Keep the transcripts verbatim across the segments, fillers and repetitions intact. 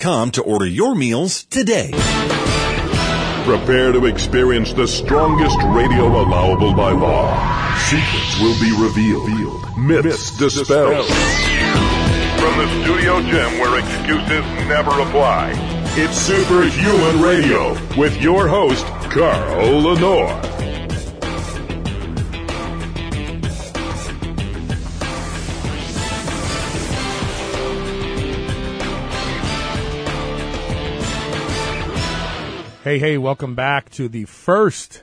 com to order your meals today. Prepare to experience the strongest radio allowable by law. Secrets will be revealed. Myths dispelled. From the studio gym where excuses never apply, it's Superhuman Radio with your host, Carl Lenore. Hey, hey, welcome back to the first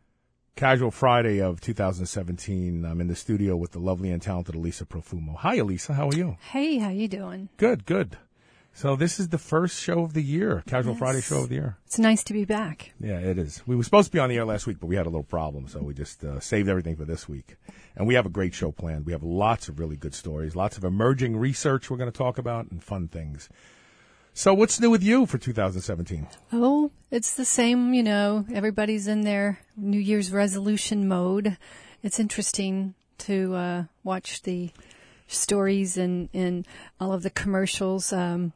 Casual Friday of two thousand seventeen. I'm in the studio with the lovely and talented Elisa Profumo. Hi, Elisa. How are you? Hey, how you doing? Good, good. So this is the first show of the year, Casual yes. Friday show of the year. It's nice to be back. Yeah, it is. We were supposed to be on the air last week, but we had a little problem, so we just uh, saved everything for this week. And we have a great show planned. We have lots of really good stories, lots of emerging research we're going to talk about, and fun things. So what's new with you for two thousand seventeen? Oh, it's the same, you know, everybody's in their New Year's resolution mode. It's interesting to uh, watch the stories and, and all of the commercials. Um,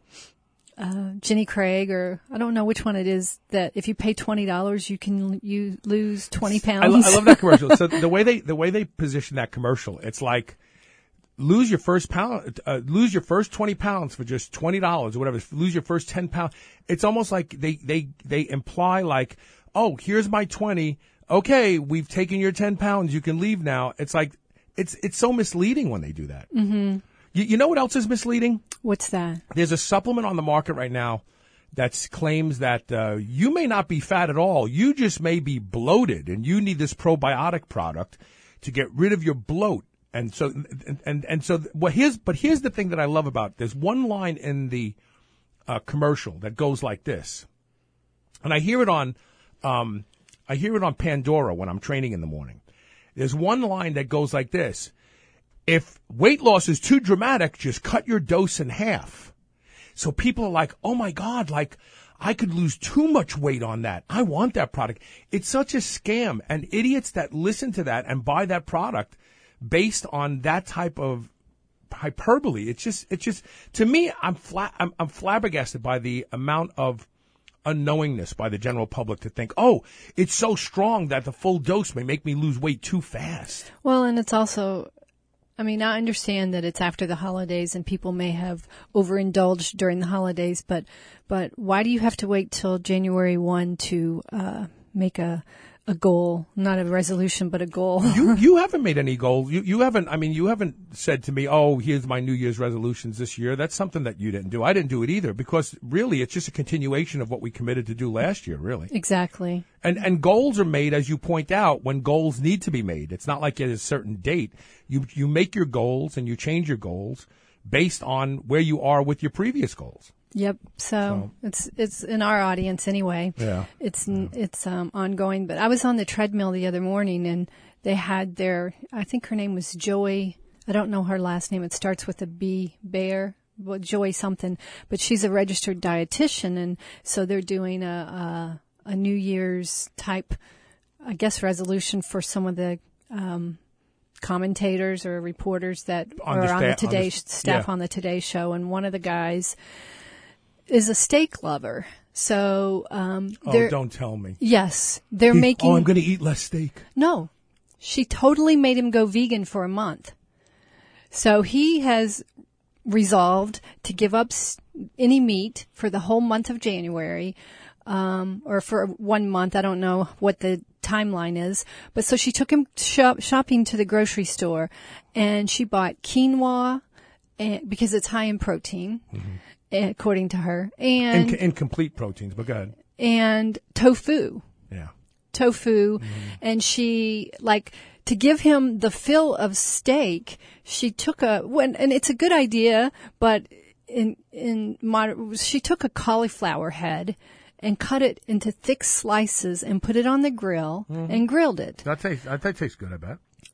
uh, Jenny Craig, or I don't know which one it is, that if you pay twenty dollars, you can you lose twenty pounds. I, lo- I love that commercial. So the way they the way they position that commercial, it's like, lose your first pound, uh, lose your first twenty pounds for just twenty dollars or whatever. Lose your first ten pounds. It's almost like they, they, they imply like, oh, here's my twenty. Okay, we've taken your ten pounds. You can leave now. It's like, it's, it's so misleading when they do that. Mm-hmm. You, you know what else is misleading? What's that? There's a supplement on the market right now that claims that, uh, you may not be fat at all. You just may be bloated and you need this probiotic product to get rid of your bloat. And so, and, and, and so, well, here's, but here's the thing that I love about, there's one line in the, uh, commercial that goes like this. And I hear it on, um, I hear it on Pandora when I'm training in the morning. There's one line that goes like this. If weight loss is too dramatic, just cut your dose in half. So people are like, oh my God, like, I could lose too much weight on that. I want that product. It's such a scam. And idiots that listen to that and buy that product based on that type of hyperbole, it's just, it's just, to me, I'm flat, I'm, I'm flabbergasted by the amount of unknowingness by the general public to think, oh, it's so strong that the full dose may make me lose weight too fast. Well, and it's also, I mean, I understand that it's after the holidays and people may have overindulged during the holidays, but, but why do you have to wait till January first to, uh, make a, a goal, not a resolution, but a goal? you you haven't made any goals. You you haven't. I mean, you haven't said to me, "Oh, here's my New Year's resolutions this year." That's something that you didn't do. I didn't do it either, because really, it's just a continuation of what we committed to do last year. Really, exactly. And and goals are made, as you point out, when goals need to be made. It's not like at a certain date. You you make your goals and you change your goals based on where you are with your previous goals. Yep. So, so it's it's in our audience anyway. Yeah. It's yeah. it's um, ongoing. But I was on the treadmill the other morning, and they had their, I think her name was Joy. I don't know her last name. It starts with a B, Bear, well, Joy something. But she's a registered dietitian, and so they're doing a a, a New Year's type, I guess, resolution for some of the um, commentators or reporters that on are the on the sta- Today on the, staff yeah. on the Today Show, and one of the guys is a steak lover. So, um, oh, don't tell me. Yes. They're he, making. Oh, I'm going to eat less steak. No. She totally made him go vegan for a month. So he has resolved to give up any meat for the whole month of January, um, or for one month. I don't know what the timeline is. But so she took him shop, shopping to the grocery store, and she bought quinoa, and, because it's high in protein. Mm-hmm. According to her, and In- incomplete proteins, but go ahead. And tofu, yeah, tofu, mm-hmm. and she like to give him the fill of steak. She took a when, and it's a good idea, but in in moder- she took a cauliflower head and cut it into thick slices and put it on the grill mm-hmm. and grilled it. That tastes that tastes good, I bet.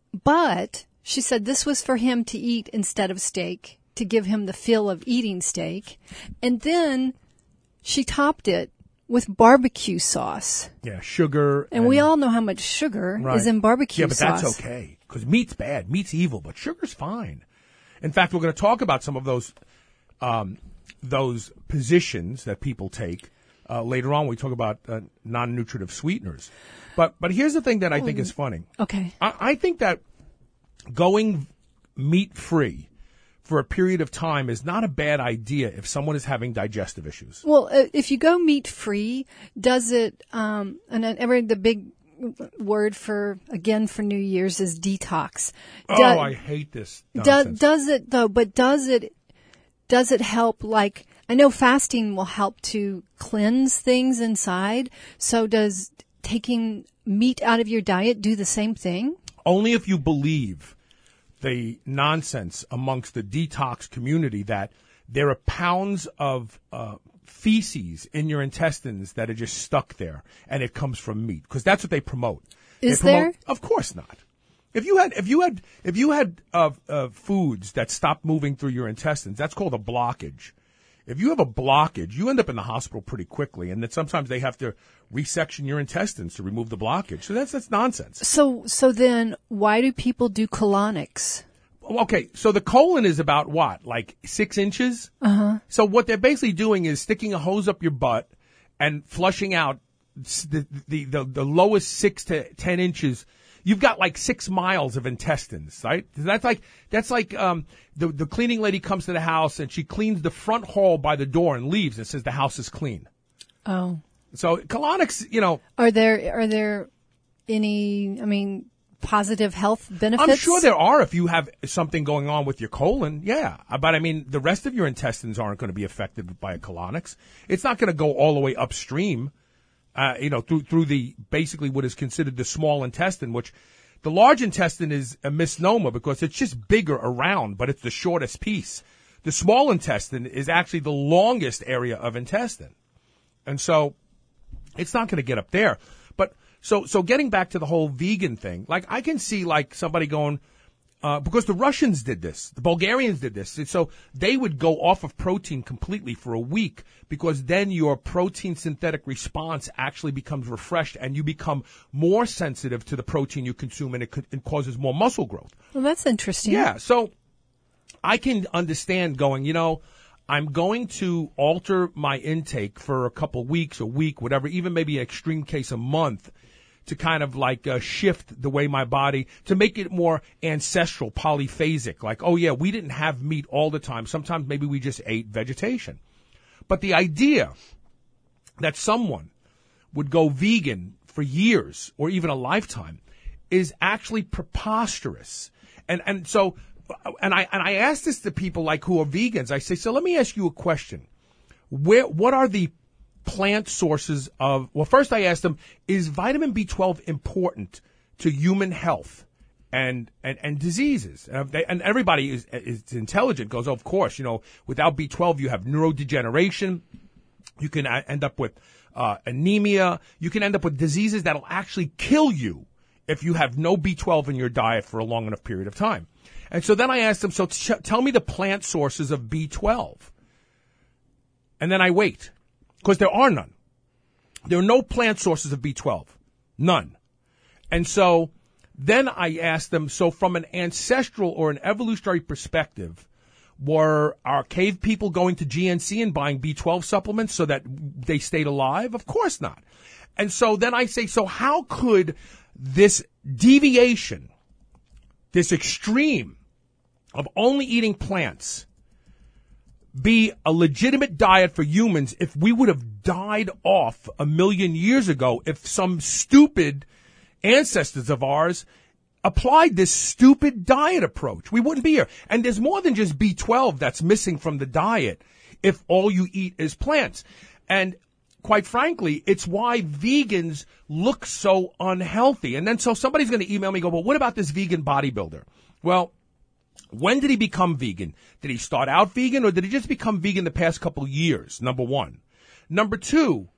But she said this was for him to eat instead of steak, to give him the feel of eating steak. And then she topped it with barbecue sauce. Yeah, sugar. And, and we all know how much sugar right. is in barbecue sauce. Yeah, but sauce. that's okay, because meat's bad. Meat's evil, but sugar's fine. In fact, we're going to talk about some of those um, those positions that people take. Uh, later on, we talk about uh, non-nutritive sweeteners. But but here's the thing that I think is funny. Okay. I, I think that going meat-free for a period of time is not a bad idea if someone is having digestive issues. Well, uh, if you go meat-free, does it, um, and then every, the big word for, again, for New Year's is detox. Oh, Do- I hate this do- nonsense. does it, though, but does it, does it help, like, I know fasting will help to cleanse things inside. So does taking meat out of your diet do the same thing? Only if you believe the nonsense amongst the detox community that there are pounds of uh, feces in your intestines that are just stuck there and it comes from meat, because that's what they promote. Is they promote, there? Of course not. If you had, if you had, if you had uh, uh, foods that stopped moving through your intestines, that's called a blockage. If you have a blockage, you end up in the hospital pretty quickly, and then sometimes they have to resection your intestines to remove the blockage. So that's that's nonsense. So, so then why do people do colonics? Okay, so the colon is about what, like six inches? Uh-huh. So what they're basically doing is sticking a hose up your butt and flushing out the the the, the lowest six to ten inches. You've got like six miles of intestines, right? That's like that's like um, the the cleaning lady comes to the house and she cleans the front hall by the door and leaves and says the house is clean. Oh, so colonics, you know, are there are there any? I mean, positive health benefits? I'm sure there are if you have something going on with your colon. Yeah, but I mean, the rest of your intestines aren't going to be affected by a colonics. It's not going to go all the way upstream. Uh, you know, through through the basically what is considered the small intestine, which the large intestine is a misnomer because it's just bigger around, but it's the shortest piece. The small intestine is actually the longest area of intestine, and so it's not going to get up there. But so so getting back to the whole vegan thing, like I can see like somebody going. Uh, because the Russians did this, the Bulgarians did this, and so they would go off of protein completely for a week because then your protein synthetic response actually becomes refreshed and you become more sensitive to the protein you consume, and it, could, it causes more muscle growth. Well, that's interesting. Yeah, so I can understand going, you know, I'm going to alter my intake for a couple of weeks, a week, whatever, even maybe an extreme case a month, to kind of like uh, shift the way my body, to make it more ancestral, polyphasic. Like, oh yeah, we didn't have meat all the time. Sometimes maybe we just ate vegetation. But the idea that someone would go vegan for years or even a lifetime is actually preposterous. And and so, and I and I ask this to people like who are vegans. I say, so let me ask you a question. Where, what are the plant sources of, well, first I asked them, is vitamin B twelve important to human health and and, and diseases? And, they, and everybody is, is intelligent goes, oh, of course, you know, without B twelve you have neurodegeneration, you can end up with uh, anemia, you can end up with diseases that'll actually kill you if you have no B twelve in your diet for a long enough period of time. And so then I asked them, so t- tell me the plant sources of B twelve. And then I wait. Because there are none. There are no plant sources of B twelve. None. And so then I asked them, so from an ancestral or an evolutionary perspective, were our cave people going to G N C and buying B twelve supplements so that they stayed alive? Of course not. And so then I say, so how could this deviation, this extreme of only eating plants, be a legitimate diet for humans if we would have died off a million years ago if some stupid ancestors of ours applied this stupid diet approach? We wouldn't be here. And there's more than just B twelve that's missing from the diet if all you eat is plants. And quite frankly, it's why vegans look so unhealthy. And then so somebody's going to email me and go, well, what about this vegan bodybuilder? Well, when did he become vegan? Did he start out vegan or did he just become vegan the past couple of years? Number one. Number two,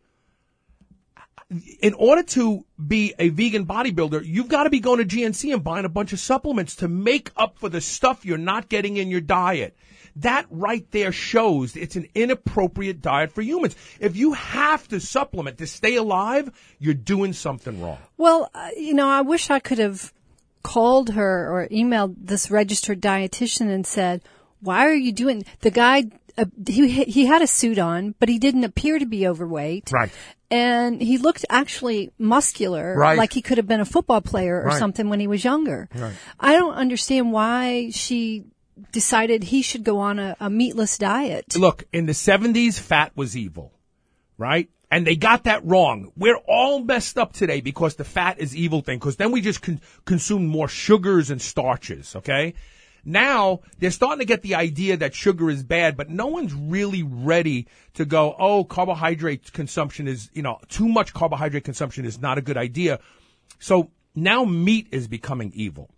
in order to be a vegan bodybuilder, you've got to be going to G N C and buying a bunch of supplements to make up for the stuff you're not getting in your diet. That right there shows it's an inappropriate diet for humans. If you have to supplement to stay alive, you're doing something wrong. Well, uh, you know, I wish I could have called her or emailed this registered dietitian and said, why are you doing, the guy uh, he he had a suit on, but he didn't appear to be overweight. Right. And he looked actually muscular, Right. like he could have been a football player or Right. something when he was younger. Right. I don't understand why she decided he should go on a, a meatless diet. Look, in the seventies, fat was evil, right? And they got that wrong. We're all messed up today because the fat is evil thing, because then we just con- consume more sugars and starches, okay? Now, they're starting to get the idea that sugar is bad, but no one's really ready to go, oh, carbohydrate consumption is, you know, too much carbohydrate consumption is not a good idea. So now meat is becoming evil.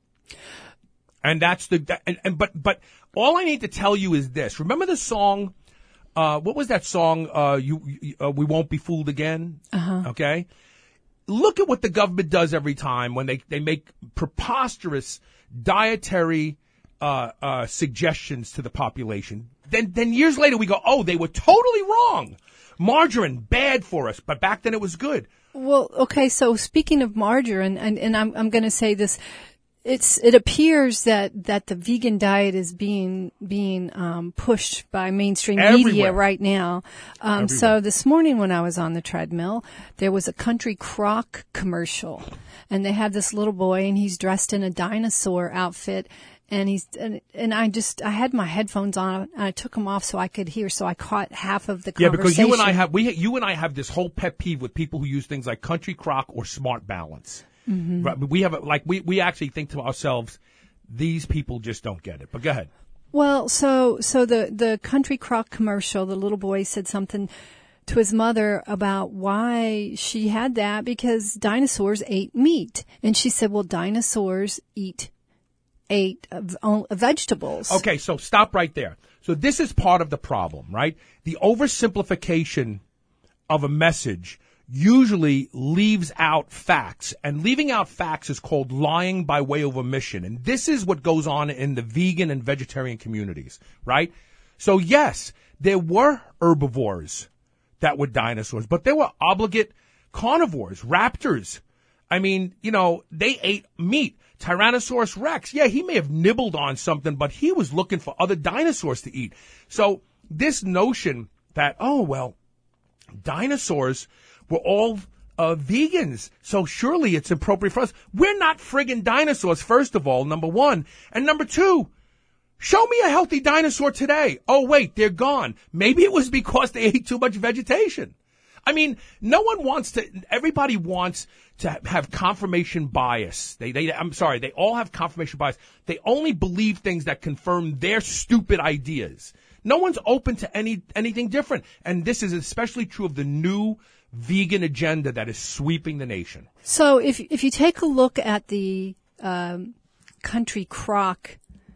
And that's the, that, and, and, but, but all I need to tell you is this. Remember the song, uh, what was that song, uh, you, you uh, We Won't Be Fooled Again? Uh-huh. Okay? Look at what the government does every time when they, they make preposterous dietary Uh, uh, suggestions to the population. Then, then years later we go, oh, they were totally wrong. Margarine, bad for us, but back then it was good. Well, okay, so speaking of margarine, and, and I'm, I'm going to say this, it's, it appears that, that the vegan diet is being, being, um, pushed by mainstream Everywhere. media right now. Um, so this morning when I was on the treadmill, there was a Country Crock commercial, and they had this little boy, and he's dressed in a dinosaur outfit. And he's, and, and I just, I had my headphones on and I took them off so I could hear, so I caught half of the Yeah, conversation. because you and I have, we, you and I have this whole pet peeve with people who use things like Country Crock or Smart Balance. Mm-hmm. Right? We have, a, like, we, we actually think to ourselves, these people just don't get it. But go ahead. Well, so, so the, the Country Crock commercial, the little boy said something to his mother about why she had that, because dinosaurs ate meat. And she said, well, dinosaurs eat ate uh, vegetables. Okay, so stop right there. So this is part of the problem, right? The oversimplification of a message usually leaves out facts, and leaving out facts is called lying by way of omission. And this is what goes on in the vegan and vegetarian communities, right? So yes, there were herbivores that were dinosaurs, but there were obligate carnivores, raptors. I mean, you know, they ate meat. Tyrannosaurus Rex, yeah, he may have nibbled on something, but he was looking for other dinosaurs to eat. So this notion that, oh, well, dinosaurs were all uh, vegans, so surely it's appropriate for us. We're not friggin' dinosaurs, first of all, number one. And number two, show me a healthy dinosaur today. Oh, wait, they're gone. Maybe it was because they ate too much vegetation. I mean, no one wants to, everybody wants to have confirmation bias. They, they, I'm sorry, they all have confirmation bias. They only believe things that confirm their stupid ideas. No one's open to any, anything different. And this is especially true of the new vegan agenda that is sweeping the nation. So if, if you take a look at the, um, Country Crock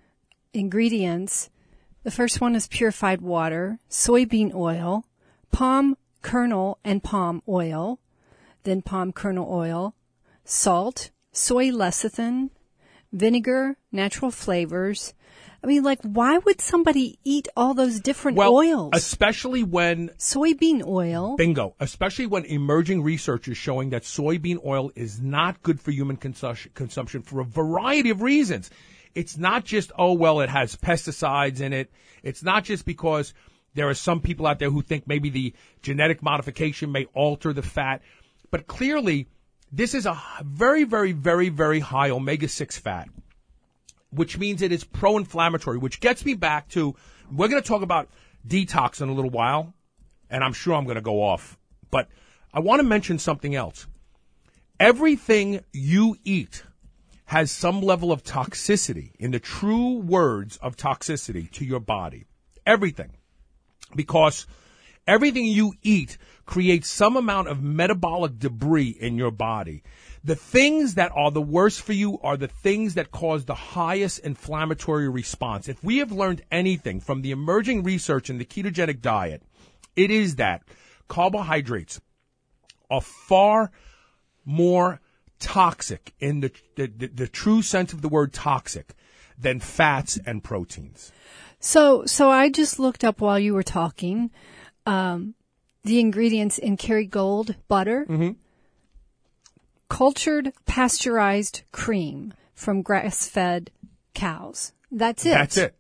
ingredients, the first one is purified water, soybean oil, palm kernel and palm oil, then palm kernel oil, salt, soy lecithin, vinegar, natural flavors. I mean, like, why would somebody eat all those different well, oils? Especially when... Soybean oil. Bingo. Especially when emerging research is showing that soybean oil is not good for human consumption, consumption for a variety of reasons. It's not just, oh, well, it has pesticides in it. It's not just because... There are some people out there who think maybe the genetic modification may alter the fat. But clearly, this is a very, very, very, very high omega six fat, which means it is pro-inflammatory, which gets me back to, we're going to talk about detox in a little while, and I'm sure I'm going to go off. But I want to mention something else. Everything you eat has some level of toxicity, in the true words of toxicity, to your body. Everything. Because everything you eat creates some amount of metabolic debris in your body. The things that are the worst for you are the things that cause the highest inflammatory response. If we have learned anything from the emerging research in the ketogenic diet, it is that carbohydrates are far more toxic in the, the, the, the true sense of the word toxic than fats and proteins. So, so I just looked up while you were talking, um, the ingredients in Kerrygold butter, mm-hmm. cultured pasteurized cream from grass-fed cows. That's it. That's it.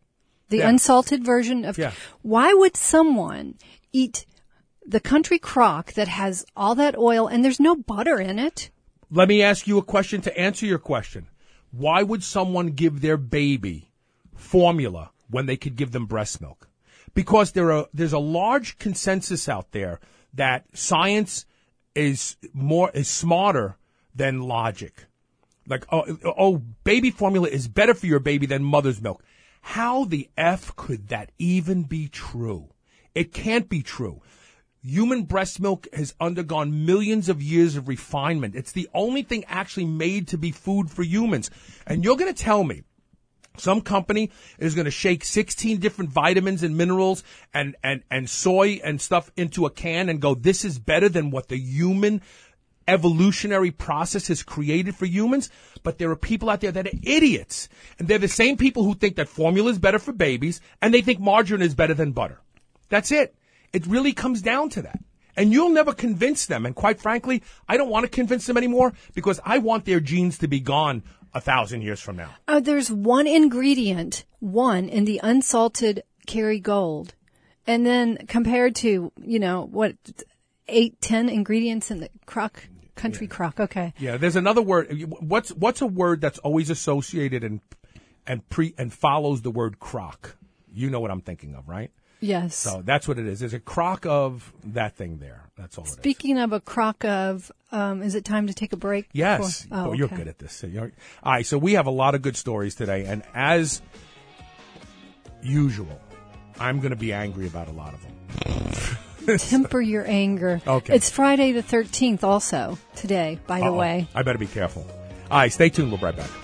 the Yeah. unsalted version of. Yeah. Why would someone eat the country crock that has all that oil and there's no butter in it? Let me ask you a question to answer your question. Why would someone give their baby formula when they could give them breast milk? Because there are there's a large consensus out there that science is more is smarter than logic. Like, oh, oh, baby formula is better for your baby than mother's milk. How the F could that even be true? It can't be true. Human breast milk has undergone millions of years of refinement. It's the only thing actually made to be food for humans. And you're going to tell me some company is going to shake sixteen different vitamins and minerals and, and, and soy and stuff into a can and go, this is better than what the human evolutionary process has created for humans? But there are people out there that are idiots. And they're the same people who think that formula is better for babies and they think margarine is better than butter. That's it. It really comes down to that. And you'll never convince them. And quite frankly, I don't want to convince them anymore because I want their genes to be gone a thousand years from now. Oh, there's one ingredient, one in the unsalted Kerrygold. And then compared to, you know, what, eight, ten ingredients in the crock, country Yeah. crock. Okay. Yeah, there's another word. What's what's a word that's always associated and and pre and follows the word crock? You know what I'm thinking of, right? Yes. So that's what it is. There's a crock of that thing there. That's all it is. Speaking of a crock of, um, is it time to take a break? Yes. Before- Oh, oh, you're okay. good at this. You're, all right, so we have a lot of good stories today, and as usual, I'm going to be angry about a lot of them. Temper your anger. Okay. It's Friday the thirteenth also today, by the Uh-oh. way. I better be careful. All right, stay tuned. We'll be right back.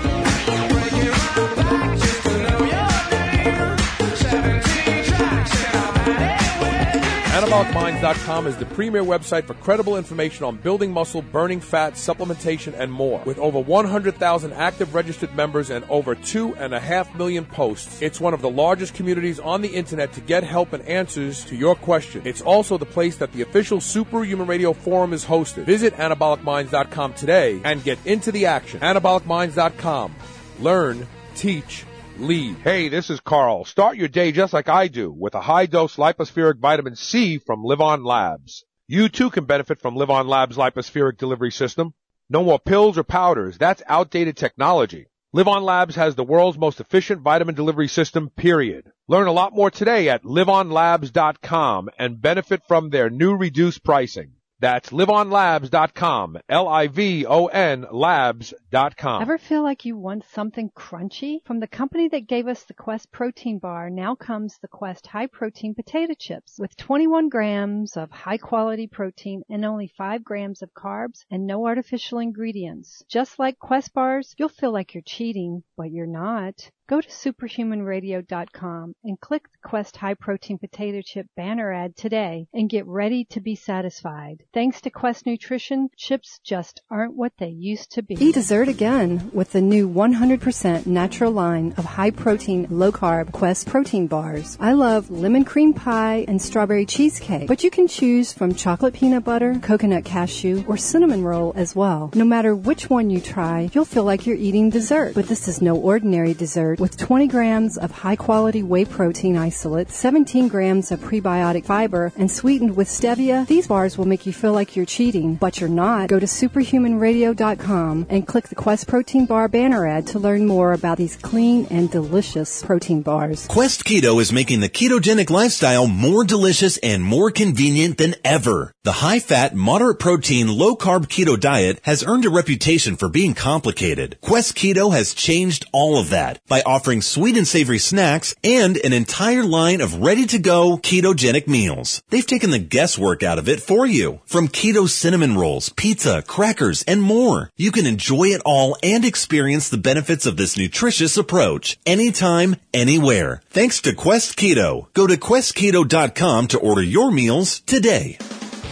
Anabolic Minds dot com is the premier website for credible information on building muscle, burning fat, supplementation, and more. With over one hundred thousand active registered members and over two and a half million posts, it's one of the largest communities on the internet to get help and answers to your questions. It's also the place that the official Superhuman Radio Forum is hosted. Visit Anabolic Minds dot com today and get into the action. Anabolic Minds dot com. Learn, teach, lead. Hey, this is Carl. Start your day just like I do with a high-dose lipospheric vitamin C from Live On Labs. You too can benefit from Live On Labs' lipospheric delivery system. No more pills or powders. That's outdated technology. Live On Labs has the world's most efficient vitamin delivery system, period. Learn a lot more today at live on labs dot com and benefit from their new reduced pricing. That's live on labs dot com, L I V O N labs dot com. Ever feel like you want something crunchy? From the company that gave us the Quest protein bar, now comes the Quest high protein potato chips with twenty-one grams of high quality protein and only five grams of carbs and no artificial ingredients. Just like Quest bars, you'll feel like you're cheating, but you're not. Go to superhuman radio dot com and click the Quest high protein potato chip banner ad today and get ready to be satisfied. Thanks to Quest Nutrition, chips just aren't what they used to be. Eat dessert again with the new one hundred percent natural line of high-protein, low-carb Quest protein bars. I love lemon cream pie and strawberry cheesecake, but you can choose from chocolate peanut butter, coconut cashew, or cinnamon roll as well. No matter which one you try, you'll feel like you're eating dessert. But this is no ordinary dessert. With twenty grams of high-quality whey protein isolate, seventeen grams of prebiotic fiber, and sweetened with stevia, these bars will make you feel like you're cheating, but you're not. Go to superhuman radio dot com and click the Quest Protein Bar banner ad to learn more about these clean and delicious protein bars. Quest Keto is making the ketogenic lifestyle more delicious and more convenient than ever. The high-fat, moderate-protein, low-carb keto diet has earned a reputation for being complicated. Quest Keto has changed all of that by offering sweet and savory snacks and an entire line of ready-to-go ketogenic meals. They've taken the guesswork out of it for you. From keto cinnamon rolls, pizza, crackers, and more. You can enjoy it all and experience the benefits of this nutritious approach anytime, anywhere. Thanks to Quest Keto. Go to quest keto dot com to order your meals today.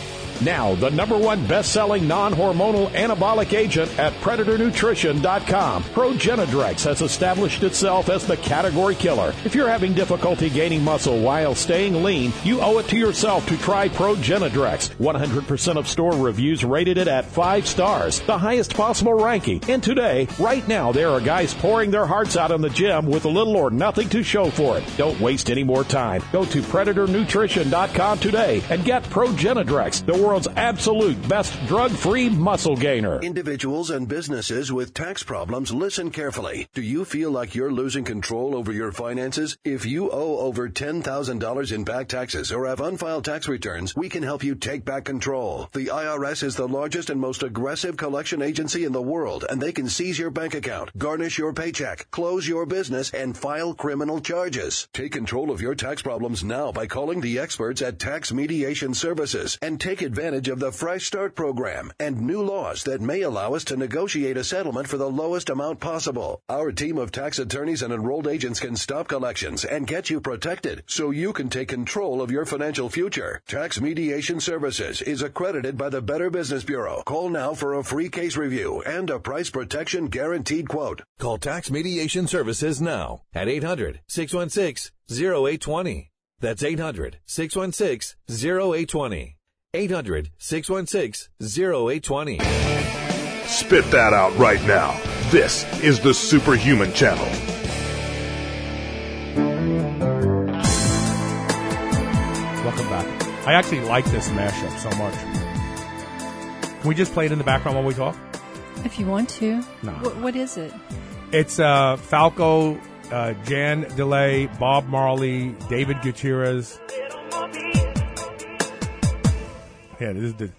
Now, the number one best-selling non-hormonal anabolic agent at Predator Nutrition dot com. Progenadrex has established itself as the category killer. If you're having difficulty gaining muscle while staying lean, you owe it to yourself to try Progenadrex. one hundred percent of store reviews rated it at five stars, the highest possible ranking. And today, right now, there are guys pouring their hearts out in the gym with little or nothing to show for it. Don't waste any more time. Go to Predator Nutrition dot com today and get Progenadrex, the world's absolute best drug-free muscle gainer. Individuals and businesses with tax problems, listen carefully. Do you feel like you're losing control over your finances? If you owe over ten thousand dollars in back taxes or have unfiled tax returns, we can help you take back control. The I R S is the largest and most aggressive collection agency in the world, and they can seize your bank account, garnish your paycheck, close your business, and file criminal charges. Take control of your tax problems now by calling the experts at Tax Mediation Services and take advantage of the Fresh Start program and new laws that may allow us to negotiate a settlement for the lowest amount possible. Our team of tax attorneys and enrolled agents can stop collections and get you protected so you can take control of your financial future. Tax Mediation Services is accredited by the Better Business Bureau. Call now for a free case review and a price protection guaranteed quote. Call Tax Mediation Services now at eight hundred, six one six, zero eight two zero. That's eight hundred, six one six, zero eight two zero. eight hundred, six one six, zero eight two zero. Spit that out right now. This is the Superhuman Channel. Welcome back. I actually like this mashup so much. Can we just play it in the background while we talk? If you want to. No. What, what is it? It's uh, Falco, uh, Jan DeLay, Bob Marley, David Gutierrez. Yeah, this is the...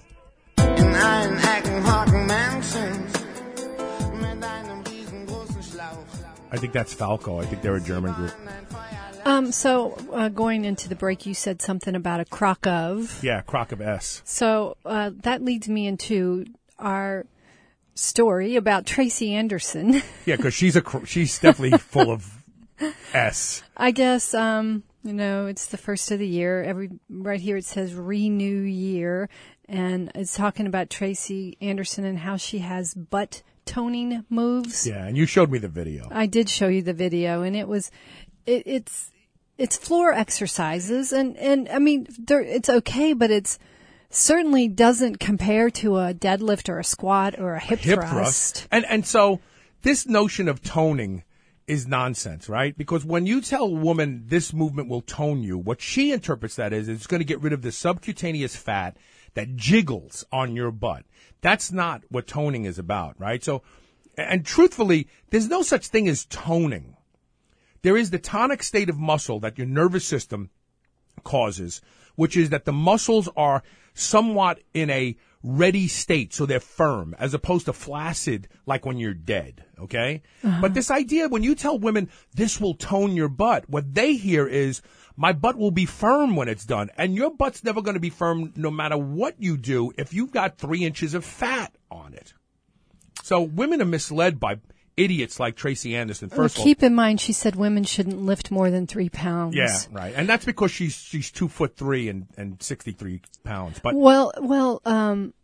I think that's Falco. I think they're a German group. Um, so, uh, going into the break, you said something about a crock of. Yeah, crock of S. So, uh, that leads me into our story about Tracy Anderson. Yeah, because she's a she's definitely full of S. I guess, um, you know, it's the first of the year. Every right here it says Renew Year, and it's talking about Tracy Anderson and how she has butt toning moves. Yeah, and you showed me the video. I did show you the video, and it was, it, it's, it's floor exercises, and and I mean, it's okay, but it's certainly doesn't compare to a deadlift or a squat or a hip, hip thrust. thrust. And and so this notion of toning is nonsense, right? Because when you tell a woman this movement will tone you, what she interprets that is it's going to get rid of the subcutaneous fat that jiggles on your butt. That's not what toning is about, right? So, and truthfully, there's no such thing as toning. There is the tonic state of muscle that your nervous system causes, which is that the muscles are somewhat in a ready state, so they're firm, as opposed to flaccid, like when you're dead, okay? Uh-huh. But this idea, when you tell women, this will tone your butt, what they hear is, my butt will be firm when it's done. And your butt's never going to be firm no matter what you do if you've got three inches of fat on it. So women are misled by idiots like Tracy Anderson. First well, keep of all, in mind, she said women shouldn't lift more than three pounds. Yeah, right. And that's because she's she's two foot three and, and sixty-three pounds. But well, well, um,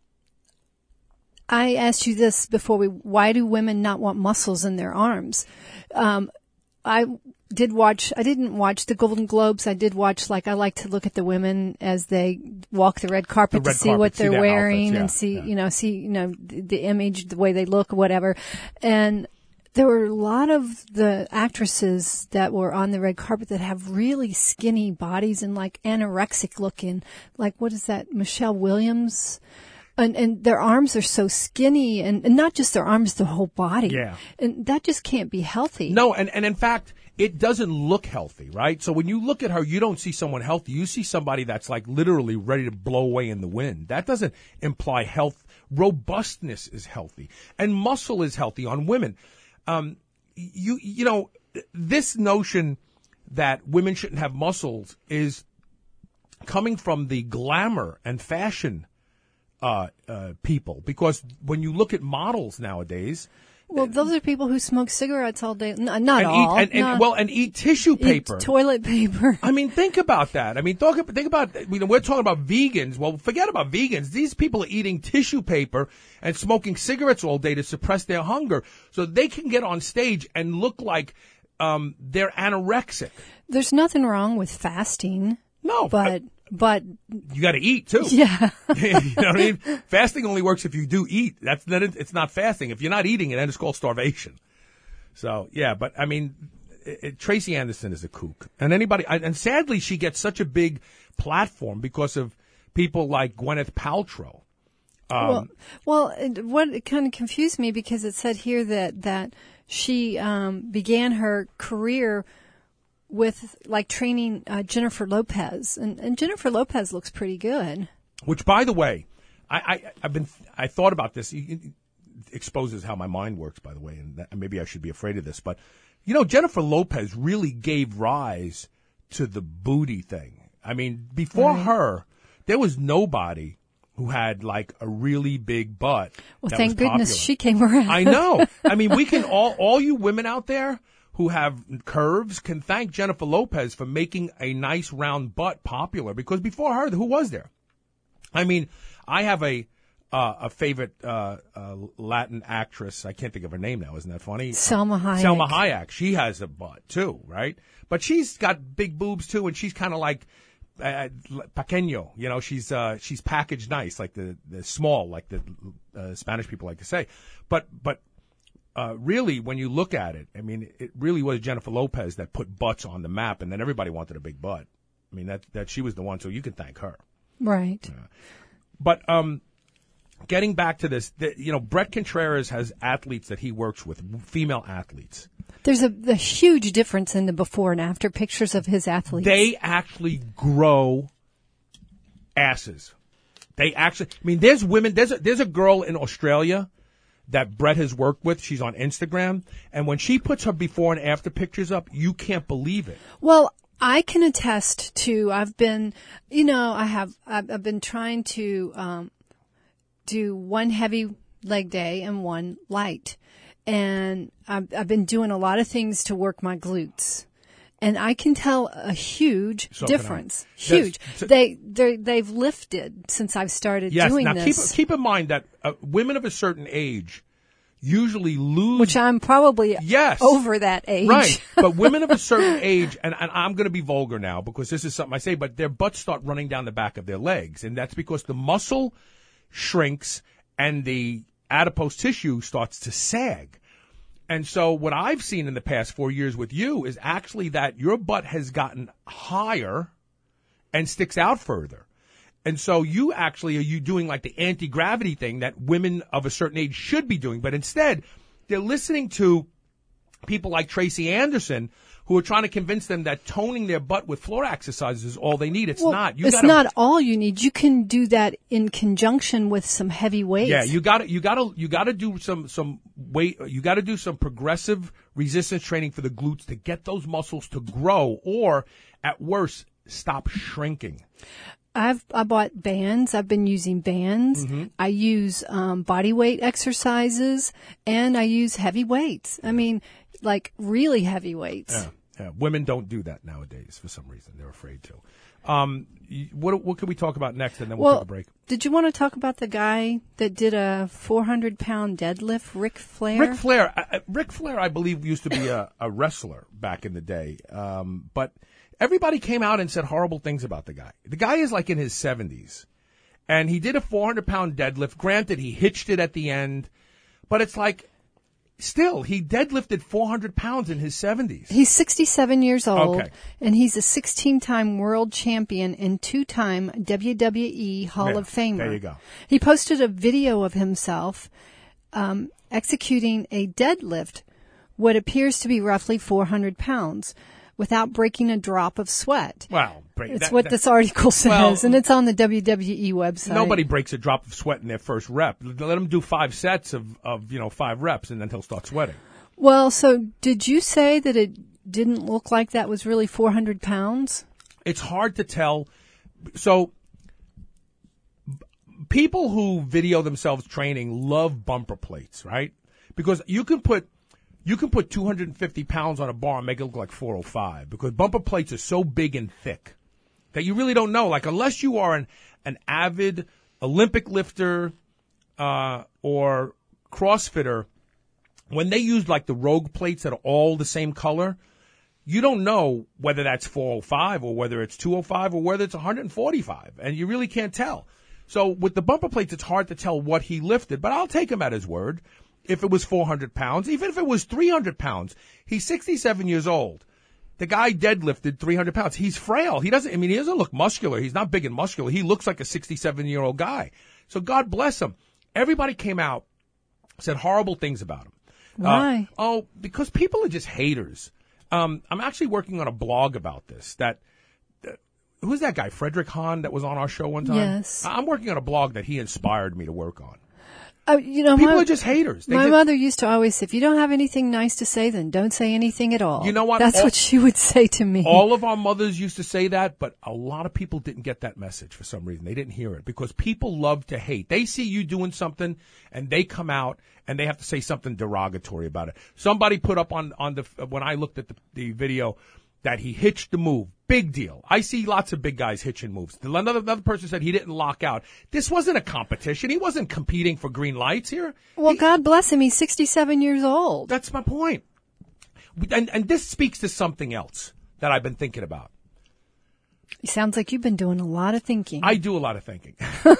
I asked you this before we, why do women not want muscles in their arms? Um, I did watch, I didn't watch the Golden Globes. I did watch, like, I like to look at the women as they walk the red carpet the red to see carpet, what they're see wearing outfits, yeah, and see, yeah. you know, see, you know, the, the image, the way they look, whatever. And there were a lot of the actresses that were on the red carpet that have really skinny bodies and like anorexic looking, like, what is that, Michelle Williams? And, and their arms are so skinny, and, and not just their arms, the whole body. Yeah. And that just can't be healthy. No, and, and in fact, it doesn't look healthy, right? So when you look at her, you don't see someone healthy. You see somebody that's like literally ready to blow away in the wind. That doesn't imply health. Robustness is healthy. And muscle is healthy on women. Um, you, you know, this notion that women shouldn't have muscles is coming from the glamour and fashion Uh, uh, people, because when you look at models nowadays, Well, those are people who smoke cigarettes all day. No, not and all. Eat, and, and, not, well, and eat tissue paper. Eat toilet paper. I mean, think about that. I mean, talk, think about, you know, we're talking about vegans. Well, forget about vegans. These people are eating tissue paper and smoking cigarettes all day to suppress their hunger so they can get on stage and look like um, they're anorexic. There's nothing wrong with fasting. No. But... I, But you got to eat too. Yeah. You know what I mean? Fasting only works if you do eat. That's that. It's not fasting. If you're not eating it, then it's called starvation. So yeah, but I mean, it, it, Tracy Anderson is a kook, and anybody, and sadly, she gets such a big platform because of people like Gwyneth Paltrow. Um, well, well, it, what it kind of confused me because it said here that that she um, began her career with like training uh, Jennifer Lopez, and, and Jennifer Lopez looks pretty good. Which, by the way, I, I I've been I thought about this. It exposes how my mind works, by the way, and that, maybe I should be afraid of this. But you know, Jennifer Lopez really gave rise to the booty thing. I mean, before right. her, there was nobody who had like a really big butt. Well, that thank was goodness popular. she came around. I know. I mean, we can all all you women out there who have curves can thank Jennifer Lopez for making a nice round butt popular, because before her, who was there? I mean, I have a uh, a favorite uh, uh, Latin actress. I can't think of her name now. Isn't that funny? Selma Hayek. Selma Hayek. She has a butt too, right? But she's got big boobs too, and she's kind of like uh, pequeño. You know, she's uh, she's packaged nice, like the, the small, like the uh, Spanish people like to say. But but. Uh, really, when you look at it, I mean, it really was Jennifer Lopez that put butts on the map, and then everybody wanted a big butt. I mean, that that she was the one, so you can thank her. Right. Yeah. But um, getting back to this, the, you know, Brett Contreras has athletes that he works with, female athletes. There's a, a huge difference in the before and after pictures of his athletes. They actually grow asses. They actually, I mean, there's women, there's a, there's a girl in Australia that Brett has worked with. She's on Instagram. And when she puts her before and after pictures up, you can't believe it. Well, I can attest to, I've been, you know, I have, I've, I've been trying to, um, do one heavy leg day and one light. And I've, I've been doing a lot of things to work my glutes. And I can tell a huge so difference. Huge. So, they they they've lifted since I've started yes, doing now this. Keep, keep in mind that uh, women of a certain age usually lose. Which I'm probably yes, over that age. Right. But women of a certain age, and, and I'm going to be vulgar now because this is something I say, but their butts start running down the back of their legs. And that's because the muscle shrinks and the adipose tissue starts to sag. And so what I've seen in the past four years with you is actually that your butt has gotten higher and sticks out further. And so you actually are you doing like the anti-gravity thing that women of a certain age should be doing. But instead, they're listening to people like Tracy Anderson who are trying to convince them that toning their butt with floor exercises is all they need. It's well, not. You it's gotta, not all you need. You can do that in conjunction with some heavy weights. Yeah, you got to you got to you got to do some some weight. You got to do some progressive resistance training for the glutes to get those muscles to grow, or at worst, stop shrinking. I've I bought bands. I've been using bands. Mm-hmm. I use um, body weight exercises, and I use heavy weights. I mean, like really heavy weights. Yeah. Yeah, women don't do that nowadays for some reason. They're afraid to. Um, what what can we talk about next, and then we'll, well, take a break. Did you want to talk about the guy that did a four hundred pound deadlift, Ric Flair? Ric Flair, uh, Ric Flair, I believe, used to be a, a wrestler back in the day, um, but everybody came out and said horrible things about the guy. The guy is like in his seventies, and he did a four hundred pound deadlift. Granted, he hitched it at the end, but it's like. Still, he deadlifted four hundred pounds in his seventies. He's sixty-seven years old, okay. And he's a sixteen-time world champion and two-time W W E Hall yeah, of Famer. There you go. He posted a video of himself um, executing a deadlift, what appears to be roughly four hundred pounds, without breaking a drop of sweat. Wow. It's that, what that, this article says, well, and it's on the W W E website. Nobody breaks a drop of sweat in their first rep. Let him do five sets of, of, you know, five reps, and then he'll start sweating. Well, so did you say that it didn't look like that was really four hundred pounds? It's hard to tell. So people who video themselves training love bumper plates, right? because you can put you can put two hundred fifty pounds on a bar and make it look like four oh five because bumper plates are so big and thick that you really don't know. Like unless you are an an avid Olympic lifter uh, or CrossFitter, when they use like the Rogue plates that are all the same color, you don't know whether that's four oh five or whether it's two oh five or whether it's one forty-five, and you really can't tell. So with the bumper plates, it's hard to tell what he lifted, but I'll take him at his word. If it was four hundred pounds, even if it was three hundred pounds, he's sixty-seven years old. The guy deadlifted three hundred pounds. He's frail. He doesn't, I mean, he doesn't look muscular. He's not big and muscular. He looks like a sixty-seven-year-old guy. So God bless him. Everybody came out, said horrible things about him. Why? Uh, oh, because people are just haters. Um, I'm actually working on a blog about this. That uh, who's that guy, Frederick Hahn, that was on our show one time? Yes. I'm working on a blog that he inspired me to work on. Oh, you know, People my, are just haters. They my just, mother used to always say, if you don't have anything nice to say, then don't say anything at all. You know what? That's all, what she would say to me. All of our mothers used to say that, but a lot of people didn't get that message for some reason. They didn't hear it because people love to hate. They see you doing something and they come out and they have to say something derogatory about it. Somebody put up on, on the, when I looked at the, the video, that he hitched the move. Big deal. I see lots of big guys hitching moves. Another, another person said he didn't lock out. This wasn't a competition. He wasn't competing for green lights here. Well, he, God bless him. He's sixty-seven years old. That's my point. And, and this speaks to something else that I've been thinking about. It sounds like you've been doing a lot of thinking. I do a lot of thinking.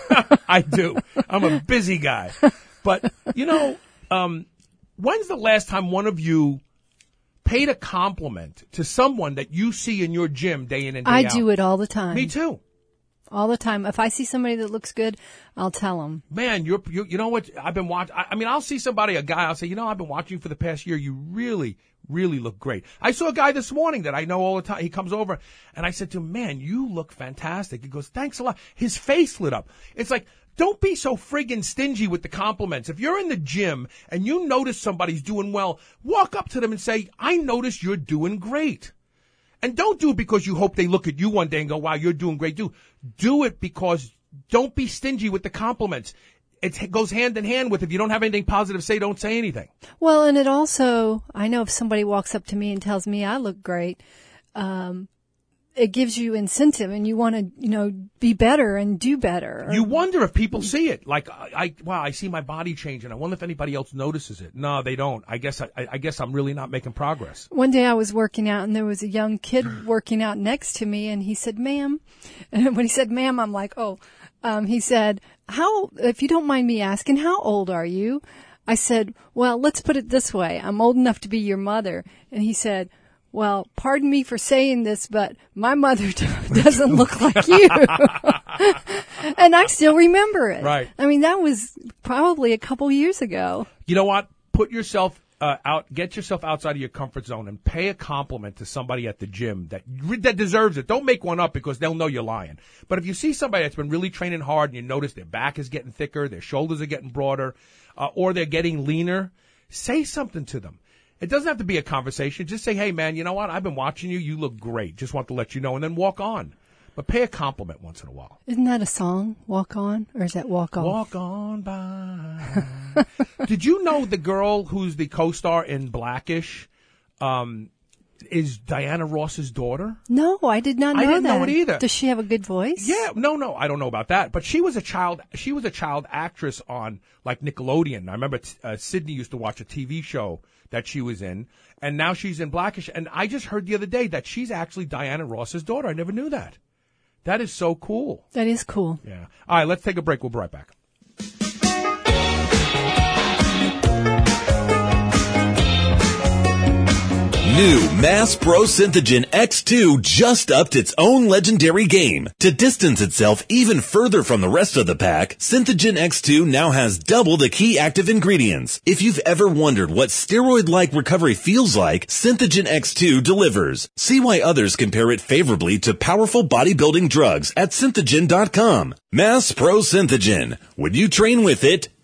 I do. I'm a busy guy. But, you know, um, when's the last time one of you paid a compliment to someone that you see in your gym day in and day I out? do it all the time. Me too. All the time. If I see somebody that looks good, I'll tell them. Man, you're, you, you know what? I've been watching. I, I mean, I'll see somebody, a guy, I'll say, you know, I've been watching you for the past year. You really, really look great. I saw a guy this morning that I know all the time. He comes over and I said to him, man, you look fantastic. He goes, thanks a lot. His face lit up. It's like, don't be so friggin' stingy with the compliments. If you're in the gym and you notice somebody's doing well, walk up to them and say, I notice you're doing great. And don't do it because you hope they look at you one day and go, wow, you're doing great. Do, do it because don't be stingy with the compliments. It goes hand in hand with if you don't have anything positive to say, don't say anything. Well, and it also, I know if somebody walks up to me and tells me I look great, um, it gives you incentive and you want to, you know, be better and do better. You wonder if people see it. Like, I, I wow, I see my body changing. I wonder if anybody else notices it. No, they don't. I guess, I, I guess I'm really not making progress. One day I was working out and there was a young kid working out next to me and he said, ma'am, and when he said ma'am, I'm like, oh, um, he said, how, if you don't mind me asking, how old are you? I said, well, let's put it this way. I'm old enough to be your mother. And he said, well, pardon me for saying this, but my mother doesn't look like you. And I still remember it. Right. I mean, that was probably a couple years ago. You know what? Put yourself uh, out, get yourself outside of your comfort zone and pay a compliment to somebody at the gym that that deserves it. Don't make one up because they'll know you're lying. But if you see somebody that's been really training hard and you notice their back is getting thicker, their shoulders are getting broader, uh, or they're getting leaner, say something to them. It doesn't have to be a conversation. Just say, hey, man, you know what? I've been watching you. You look great. Just want to let you know. And then walk on. But pay a compliment once in a while. Isn't that a song, Walk On? Or is that Walk Off? Walk on by. Did you know the girl who's the co-star in Blackish um, is Diana Ross's daughter? No, I did not know I didn't that. know it either. Does she have a good voice? Yeah, no, no, I don't know about that. But she was a child. She was a child actress on like Nickelodeon. I remember uh, Sydney used to watch a T V show that she was in, and now she's in Blackish. And I just heard the other day that she's actually Diana Ross's daughter. I never knew that. That is so cool. That is cool. Yeah. All right, let's take a break. We'll be right back. New Mass Pro Synthogen X two just upped its own legendary game. To distance itself even further from the rest of the pack, Synthogen X two now has double the key active ingredients. If you've ever wondered what steroid-like recovery feels like, Synthogen X two delivers. See why others compare it favorably to powerful bodybuilding drugs at synthogen dot com. Mass Pro Synthogen. When you train with it,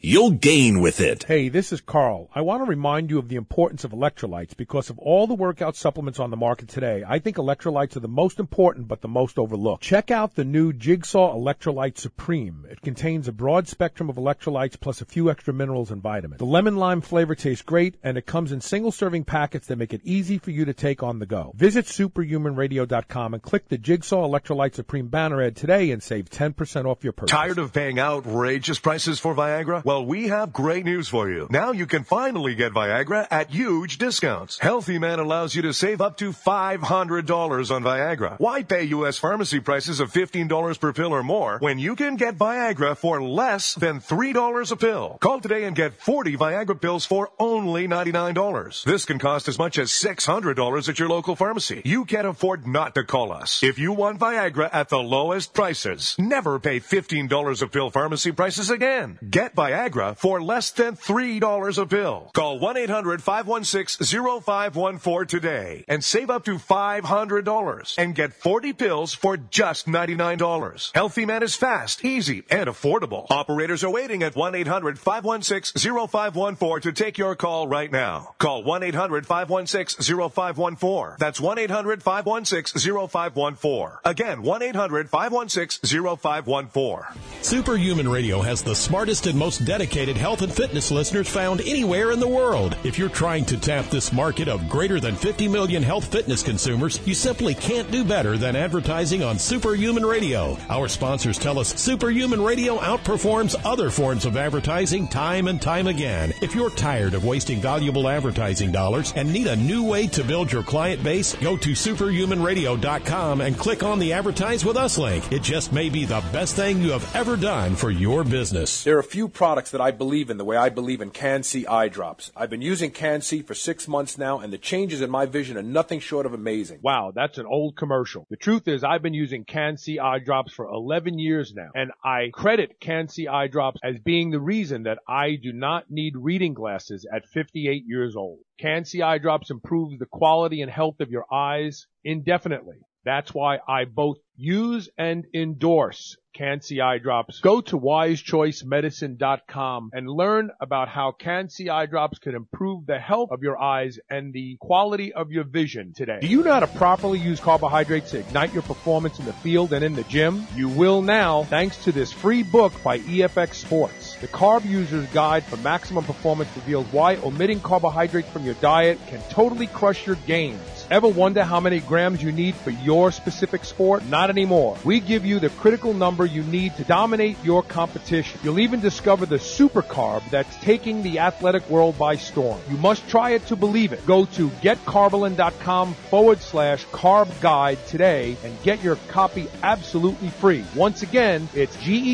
You'll gain with it. Hey, this is Carl. I want to remind you of the importance of electrolytes because of all the workout supplements on the market today. I think electrolytes are the most important but the most overlooked. Check out the new Jigsaw Electrolyte Supreme. It contains a broad spectrum of electrolytes plus a few extra minerals and vitamins. The lemon lime flavor tastes great, and it comes in single serving packets that make it easy for you to take on the go. Visit superhuman radio dot com and click the Jigsaw Electrolyte Supreme banner ad today and save ten percent off your purchase. Tired of paying outrageous prices for Viagra? Well, we have great news for you. Now you can finally get Viagra at huge discounts. Healthy Man allows you to save up to five hundred dollars on Viagra. Why pay U S pharmacy prices of fifteen dollars per pill or more when you can get Viagra for less than three dollars a pill? Call today and get forty Viagra pills for only ninety-nine dollars. This can cost as much as six hundred dollars at your local pharmacy. You can't afford not to call us. If you want Viagra at the lowest prices, never pay fifteen dollars a pill pharmacy prices again. Get Viagra for less than three dollars a pill. Call one eight hundred five one six zero five one four today and save up to five hundred dollars and get forty pills for just ninety-nine dollars. Healthy Man is fast, easy, and affordable. Operators are waiting at one eight hundred five one six zero five one four to take your call right now. Call one eight hundred five one six zero five one four. That's one eight hundred five one six zero five one four. Again, one eight hundred five one six zero five one four. Superhuman Radio has the smartest and most dedicated health and fitness listeners found anywhere in the world. If you're trying to tap this market of greater than fifty million health fitness consumers, you simply can't do better than advertising on Superhuman Radio. Our sponsors tell us Superhuman Radio outperforms other forms of advertising time and time again. If you're tired of wasting valuable advertising dollars and need a new way to build your client base, go to superhuman radio dot com and click on the Advertise With Us link. It just may be the best thing you have ever done for your business. There are a few products that I believe in the way I believe in Can-C eye drops. I've been using Can-C for six months now, and the changes in my vision are nothing short of amazing. Wow, that's an old commercial. The truth is I've been using Can-C eye drops for eleven years now, and I credit Can-C eye drops as being the reason that I do not need reading glasses at fifty-eight years old. Can-C eye drops improves the quality and health of your eyes indefinitely. That's why I both use and endorse Can-C eye drops. Go to wise choice medicine dot com and learn about how Can-C eye drops can improve the health of your eyes and the quality of your vision today. Do you know how to properly use carbohydrates to ignite your performance in the field and in the gym? You will now, thanks to this free book by E F X Sports. The Carb User's Guide for Maximum Performance reveals why omitting carbohydrates from your diet can totally crush your gains. Ever wonder how many grams you need for your specific sport? Not anymore. We give you the critical number you need to dominate your competition. You'll even discover the super carb that's taking the athletic world by storm. You must try it to believe it. Go to getcarbolin.com forward slash carb guide today and get your copy absolutely free. Once again, it's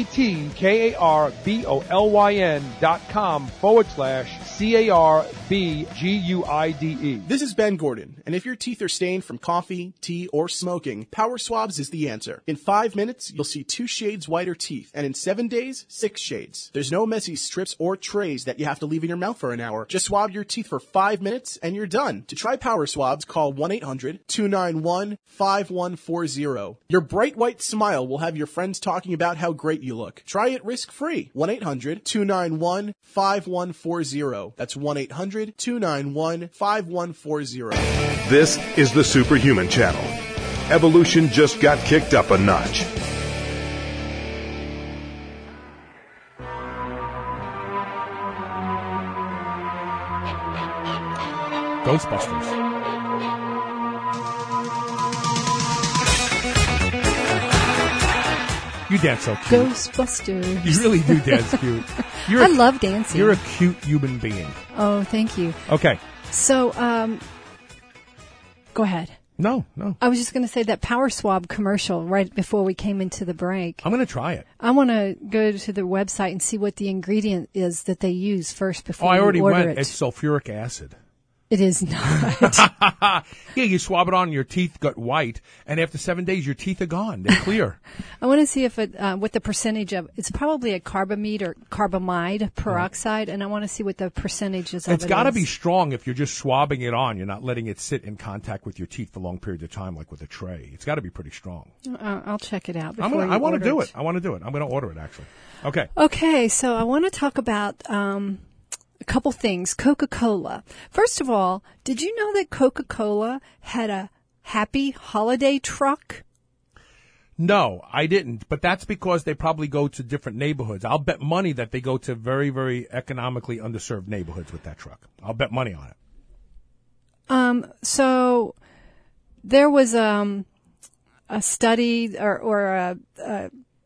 G-E-T-K-A-R-B-O-L-Y-N dot com forward slash C-A-R-B-G-U-I-D-E. This is Ben Gordon, and if your teeth are stained from coffee, tea, or smoking, Power Swabs is the answer. In five minutes, you'll see two shades whiter teeth, and in seven days, six shades. There's no messy strips or trays that you have to leave in your mouth for an hour. Just swab your teeth for five minutes, and you're done. To try Power Swabs, call one eight hundred two nine one five one four zero. Your bright white smile will have your friends talking about how great you look. Try it risk-free. one eight hundred two nine one five one four zero. That's one eight hundred two nine one five one four zero. This is the Superhuman Channel. Evolution just got kicked up a notch. Ghostbusters. You dance so cute. Ghostbusters. You really do dance cute. You're I a, love dancing. You're a cute human being. Oh, thank you. Okay. So, um, go ahead. No, no. I was just going to say that Power Swab commercial right before we came into the break. I'm going to try it. I want to go to the website and see what the ingredient is that they use first before oh, I already you order went. it. It's sulfuric acid. It is not. Yeah, you swab it on, and your teeth got white, and after seven days, your teeth are gone. They're clear. I want to see if it, uh, what the percentage of, it's probably a carbamide or carbamide peroxide, and I want to see what the percentage is of It's it got to is. be strong if you're just swabbing it on. You're not letting it sit in contact with your teeth for long periods of time, like with a tray. It's got to be pretty strong. Uh, I'll check it out. I'm Before gonna, you I want to order do it. I want to do it. I'm going to order it, actually. Okay. Okay, so I want to talk about um, a couple things. Coca-Cola. First of all, did you know that Coca-Cola had a happy holiday truck? No, I didn't. But that's because they probably go to different neighborhoods. I'll bet money that they go to very, very economically underserved neighborhoods with that truck. I'll bet money on it. Um, so there was um, a study or, or a, a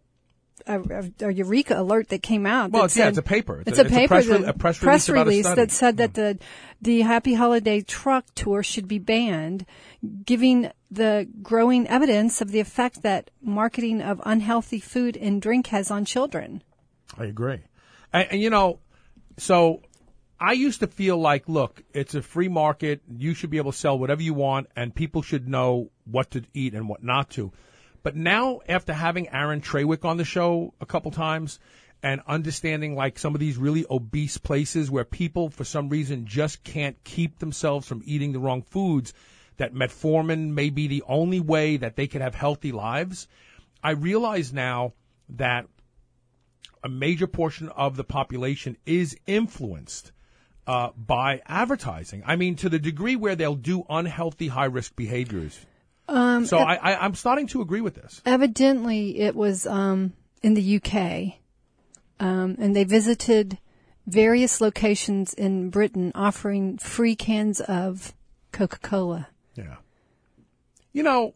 A, a, a Eureka alert that came out. Well, that it's, said, yeah, it's a paper. It's, It's, a, a, it's paper, a press, re- that, a press, press release, release about a that said that the the Happy Holiday truck tour should be banned, giving the growing evidence of the effect that marketing of unhealthy food and drink has on children. I agree. And, and you know, so I used to feel like, look, it's a free market. You should be able to sell whatever you want, and people should know what to eat and what not to. But now, after having Aaron Trawick on the show a couple times and understanding like some of these really obese places where people, for some reason, just can't keep themselves from eating the wrong foods, that metformin may be the only way that they could have healthy lives, I realize now that a major portion of the population is influenced uh, by advertising. I mean, to the degree where they'll do unhealthy, high-risk behaviors. Um, So I, I, I'm starting to agree with this. Evidently, it was um, in the U K, um, and they visited various locations in Britain offering free cans of Coca-Cola. Yeah. You know,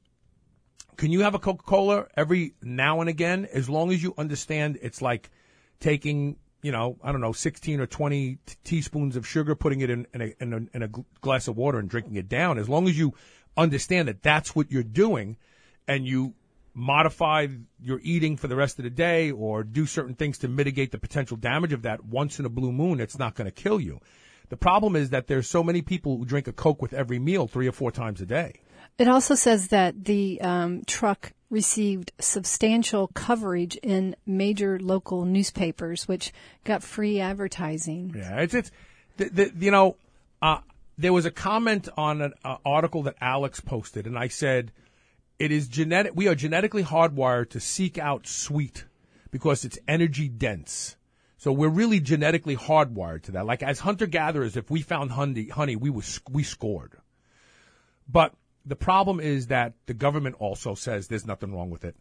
can you have a Coca-Cola every now and again, as long as you understand it's like taking, you know, I don't know, sixteen or twenty t- teaspoons of sugar, putting it in, in, a, in, a, in a gl- glass of water and drinking it down. As long as you understand that that's what you're doing, and you modify your eating for the rest of the day or do certain things to mitigate the potential damage of that once in a blue moon, it's not going to kill you. The problem is that there's so many people who drink a Coke with every meal three or four times a day. It also says that the um, truck received substantial coverage in major local newspapers, which got free advertising. Yeah, it's, it's the, the, you know, uh, there was a comment on an uh, article that Alex posted, and I said, it is genetic. We are genetically hardwired to seek out sweet because it's energy dense. So we're really genetically hardwired to that. Like as hunter-gatherers, if we found honey, honey, we was we scored. But the problem is that the government also says there's nothing wrong with it.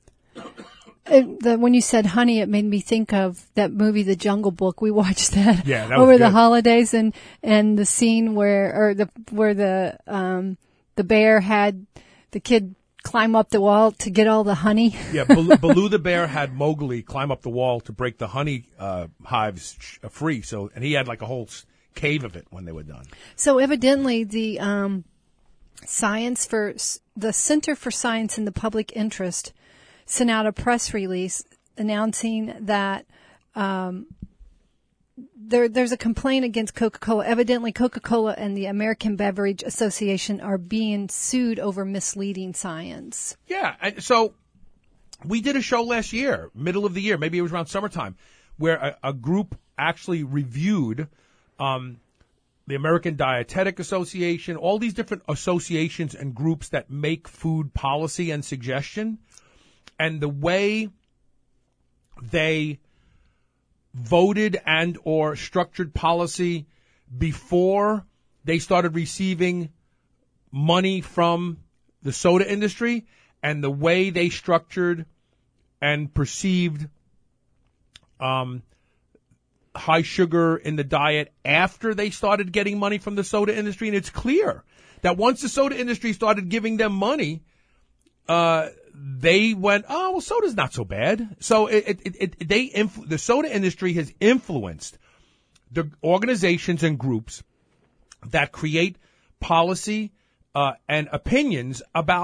It, the, when you said honey, it made me think of that movie, The Jungle Book. We watched that, yeah, that over was the good. holidays, and and the scene where or the where the um the bear had the kid climb up the wall to get all the honey. Yeah, Baloo, Baloo the bear had Mowgli climb up the wall to break the honey uh, hives sh- free. So, and he had like a whole s- cave of it when they were done. So evidently, the um, Science for the Center for Science in the Public Interest sent out a press release announcing that um, there there's a complaint against Coca-Cola. Evidently, Coca-Cola and the American Beverage Association are being sued over misleading science. Yeah, and so we did a show last year, middle of the year, maybe it was around summertime, where a, a group actually reviewed um, the American Dietetic Association, all these different associations and groups that make food policy and suggestion, and the way they voted and or structured policy before they started receiving money from the soda industry, and the way they structured and perceived um, high sugar in the diet after they started getting money from the soda industry. And it's clear that once the soda industry started giving them money, uh, they went, oh, well, soda's not so bad. So it, it, it, they, influ- the soda industry has influenced the organizations and groups that create policy uh, and opinions about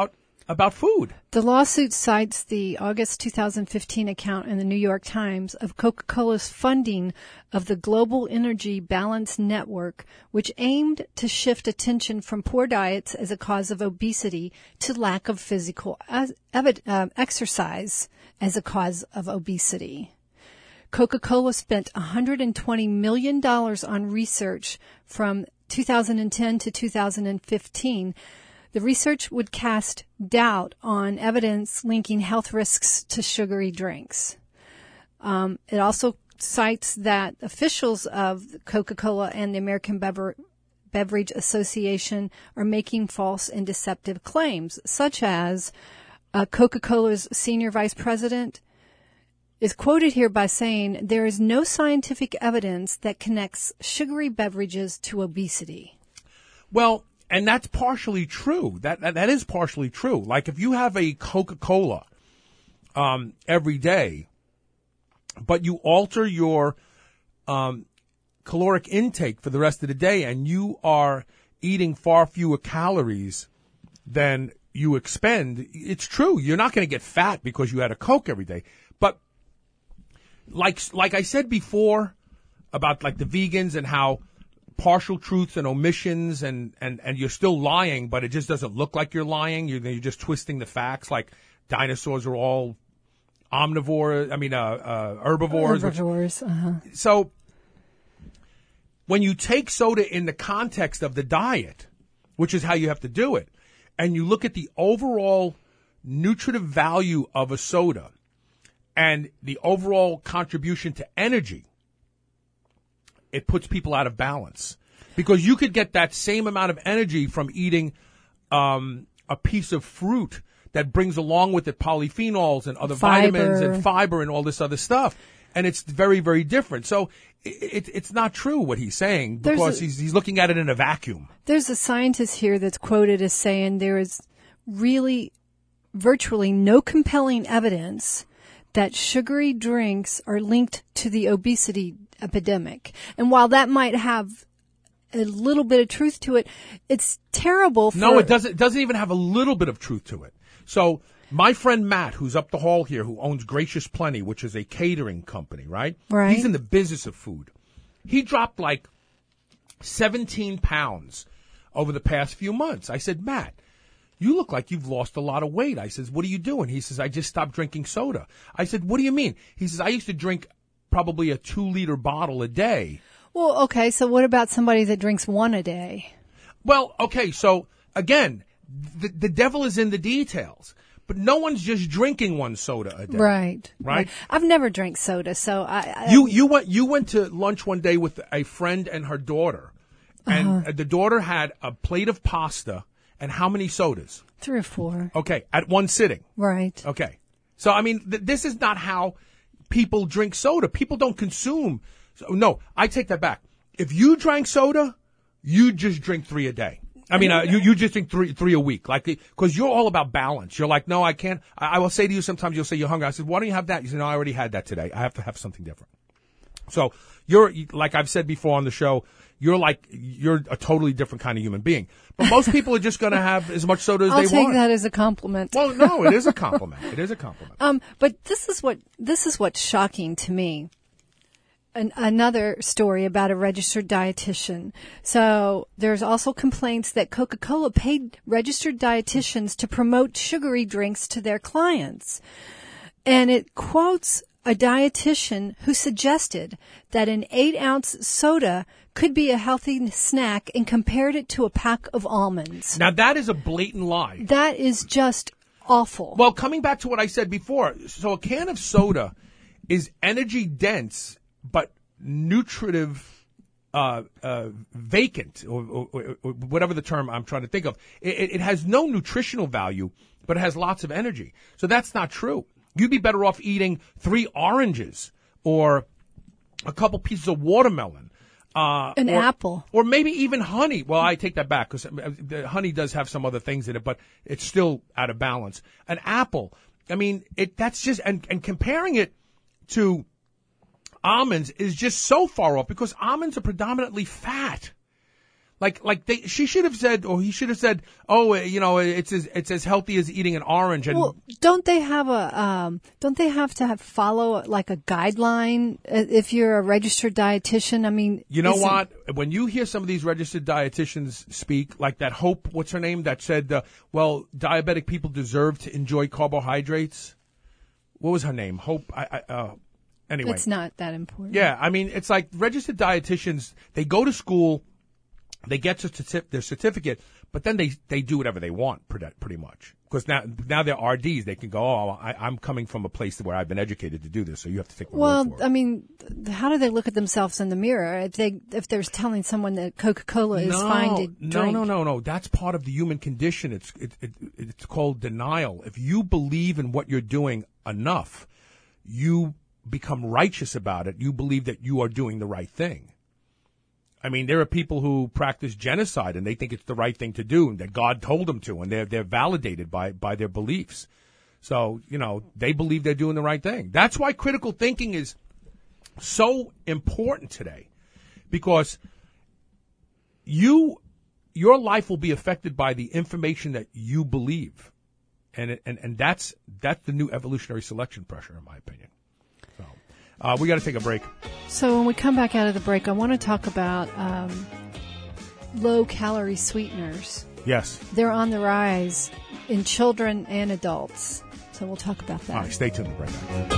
about food. The lawsuit cites the August two thousand fifteen account in the New York Times of Coca-Cola's funding of the Global Energy Balance Network, which aimed to shift attention from poor diets as a cause of obesity to lack of physical uh, exercise as a cause of obesity. Coca-Cola spent one hundred twenty million dollars on research from two thousand ten to two thousand fifteen. The research would cast doubt on evidence linking health risks to sugary drinks. Um, it also cites that officials of Coca-Cola and the American Bever- Beverage Association are making false and deceptive claims, such as uh, Coca-Cola's senior vice president is quoted here by saying, there is no scientific evidence that connects sugary beverages to obesity. Well, and that's partially true. That, that that is partially true. Like if you have a Coca-Cola um, every day, but you alter your um, caloric intake for the rest of the day and you are eating far fewer calories than you expend, it's true. You're not going to get fat because you had a Coke every day. But like like I said before about like the vegans and how partial truths and omissions and, and, and you're still lying, but it just doesn't look like you're lying. You're, you're just twisting the facts like dinosaurs are all omnivores, I mean, uh, uh, herbivores. Herbivores, uh-huh. So when you take soda in the context of the diet, which is how you have to do it, and you look at the overall nutritive value of a soda and the overall contribution to energy, it puts people out of balance because you could get that same amount of energy from eating um, a piece of fruit that brings along with it polyphenols and other Fiber. vitamins and fiber and all this other stuff. And it's very, very different. So it, it, it's not true what he's saying because a, he's, he's looking at it in a vacuum. There's a scientist here that's quoted as saying there is really virtually no compelling evidence that sugary drinks are linked to the obesity epidemic. And while that might have a little bit of truth to it, it's terrible for... No, it doesn't, it doesn't even have a little bit of truth to it. So my friend Matt, who's up the hall here, who owns Gracious Plenty, which is a catering company, right? Right. He's in the business of food. He dropped like seventeen pounds over the past few months. I said, Matt, you look like you've lost a lot of weight. I says, what are you doing? He says, I just stopped drinking soda. I said, what do you mean? He says, I used to drink probably a two-liter bottle a day. Well, okay, so what about somebody that drinks one a day? Well, okay, so, again, the, the devil is in the details. But no one's just drinking one soda a day. Right. Right? I've never drank soda, so I... I you you went you went to lunch one day with a friend and her daughter. And Uh-huh. the daughter had a plate of pasta and how many sodas? Three or four. Okay, at one sitting. Right. Okay. So, I mean, th- this is not how people drink soda. People don't consume. So, no, I take that back. If you drank soda, you just drink three a day. I mean, uh, you, you just drink three, three a week. Like, cause you're all about balance. You're like, no, I can't. I, I will say to you sometimes, you'll say you're hungry. I said, why don't you have that? You say, no, I already had that today. I have to have something different. So you're, like I've said before on the show, you're like, you're a totally different kind of human being. But most people are just going to have as much soda as I'll they take want. that as a compliment. Well, no, it is a compliment. It is a compliment. Um, but this is what this is what's shocking to me. An, another story about a registered dietitian. So there's also complaints that Coca-Cola paid registered dietitians to promote sugary drinks to their clients. And it quotes a dietitian who suggested that an eight-ounce soda could be a healthy snack and compared it to a pack of almonds. Now, that is a blatant lie. That is just awful. Well, coming back to what I said before, so a can of soda is energy dense, but nutritive, uh, uh, vacant, or, or, or whatever the term I'm trying to think of. It, it has no nutritional value, but it has lots of energy. So that's not true. You'd be better off eating three oranges or a couple pieces of watermelon. Uh, An or, apple. Or maybe even honey. Well, I take that back because the honey does have some other things in it, but it's still out of balance. An apple. I mean, it, that's just, and, and comparing it to almonds is just so far off because almonds are predominantly fat. Like, like they, she should have said, or he should have said, oh, you know, it's as, it's as healthy as eating an orange. And well, don't they have a, um, don't they have to have follow like a guideline if you're a registered dietitian? I mean, you know what? When you hear some of these registered dietitians speak, like that Hope, what's her name, that said, uh, well, diabetic people deserve to enjoy carbohydrates. What was her name? Hope. I, I, uh, anyway, it's not that important. Yeah, I mean, it's like registered dietitians. They go to school. They get their certificate, but then they, they do whatever they want, pretty much. Because now now they're R Ds. They can go, oh, I, I'm coming from a place where I've been educated to do this, so you have to take my well, word for it. I mean, how do they look at themselves in the mirror if they if they're telling someone that Coca-Cola is no, fine to no, drink? No, no, no, no. That's part of the human condition. It's it, it, it's called denial. If you believe in what you're doing enough, you become righteous about it. You believe that you are doing the right thing. I mean, there are people who practice genocide and they think it's the right thing to do and that God told them to, and they're, they're validated by, by their beliefs. So, you know, they believe they're doing the right thing. That's why critical thinking is so important today, because you, your life will be affected by the information that you believe. And, it, and, and that's, that's the new evolutionary selection pressure, in my opinion. So, uh, we got to take a break. So when we come back out of the break, I want to talk about um, low-calorie sweeteners. Yes. They're on the rise in children and adults. So we'll talk about that. All right, stay tuned right now.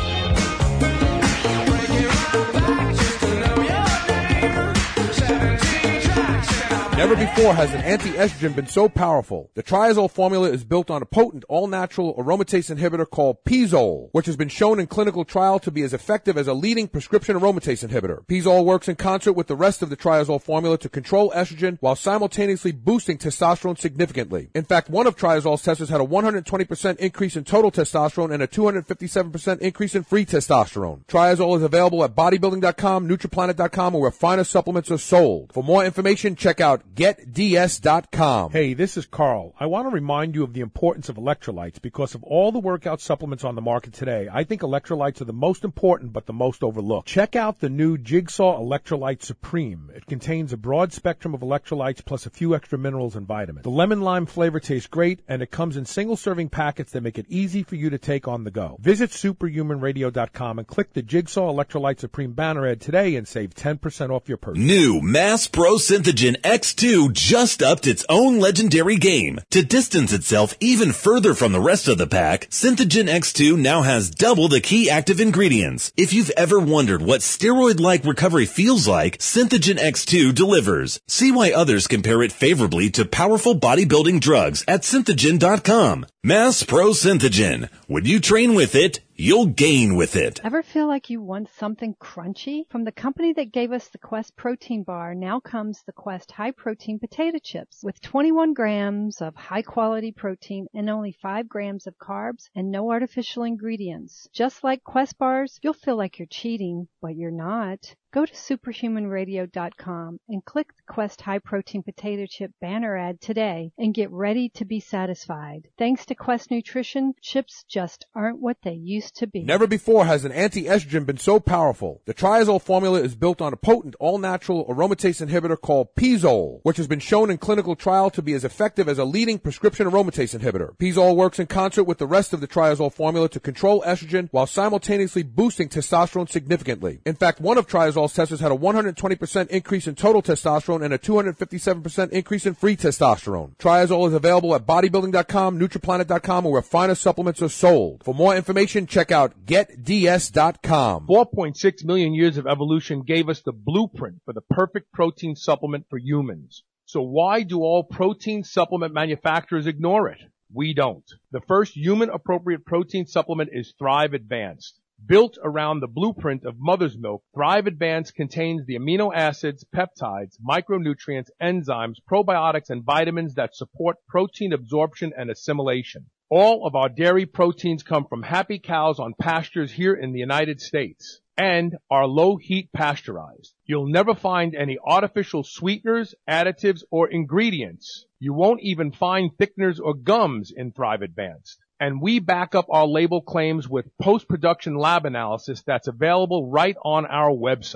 Never before has an anti-estrogen been so powerful. The Triazole formula is built on a potent, all-natural aromatase inhibitor called Pizole, which has been shown in clinical trial to be as effective as a leading prescription aromatase inhibitor. Pizole works in concert with the rest of the Triazole formula to control estrogen while simultaneously boosting testosterone significantly. In fact, one of Triazole's testers had a one hundred twenty percent increase in total testosterone and a two hundred fifty-seven percent increase in free testosterone. Triazole is available at bodybuilding dot com, Nutriplanet dot com, or where finer supplements are sold. For more information, check out get d s dot com. Hey, this is Carl. I want to remind you of the importance of electrolytes because of all the workout supplements on the market today. I think electrolytes are the most important but the most overlooked. Check out the new Jigsaw Electrolyte Supreme. It contains a broad spectrum of electrolytes plus a few extra minerals and vitamins. The lemon lime flavor tastes great, and it comes in single serving packets that make it easy for you to take on the go. Visit superhuman radio dot com and click the Jigsaw Electrolyte Supreme banner ad today and save ten percent off your purchase. New Mass Pro Synthogen X two just upped its own legendary game. To distance itself even further from the rest of the pack, Synthogen X two now has double the key active ingredients. If you've ever wondered what steroid-like recovery feels like, Synthogen X two delivers. See why others compare it favorably to powerful bodybuilding drugs at synthogen dot com. Mass Pro Synthogen. When you train with it, you'll gain with it. Ever feel like you want something crunchy? From the company that gave us the Quest protein bar, now comes the Quest high protein potato chips with twenty-one grams of high quality protein and only five grams of carbs and no artificial ingredients. Just like Quest bars, you'll feel like you're cheating, but you're not. Go to superhuman radio dot com and click the Quest high protein potato chip banner ad today and get ready to be satisfied. Thanks to Quest Nutrition, chips just aren't what they used to be. Never before has an anti-estrogen been so powerful. The Triazole formula is built on a potent, all-natural aromatase inhibitor called Pizole, which has been shown in clinical trial to be as effective as a leading prescription aromatase inhibitor. Pizole works in concert with the rest of the Triazole formula to control estrogen while simultaneously boosting testosterone significantly. In fact, one of Triazole's testers had a one hundred twenty percent increase in total testosterone and a two hundred fifty-seven percent increase in free testosterone. Triazole is available at bodybuilding dot com, Nutriplanet dot com, or where finer supplements are sold. For more information, check out get d s dot com. four point six million years of evolution gave us the blueprint for the perfect protein supplement for humans. So why do all protein supplement manufacturers ignore it? We don't. The first human-appropriate protein supplement is Thrive Advanced. Built around the blueprint of mother's milk, Thrive Advanced contains the amino acids, peptides, micronutrients, enzymes, probiotics, and vitamins that support protein absorption and assimilation. All of our dairy proteins come from happy cows on pastures here in the United States and are low-heat pasteurized. You'll never find any artificial sweeteners, additives, or ingredients. You won't even find thickeners or gums in Thrive Advanced. And we back up our label claims with post-production lab analysis that's available right on our website.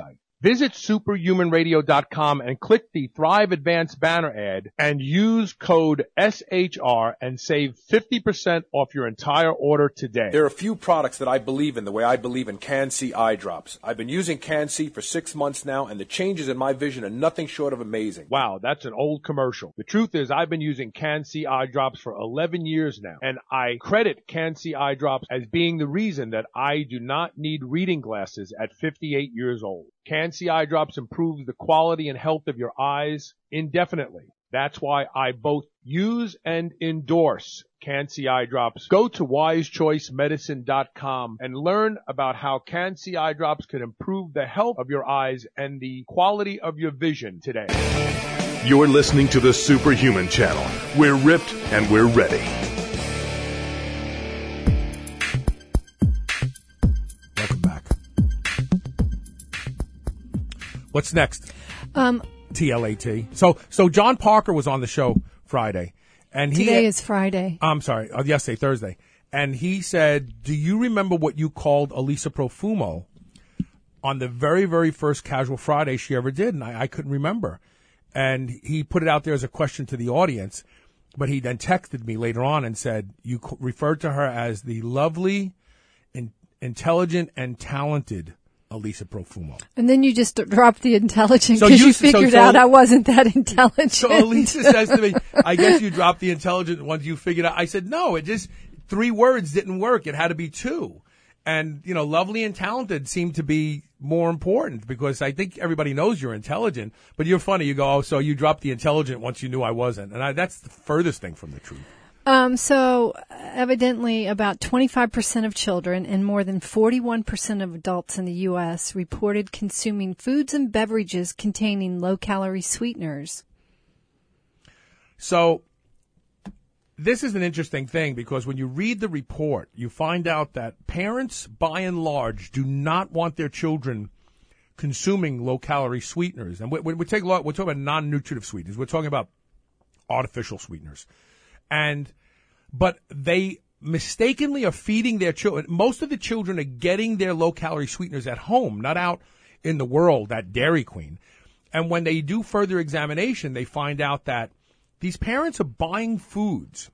Visit superhuman radio dot com and click the Thrive Advanced banner ad and use code S H R and save fifty percent off your entire order today. There are a few products that I believe in the way I believe in Can-C eye drops. I've been using Can-C for six months now, and the changes in my vision are nothing short of amazing. Wow, that's an old commercial. The truth is I've been using Can-C eye drops for eleven years now, and I credit Can-C eye drops as being the reason that I do not need reading glasses at fifty-eight years old. Can-C eye drops improves the quality and health of your eyes indefinitely. That's why I both use and endorse Can-C eye drops. Go to wise choice medicine dot com and learn about how Can-C eye drops can improve the health of your eyes and the quality of your vision today. You're listening to the Superhuman Channel. We're ripped and we're ready. Welcome back. What's next? Um, T L A T. So, so John Parker was on the show Friday, and he today is Friday. I'm sorry, uh, yesterday, Thursday, and he said, "Do you remember what you called Elisa Profumo on the very, very first Casual Friday she ever did?" And I, I couldn't remember, and he put it out there as a question to the audience, but he then texted me later on and said, "You c- referred to her as the lovely, in- intelligent, and talented Elisa Profumo." And then you just dropped the intelligent So because you- you, so- figured so- out I wasn't that intelligent. So Elisa says to me, "I guess you dropped the intelligent ones you figured out." I said, "No, it just, three words didn't work. It had to be two." And, you know, lovely and talented seemed to be more important because I think everybody knows you're intelligent, but you're funny. You go, "Oh, so you dropped the intelligent once you knew I wasn't." And I, that's the furthest thing from the truth. Um, so evidently about twenty-five percent of children and more than forty-one percent of adults in the U S reported consuming foods and beverages containing low-calorie sweeteners. So this is an interesting thing because when you read the report, you find out that parents, by and large, do not want their children consuming low-calorie sweeteners. And we, we, we take a lot, we're talking about non-nutritive sweeteners. We're talking about artificial sweeteners. And, but they mistakenly are feeding their children. Most of the children are getting their low-calorie sweeteners at home, not out in the world at Dairy Queen. And when they do further examination, they find out that these parents are buying foods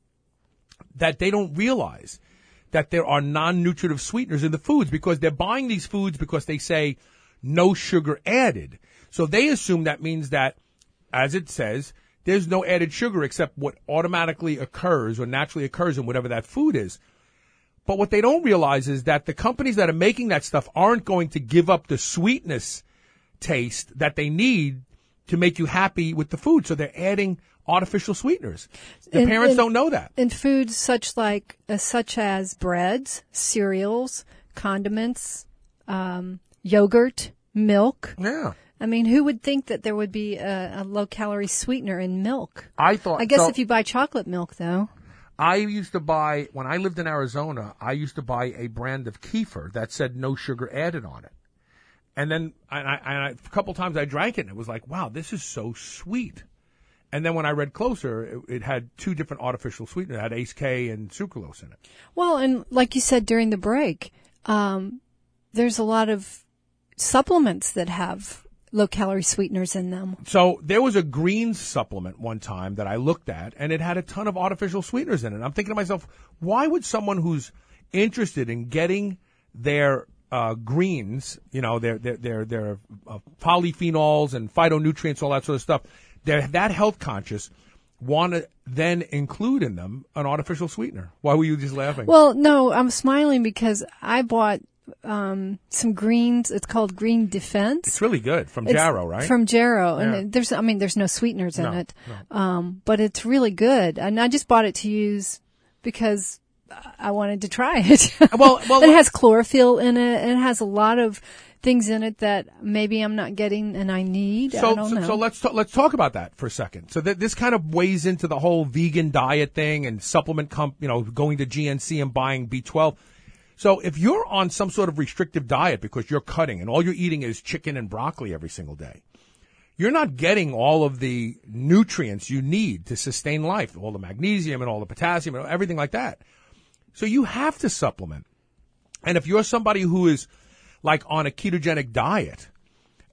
that they don't realize that there are non-nutritive sweeteners in the foods because they're buying these foods because they say no sugar added. So they assume that means that, as it says, there's no added sugar except what automatically occurs or naturally occurs in whatever that food is. But what they don't realize is that the companies that are making that stuff aren't going to give up the sweetness taste that they need to make you happy with the food. So they're adding artificial sweeteners. The In- parents in- don't know that. In foods such like uh, such as breads, cereals, condiments, um, yogurt, milk. Yeah. I mean, who would think that there would be a, a low-calorie sweetener in milk? I thought. I guess so, if you buy chocolate milk, though. I used to buy, when I lived in Arizona, I used to buy a brand of kefir that said no sugar added on it. And then and I, and I, a couple times I drank it and it was like, wow, this is so sweet. And then when I read closer, it, it had two different artificial sweeteners. It had Ace K and sucralose in it. Well, and like you said during the break, um, there's a lot of supplements that have low-calorie sweeteners in them. So there was a greens supplement one time that I looked at, and it had a ton of artificial sweeteners in it. And I'm thinking to myself, why would someone who's interested in getting their uh, greens, you know, their their their, their uh, polyphenols and phytonutrients, all that sort of stuff, they're that health conscious, want to then include in them an artificial sweetener? Why were you just laughing? Well, no, I'm smiling because I bought um, some greens. It's called Green Defense. It's really good from It's Jarrow, right? From Jarrow, Yeah. and there's, I mean, there's no sweeteners in No, it, um, but it's really good. And I just bought it to use because I wanted to try it. Well, well, it has chlorophyll in it, and it has a lot of things in it that maybe I'm not getting and I need. So, I don't so, know. so let's talk, let's talk about that for a second. So th- this kind of weighs into the whole vegan diet thing and supplement, comp, you know, going to G N C and buying B twelve. So if you're on some sort of restrictive diet because you're cutting and all you're eating is chicken and broccoli every single day, you're not getting all of the nutrients you need to sustain life, all the magnesium and all the potassium and everything like that. So you have to supplement. And if you're somebody who is like on a ketogenic diet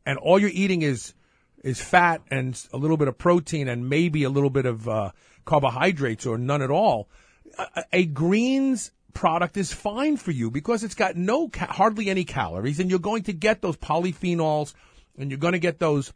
and all you're eating is is fat and a little bit of protein and maybe a little bit of uh, carbohydrates or none at all, a, a greens product is fine for you because it's got no ca- hardly any calories, and you're going to get those polyphenols, and you're going to get those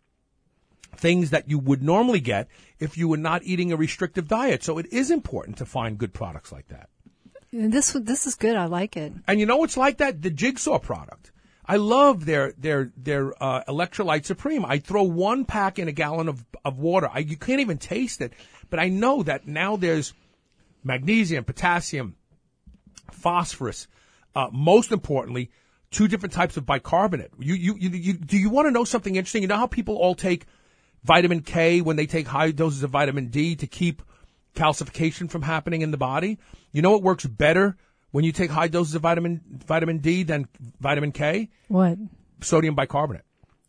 things that you would normally get if you were not eating a restrictive diet. So it is important to find good products like that. This this is good. I like it. And you know what's like that? The Jigsaw product. I love their their their uh, Electrolyte Supreme. I throw one pack in a gallon of of water. I, you can't even taste it, but I know that now there's magnesium, potassium, phosphorus. Uh, most importantly, two different types of bicarbonate. You you you, you do you want to know something interesting? You know how people all take vitamin K when they take high doses of vitamin D to keep calcification from happening in the body? You know what works better when you take high doses of vitamin vitamin D than vitamin K? What? Sodium bicarbonate.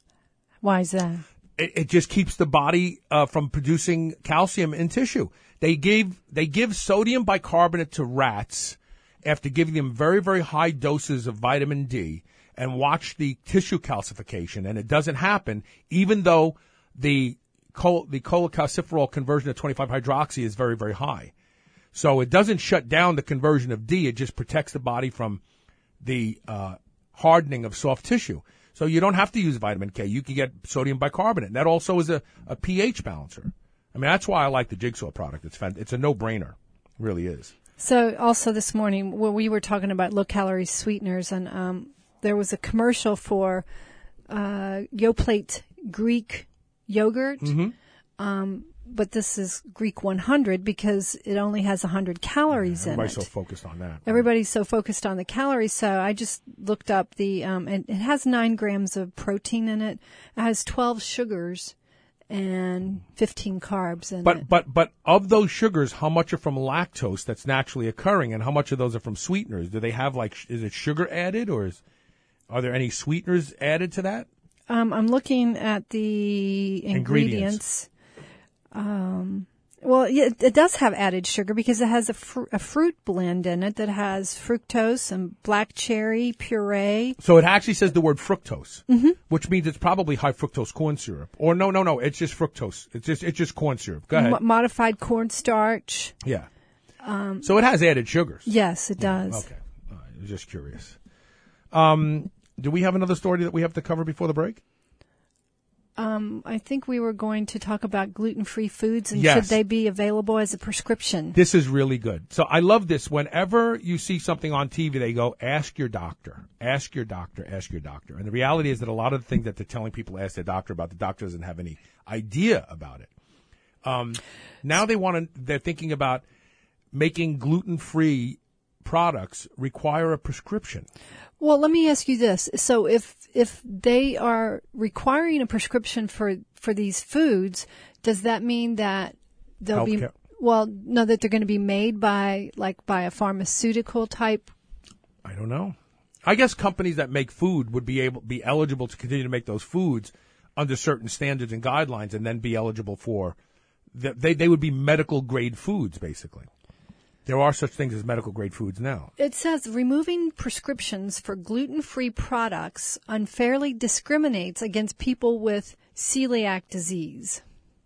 Why is that? It, it just keeps the body uh, from producing calcium in tissue. They gave they give sodium bicarbonate to rats after giving them very, very high doses of vitamin D and watch the tissue calcification, and it doesn't happen even though the chol- the cholecalciferol conversion of twenty-five hydroxy is very, very high. So it doesn't shut down the conversion of D. It just protects the body from the uh, hardening of soft tissue. So you don't have to use vitamin K. You can get sodium bicarbonate. And that also is a, a pH balancer. I mean, that's why I like the Jigsaw product. It's fan- it's a no-brainer. It really is. So also this morning, when we were talking about low-calorie sweeteners, and um, there was a commercial for uh, Yoplait Greek yogurt. Mm-hmm. Um, but this is Greek one hundred because it only has one hundred calories yeah, in it. Everybody's so focused on that. Right? Everybody's so focused on the calories. So I just looked up the, um, and it has nine grams of protein in it. It has twelve sugars and fifteen carbs in but, it. But, but of those sugars, how much are from lactose that's naturally occurring, and how much of those are from sweeteners? Do they have like, is it sugar added, or is, are there any sweeteners added to that? Um, I'm looking at the ingredients. Ingredients. Um, well, yeah, it, it does have added sugar because it has a, fr- a fruit blend in it that has fructose and black cherry puree. So it actually says the word fructose, mm-hmm. which means it's probably high fructose corn syrup. Or no, no, no, it's just fructose. It's just it's just corn syrup. Go ahead. M- modified cornstarch. Yeah. Um, so it has added sugars. Yes, it does. Yeah, okay. All right. I was just curious. Um, do we have another story that we have to cover before the break? Um, I think we were going to talk about gluten-free foods and yes. should they be available as a prescription. This is really good. So I love this. Whenever you see something on T V, they go, ask your doctor, ask your doctor, ask your doctor. And the reality is that a lot of the things that they're telling people to ask their doctor about, the doctor doesn't have any idea about it. Um, now they want to, they're thinking about making gluten-free products require a prescription. Well, let me ask you this. So if if they are requiring a prescription for, for these foods, does that mean that they'll Healthcare. be, well, no, that they're going to be made by, like, by a pharmaceutical type? I don't know. I guess companies that make food would be able, be eligible to continue to make those foods under certain standards and guidelines and then be eligible for, they, they would be medical grade foods, basically. There are such things as medical grade foods now. It says removing prescriptions for gluten-free products unfairly discriminates against people with celiac disease.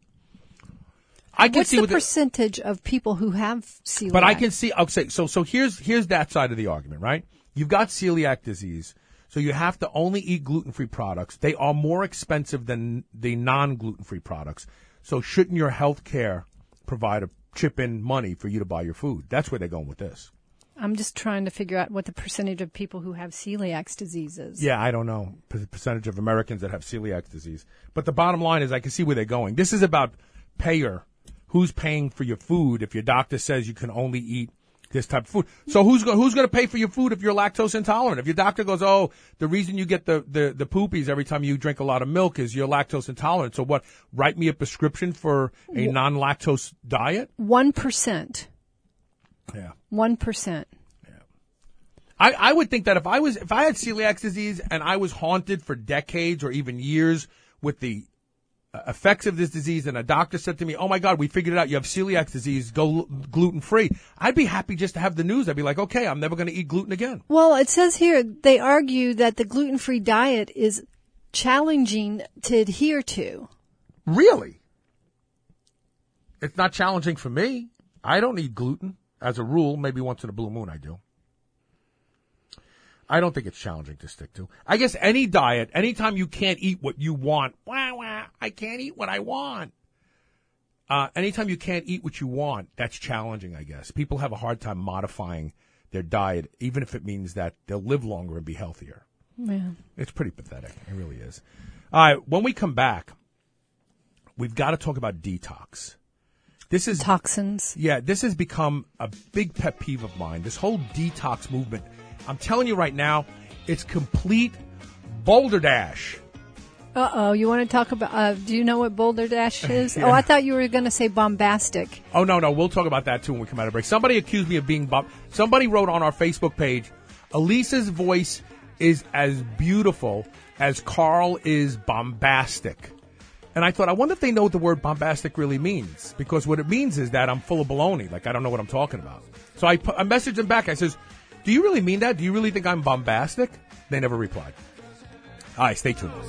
I can What's see the what percentage the, of people who have celiac? But I can see. Okay, so so here's here's that side of the argument, right? You've got celiac disease, so you have to only eat gluten-free products. They are more expensive than the non-gluten-free products. So shouldn't your health care provider chip in money for you to buy your food? That's where they're going with this. I'm just trying to figure out what the percentage of people who have celiac disease is. Yeah, I don't know the percentage of Americans that have celiac disease. But the bottom line is I can see where they're going. This is about payer. Who's paying for your food if your doctor says you can only eat this type of food? So who's go, who's going to pay for your food if you're lactose intolerant? If your doctor goes, oh, the reason you get the, the, the poopies every time you drink a lot of milk is you're lactose intolerant. So what, write me a prescription for a non-lactose diet? One percent. Yeah. One percent. Yeah. I, I would think that if I was, if I had celiac disease and I was haunted for decades or even years with the effects of this disease, and a doctor said to me, oh my God, we figured it out, you have celiac disease, go gluten free, I'd be happy just to have the news. I'd be like, okay, I'm never going to eat gluten again. Well, it says here they argue that the gluten free diet is challenging to adhere to. Really? It's not challenging for me. I don't eat gluten as a rule. Maybe once in a blue moon I do. I don't think it's challenging to stick to. I guess any diet, anytime you can't eat what you want, wah, wah, I can't eat what I want. Uh, anytime you can't eat what you want, that's challenging, I guess. People have a hard time modifying their diet, even if it means that they'll live longer and be healthier. Yeah. It's pretty pathetic. It really is. All right, when we come back, we've got to talk about detox. This is toxins. Yeah, this has become a big pet peeve of mine. This whole detox movement. I'm telling you right now, it's complete boulder dash. Uh-oh, you want to talk about, uh, do you know what boulder dash is? Yeah. Oh, I thought you were going to say bombastic. Oh, no, no, we'll talk about that too when we come out of break. Somebody accused me of being bomb. Somebody wrote on our Facebook page, Elisa's voice is as beautiful as Carl is bombastic. And I thought, I wonder if they know what the word bombastic really means. Because what it means is that I'm full of baloney. Like, I don't know what I'm talking about. So I, I messaged them back. I says, do you really mean that? Do you really think I'm bombastic? They never replied. All right, stay tuned.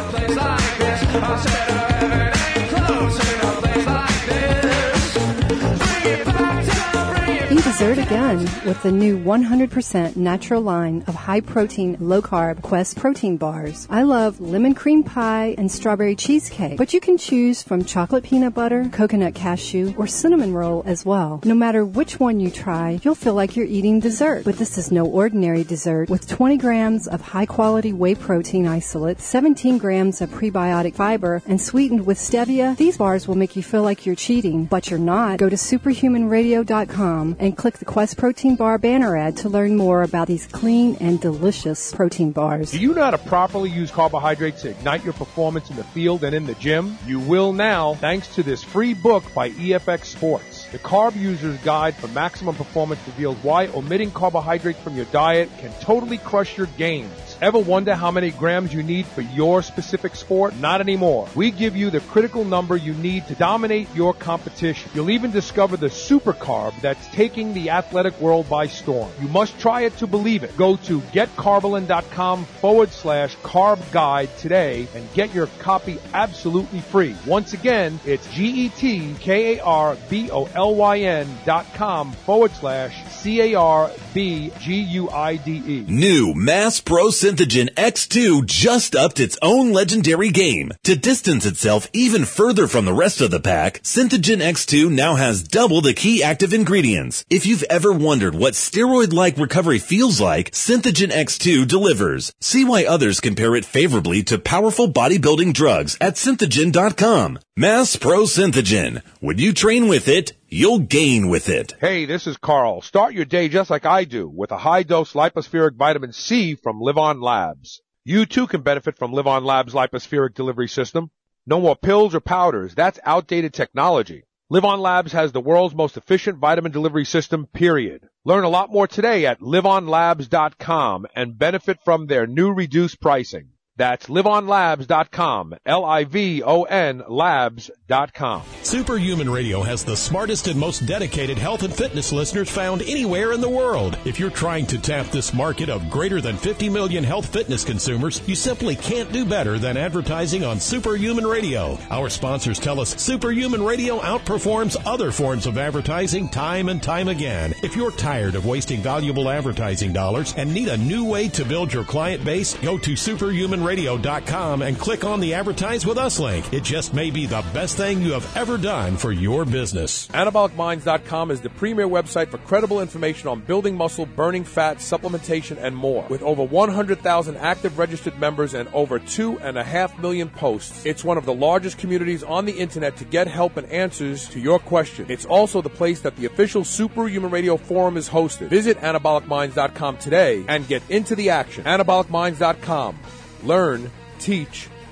Eat dessert again with the new one hundred percent natural line of high-protein, low-carb Quest protein bars. I love lemon cream pie and strawberry cheesecake, but you can choose from chocolate peanut butter, coconut cashew, or cinnamon roll as well. No matter which one you try, you'll feel like you're eating dessert. But this is no ordinary dessert. With twenty grams of high-quality whey protein isolate, seventeen grams of prebiotic fiber, and sweetened with stevia, these bars will make you feel like you're cheating, but you're not. Go to superhuman radio dot com and click the Quest Protein Bar banner ad to learn more about these clean and delicious protein bars. Do you know how to properly use carbohydrates to ignite your performance in the field and in the gym? You will now, thanks to this free book by E F X Sports. The Carb User's Guide for Maximum Performance reveals why omitting carbohydrates from your diet can totally crush your gains. Ever wonder how many grams you need for your specific sport? Not anymore. We give you the critical number you need to dominate your competition. You'll even discover the super carb that's taking the athletic world by storm. You must try it to believe it. Go to getcarbolin.com forward slash carb guide today and get your copy absolutely free. Once again, it's G-E-T-K-A-R-B-O-L-Y-N dot com forward slash C-A-R-B-G-U-I-D-E. New Mass Pro Synthogen X two just upped its own legendary game. To distance itself even further from the rest of the pack, Synthogen X two now has double the key active ingredients. If you've ever wondered what steroid-like recovery feels like, Synthogen X two delivers. See why others compare it favorably to powerful bodybuilding drugs at synthogen dot com. Mass Pro Synthogen. When you train with it, you'll gain with it. Hey, this is Carl. Start your day just like I do with a high-dose lipospheric vitamin C from Livon Labs. You too can benefit from Livon Labs' lipospheric delivery system. No more pills or powders. That's outdated technology. Livon Labs has the world's most efficient vitamin delivery system, period. Learn a lot more today at livon labs dot com and benefit from their new reduced pricing. That's livon labs dot com, L I V O N labs dot com. Superhuman Radio has the smartest and most dedicated health and fitness listeners found anywhere in the world. If you're trying to tap this market of greater than fifty million health fitness consumers, you simply can't do better than advertising on Superhuman Radio. Our sponsors tell us Superhuman Radio outperforms other forms of advertising time and time again. If you're tired of wasting valuable advertising dollars and need a new way to build your client base, go to superhuman radio dot com and click on the Advertise With Us link. It just may be the best thing you have ever done for your business. anabolic minds dot com is the premier website for credible information on building muscle, burning fat, supplementation, and more. With over one hundred thousand active registered members and over two and a half million posts, it's one of the largest communities on the internet to get help and answers to your questions. It's also the place that the official Superhuman Radio Forum is hosted. Visit anabolic minds dot com today and get into the action. anabolic minds dot com. Learn, teach,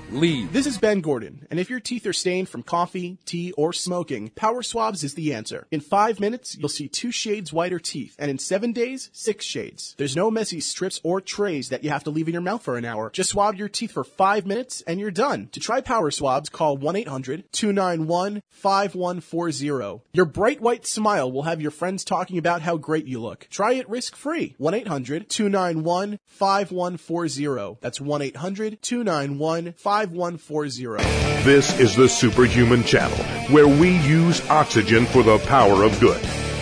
leave. This is Ben Gordon, and if your teeth are stained from coffee, tea, or smoking, Power Swabs is the answer. In five minutes, you'll see two shades whiter teeth, and in seven days, six shades. There's no messy strips or trays that you have to leave in your mouth for an hour. Just swab your teeth for five minutes, and you're done. To try Power Swabs, call one eight hundred two nine one five one four zero. Your bright white smile will have your friends talking about how great you look. Try it risk-free. one eight hundred two nine one five one four zero. That's one eight hundred two nine one five one four zero. This is the Superhuman Channel, where we use oxygen for the power of good.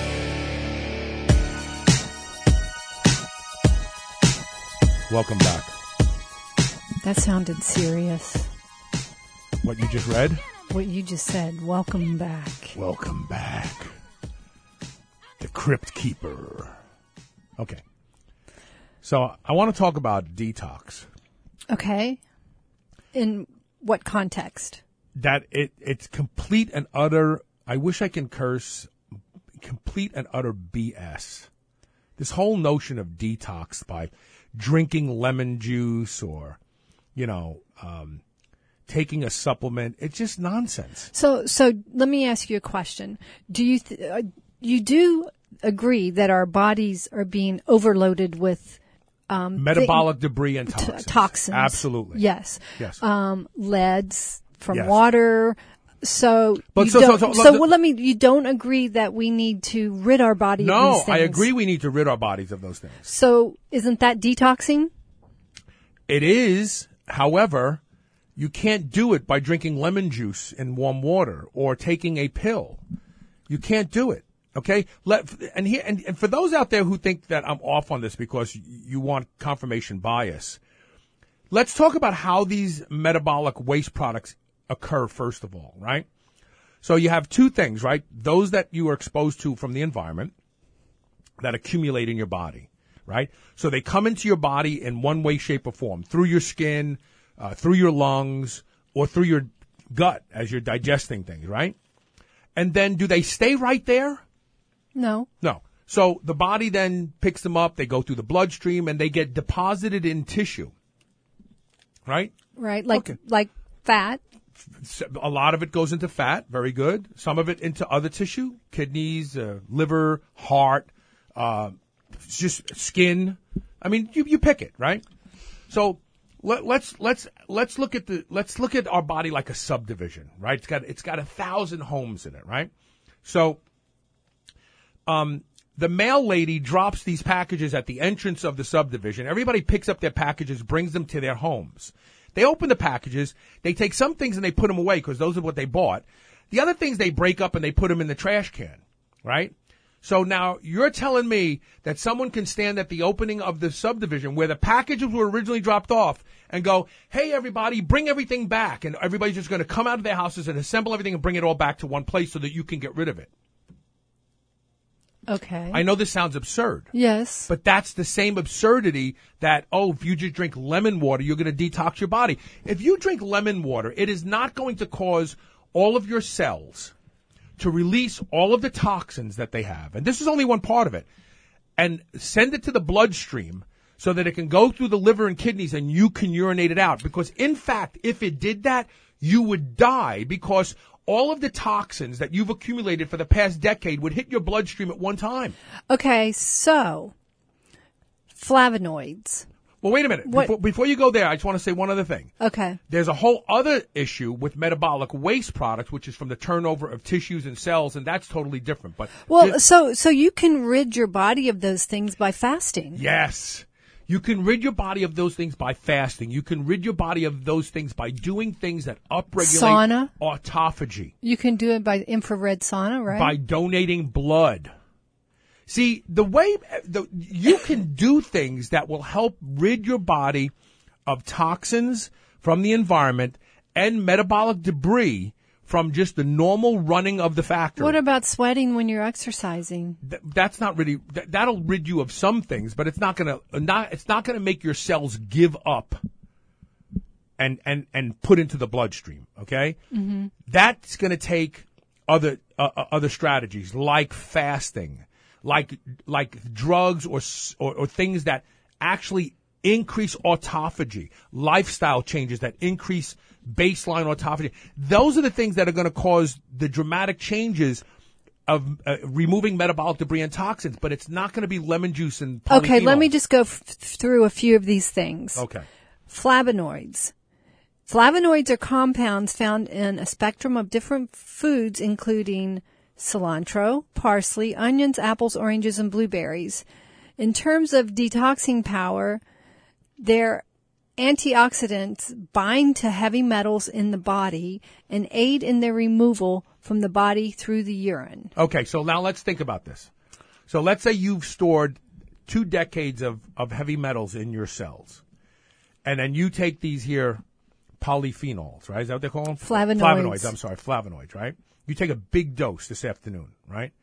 Welcome back. That sounded serious. What you just read? What you just said. Welcome back. Welcome back. The Crypt Keeper. Okay. So I want to talk about detox. Okay. In what context? That it it's complete and utter, I wish I can curse, complete and utter B S. This whole notion of detox by drinking lemon juice or, you know, um, taking a supplement, it's just nonsense. So, so let me ask you a question. Do you, th- uh, you do agree that our bodies are being overloaded with Um, metabolic th- debris and toxins. T- toxins. Absolutely. Yes. Yes. Um, leads from Yes. water. So, But you so- don't, so- so, so- well, let me, you don't agree that we need to rid our body of No, these things. I agree we need to rid our bodies of those things. So, isn't that detoxing? It is, however, you can't do it by drinking lemon juice in warm water or taking a pill. You can't do it. Okay, let and here and, and for those out there who think that I'm off on this because you want confirmation bias, let's talk about how these metabolic waste products occur. First of all, right? So you have two things, right? Those that you are exposed to from the environment that accumulate in your body, right? So they come into your body in one way, shape, or form through your skin, uh, through your lungs, or through your gut as you're digesting things, right? And then do they stay right there? No. No. So the body then picks them up, they go through the bloodstream, and they get deposited in tissue. Right? Right. Like, Okay. like fat. A lot of it goes into fat, very good. Some of it into other tissue, kidneys, uh, liver, heart, uh, just skin. I mean, you, you pick it, right? So let, let's let's let's look at the let's look at our body like a subdivision, right? It's got it's got a thousand homes in it, right? So Um, the mail lady drops these packages at the entrance of the subdivision. Everybody picks up their packages, brings them to their homes. They open the packages. They take some things and they put them away because those are what they bought. The other things they break up and they put them in the trash can, right? So now you're telling me that someone can stand at the opening of the subdivision where the packages were originally dropped off and go, hey, everybody, bring everything back. And everybody's just going to come out of their houses and assemble everything and bring it all back to one place so that you can get rid of it. Okay. I know this sounds absurd. Yes. But that's the same absurdity that, oh, if you just drink lemon water, you're going to detox your body. If you drink lemon water, it is not going to cause all of your cells to release all of the toxins that they have. And this is only one part of it. And send it to the bloodstream so that it can go through the liver and kidneys and you can urinate it out. Because, in fact, if it did that, you would die because all of the toxins that you've accumulated for the past decade would hit your bloodstream at one time. Okay, so flavonoids. Well, wait a minute. What? Before, before you go there, I just want to say one other thing. Okay. There's a whole other issue with metabolic waste products, which is from the turnover of tissues and cells, and that's totally different. But Well, just- so so you can rid your body of those things by fasting. yes. You can rid your body of those things by fasting. You can rid your body of those things by doing things that upregulate Sauna. autophagy. You can do it by infrared sauna, right? By donating blood. See, the way the, you can do things that will help rid your body of toxins from the environment and metabolic debris from just the normal running of the factory. What about sweating when you're exercising? Th- that's not really that, that'll rid you of some things, but it's not going to not it's not going to make your cells give up and and and put into the bloodstream, okay? Mm-hmm. That's going to take other uh, uh, other strategies like fasting, like like drugs or, s- or or things that actually increase autophagy, lifestyle changes that increase baseline autophagy. Those are the things that are going to cause the dramatic changes of uh, removing metabolic debris and toxins, but it's not going to be lemon juice and polyphenols. Okay, let me just go f- through a few of these things. Okay. Flavonoids. Flavonoids are compounds found in a spectrum of different foods, including cilantro, parsley, onions, apples, oranges, and blueberries. In terms of detoxing power, their antioxidants bind to heavy metals in the body and aid in their removal from the body through the urine. Okay, so now let's think about this. So let's say you've stored two decades of, of heavy metals in your cells, and then you take these here polyphenols, right? Is that what they call them? Flavonoids. Flavonoids, I'm sorry, flavonoids, right? You take a big dose this afternoon, right?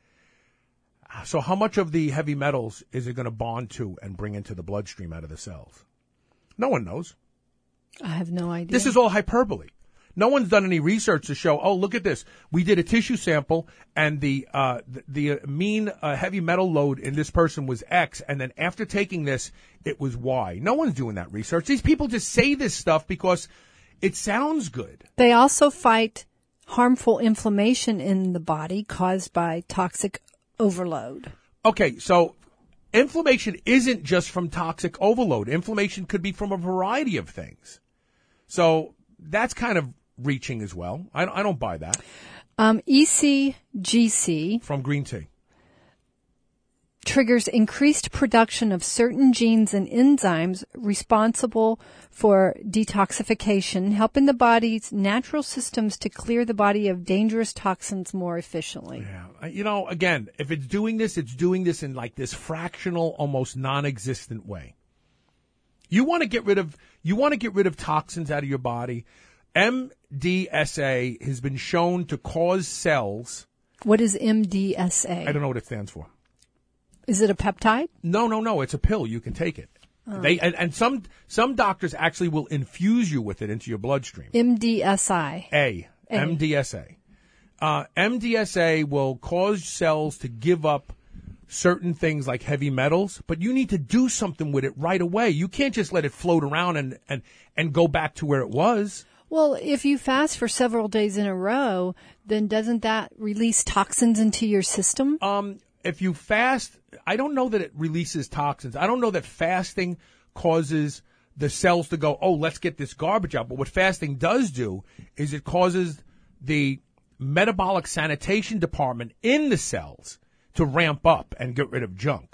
So how much of the heavy metals is it going to bond to and bring into the bloodstream out of the cells? No one knows. I have no idea. This is all hyperbole. No one's done any research to show, oh, look at this. We did a tissue sample, and the uh, the, the mean uh, heavy metal load in this person was X, and then after taking this, it was Y. No one's doing that research. These people just say this stuff because it sounds good. They also fight harmful inflammation in the body caused by toxic overload. Okay, so inflammation isn't just from toxic overload. Inflammation could be from a variety of things. So that's kind of reaching as well. I, I don't buy that. Um, E C G C from green tea triggers increased production of certain genes and enzymes responsible for detoxification, helping the body's natural systems to clear the body of dangerous toxins more efficiently. Yeah. You know, again, if it's doing this, it's doing this in like this fractional, almost non-existent way. You want to get rid of, you want to get rid of toxins out of your body. M D S A has been shown to cause cells. What is M D S A? I don't know what it stands for. Is it a peptide? No, no, no. It's a pill. You can take it. Oh. They and, and some some doctors actually will infuse you with it into your bloodstream. M D S I. A. A. M D S A. Uh, M D S A will cause cells to give up certain things like heavy metals, but you need to do something with it right away. You can't just let it float around and, and, and go back to where it was. Well, if you fast for several days in a row, then doesn't that release toxins into your system? Um, if you fast, I don't know that it releases toxins. I don't know that fasting causes the cells to go, oh, let's get this garbage out. But what fasting does do is it causes the metabolic sanitation department in the cells to ramp up and get rid of junk.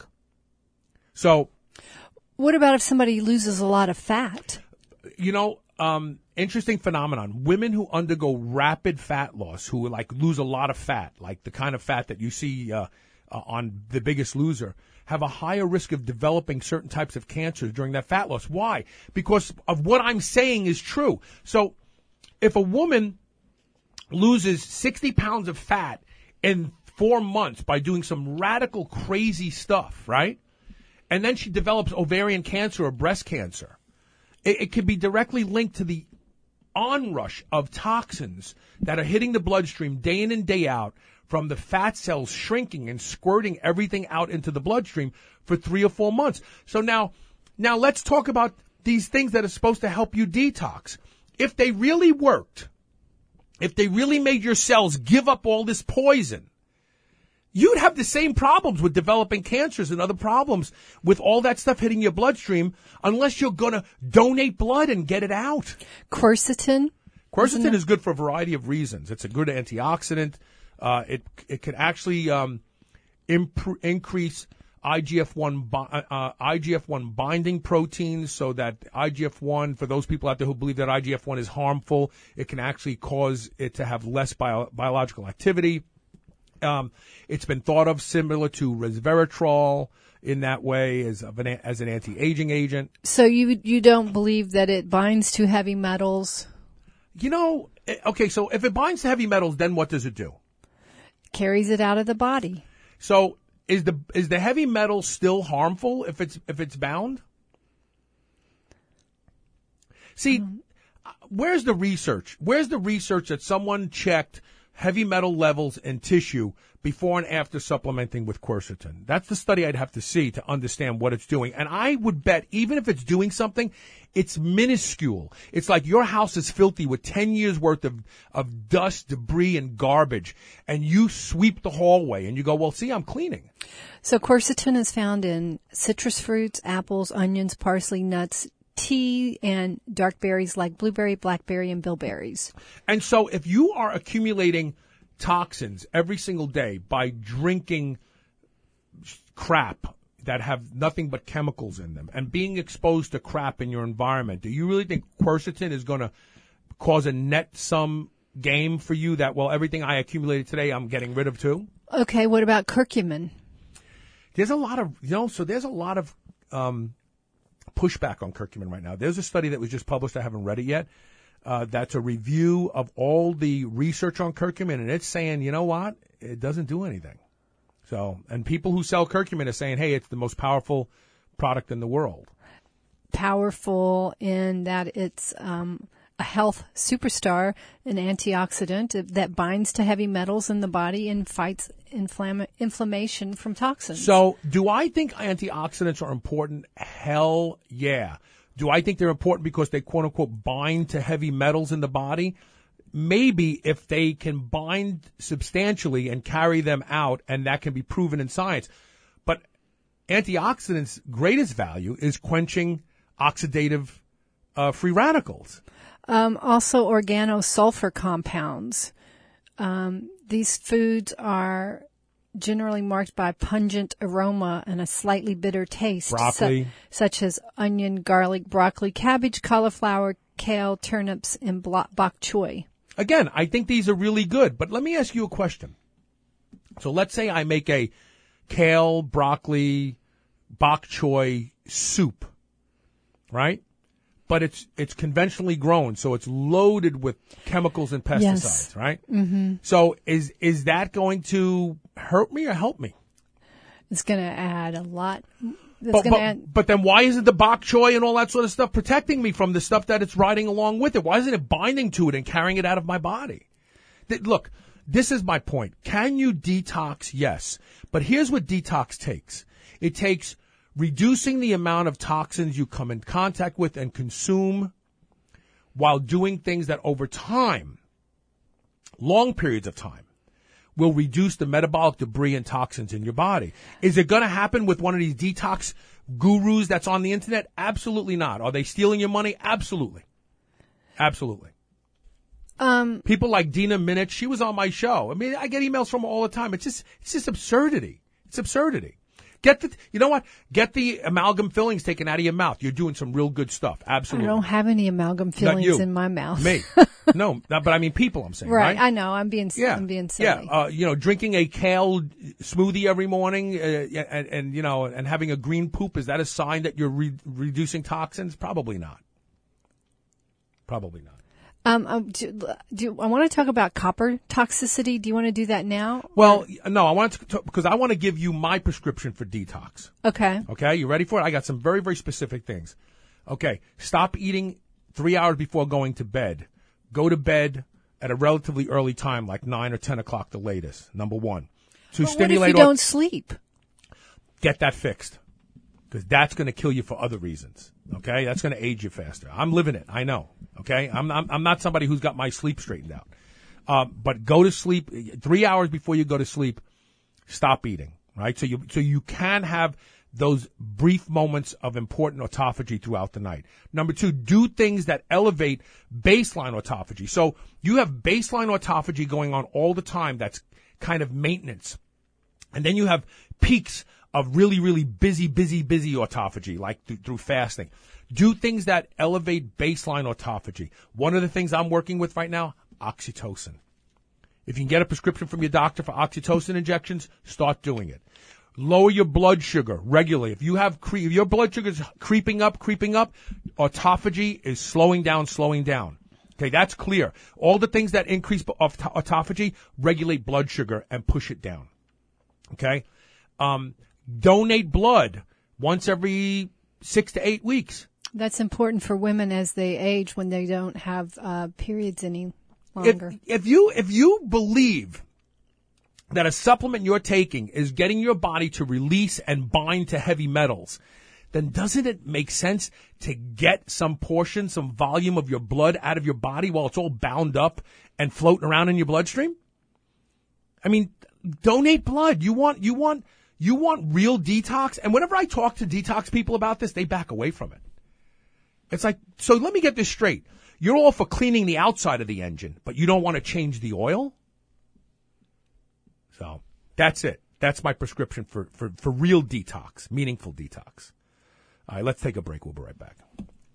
So, what about if somebody loses a lot of fat? You know, um, interesting phenomenon. Women who undergo rapid fat loss, who like lose a lot of fat, like the kind of fat that you see uh, uh, on The Biggest Loser, have a higher risk of developing certain types of cancers during that fat loss. Why? Because of what I'm saying is true. So, if a woman loses sixty pounds of fat in four months by doing some radical, crazy stuff, right? And then she develops ovarian cancer or breast cancer. It, it could be directly linked to the onrush of toxins that are hitting the bloodstream day in and day out from the fat cells shrinking and squirting everything out into the bloodstream for three or four months. So now, now let's talk about these things that are supposed to help you detox. If they really worked, if they really made your cells give up all this poison, you'd have the same problems with developing cancers and other problems with all that stuff hitting your bloodstream unless you're going to donate blood and get it out. Quercetin? Quercetin is good for a variety of reasons. It's a good antioxidant. Uh, it it can actually um, imp- increase I G F one bi- uh, I G F one binding proteins, so that I G F one, for those people out there who believe that I G F one is harmful, it can actually cause it to have less bio- biological activity. Um, it's been thought of similar to resveratrol in that way as of an, as an anti-aging agent. So you you don't believe that it binds to heavy metals? You know, okay, so if it binds to heavy metals, then what does it do? Carries it out of the body. So is the is the heavy metal still harmful if it's if it's bound? See, um, where's the research? Where's the research that someone checked heavy metal levels in tissue before and after supplementing with quercetin. That's the study I'd have to see to understand what it's doing. And I would bet even if it's doing something, it's minuscule. It's like your house is filthy with ten years worth of, of dust, debris, and garbage. And you sweep the hallway and you go, well, see, I'm cleaning. So quercetin is found in citrus fruits, apples, onions, parsley, nuts, tea, and dark berries like blueberry, blackberry, and bilberries. And so if you are accumulating toxins every single day by drinking crap that have nothing but chemicals in them and being exposed to crap in your environment, do you really think quercetin is going to cause a net sum game for you that, well, everything I accumulated today I'm getting rid of too? Okay, what about curcumin? There's a lot of, you know, so there's a lot of um, pushback on curcumin right now. There's a study that was just published, I haven't read it yet, Uh, that's a review of all the research on curcumin, and it's saying, you know what, it doesn't do anything. So, and people who sell curcumin are saying, hey, it's the most powerful product in the world. Powerful in that it's um, a health superstar, an antioxidant that binds to heavy metals in the body and fights inflam- inflammation from toxins. So, do I think antioxidants are important? Hell yeah. Do I think they're important because they, quote unquote, bind to heavy metals in the body? Maybe if they can bind substantially and carry them out, and that can be proven in science. But antioxidants' greatest value is quenching oxidative uh, free radicals. Um, also, organosulfur compounds. Um, these foods are generally marked by pungent aroma and a slightly bitter taste. Broccoli. Su- such as onion, garlic, broccoli, cabbage, cauliflower, kale, turnips, and blo- bok choy. Again, I think these are really good, but let me ask you a question. So let's say I make a kale, broccoli, bok choy soup, right? But it's it's conventionally grown, so it's loaded with chemicals and pesticides, yes. right? Mm-hmm. So is is that going to hurt me or help me? It's going to add a lot. It's But, gonna but, add, but then why isn't the bok choy and all that sort of stuff protecting me from the stuff that it's riding along with it? Why isn't it binding to it and carrying it out of my body? Th- Look, this is my point. Can you detox? Yes. But here's what detox takes. It takes reducing the amount of toxins you come in contact with and consume while doing things that over time, long periods of time, will reduce the metabolic debris and toxins in your body. Is it going to happen with one of these detox gurus that's on the internet? Absolutely not. Are they stealing your money? Absolutely. Absolutely. Um, People like Dina Minich, she was on my show. I mean, I get emails from her all the time. It's just, it's just absurdity. It's absurdity. Get the, you know what? Get the amalgam fillings taken out of your mouth. You're doing some real good stuff. Absolutely. I don't have any amalgam fillings in my mouth. Me. No, no, but I mean people, I'm saying, right? right? I know. I'm being, yeah. I'm being silly. Yeah. Uh, you know, drinking a kale smoothie every morning, uh, and, and, you know, and having a green poop, is that a sign that you're re- reducing toxins? Probably not. Probably not. Um, do, do I want to talk about copper toxicity? Do you want to do that now? Well, no, I want to talk, because I want to give you my prescription for detox. Okay. Okay, you ready for it? I got some very, very specific things. Okay, stop eating three hours before going to bed. Go to bed at a relatively early time, like nine or ten o'clock, the latest. Number one. To But stimulate. what if you don't sleep? Get that fixed, because that's going to kill you for other reasons. Okay, that's going to age you faster. I'm living it. I know. Okay, I'm I'm, I'm not somebody who's got my sleep straightened out. Um, but go to sleep three hours before you go to sleep. Stop eating. Right, so you so you can have those brief moments of important autophagy throughout the night. Number two, do things that elevate baseline autophagy. So you have baseline autophagy going on all the time. That's kind of maintenance. And then you have peaks of really, really busy, busy, busy autophagy, like th- through fasting. Do things that elevate baseline autophagy. One of the things I'm working with right now, oxytocin. If you can get a prescription from your doctor for oxytocin injections, start doing it. Lower your blood sugar regularly. If you have cre- if your blood sugar is creeping up, creeping up, autophagy is slowing down, slowing down. Okay, that's clear. All the things that increase aut- autophagy regulate blood sugar and push it down. Okay, um, donate blood once every six to eight weeks. That's important for women as they age when they don't have uh, periods any longer. If, if you if you believe that a supplement you're taking is getting your body to release and bind to heavy metals, then doesn't it make sense to get some portion, some volume of your blood out of your body while it's all bound up and floating around in your bloodstream? I mean, donate blood. You want, you want, you want real detox. And whenever I talk to detox people about this, they back away from it. It's like, so let me get this straight. You're all for cleaning the outside of the engine, but you don't want to change the oil? So that's it. That's my prescription for, for, for real detox, meaningful detox. All right, let's take a break. We'll be right back.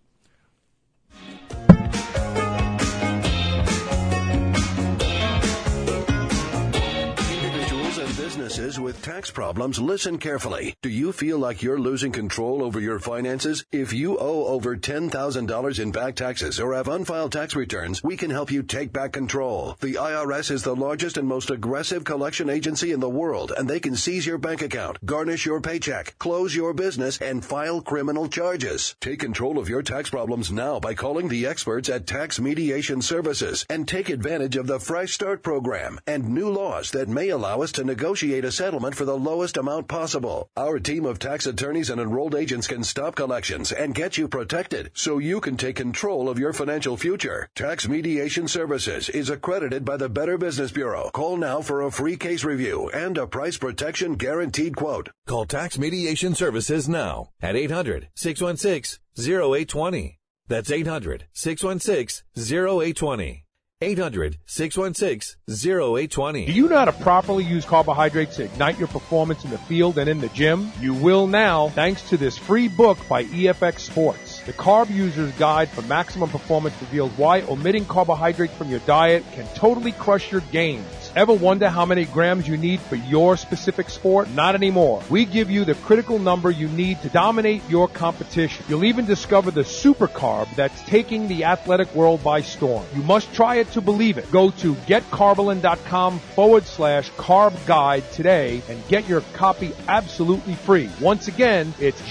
Businesses with tax problems, listen carefully. Do you feel like you're losing control over your finances? If you owe over ten thousand dollars in back taxes or have unfiled tax returns, we can help you take back control. The I R S is the largest and most aggressive collection agency in the world, and they can seize your bank account, garnish your paycheck, close your business, and file criminal charges. Take control of your tax problems now by calling the experts at Tax Mediation Services and take advantage of the Fresh Start program and new laws that may allow us to negotiate a settlement for the lowest amount possible. Our team of tax attorneys and enrolled agents can stop collections and get you protected so you can take control of your financial future. Tax Mediation Services is accredited by the Better Business Bureau. Call now for a free case review and a price protection guaranteed quote. Call Tax Mediation Services now at eight hundred, six one six, zero eight two zero. That's eight hundred, six one six, zero eight two zero. eight hundred, six one six, zero eight two zero. Do you know how to properly use carbohydrates to ignite your performance in the field and in the gym? You will now, thanks to this free book by E F X Sports. The Carb User's Guide for Maximum Performance reveals why omitting carbohydrates from your diet can totally crush your gains. Ever wonder how many grams you need for your specific sport? Not anymore. We give you the critical number you need to dominate your competition. You'll even discover the super carb that's taking the athletic world by storm. You must try it to believe it. Go to getcarbolin.com forward slash carb guide today and get your copy absolutely free. Once again, it's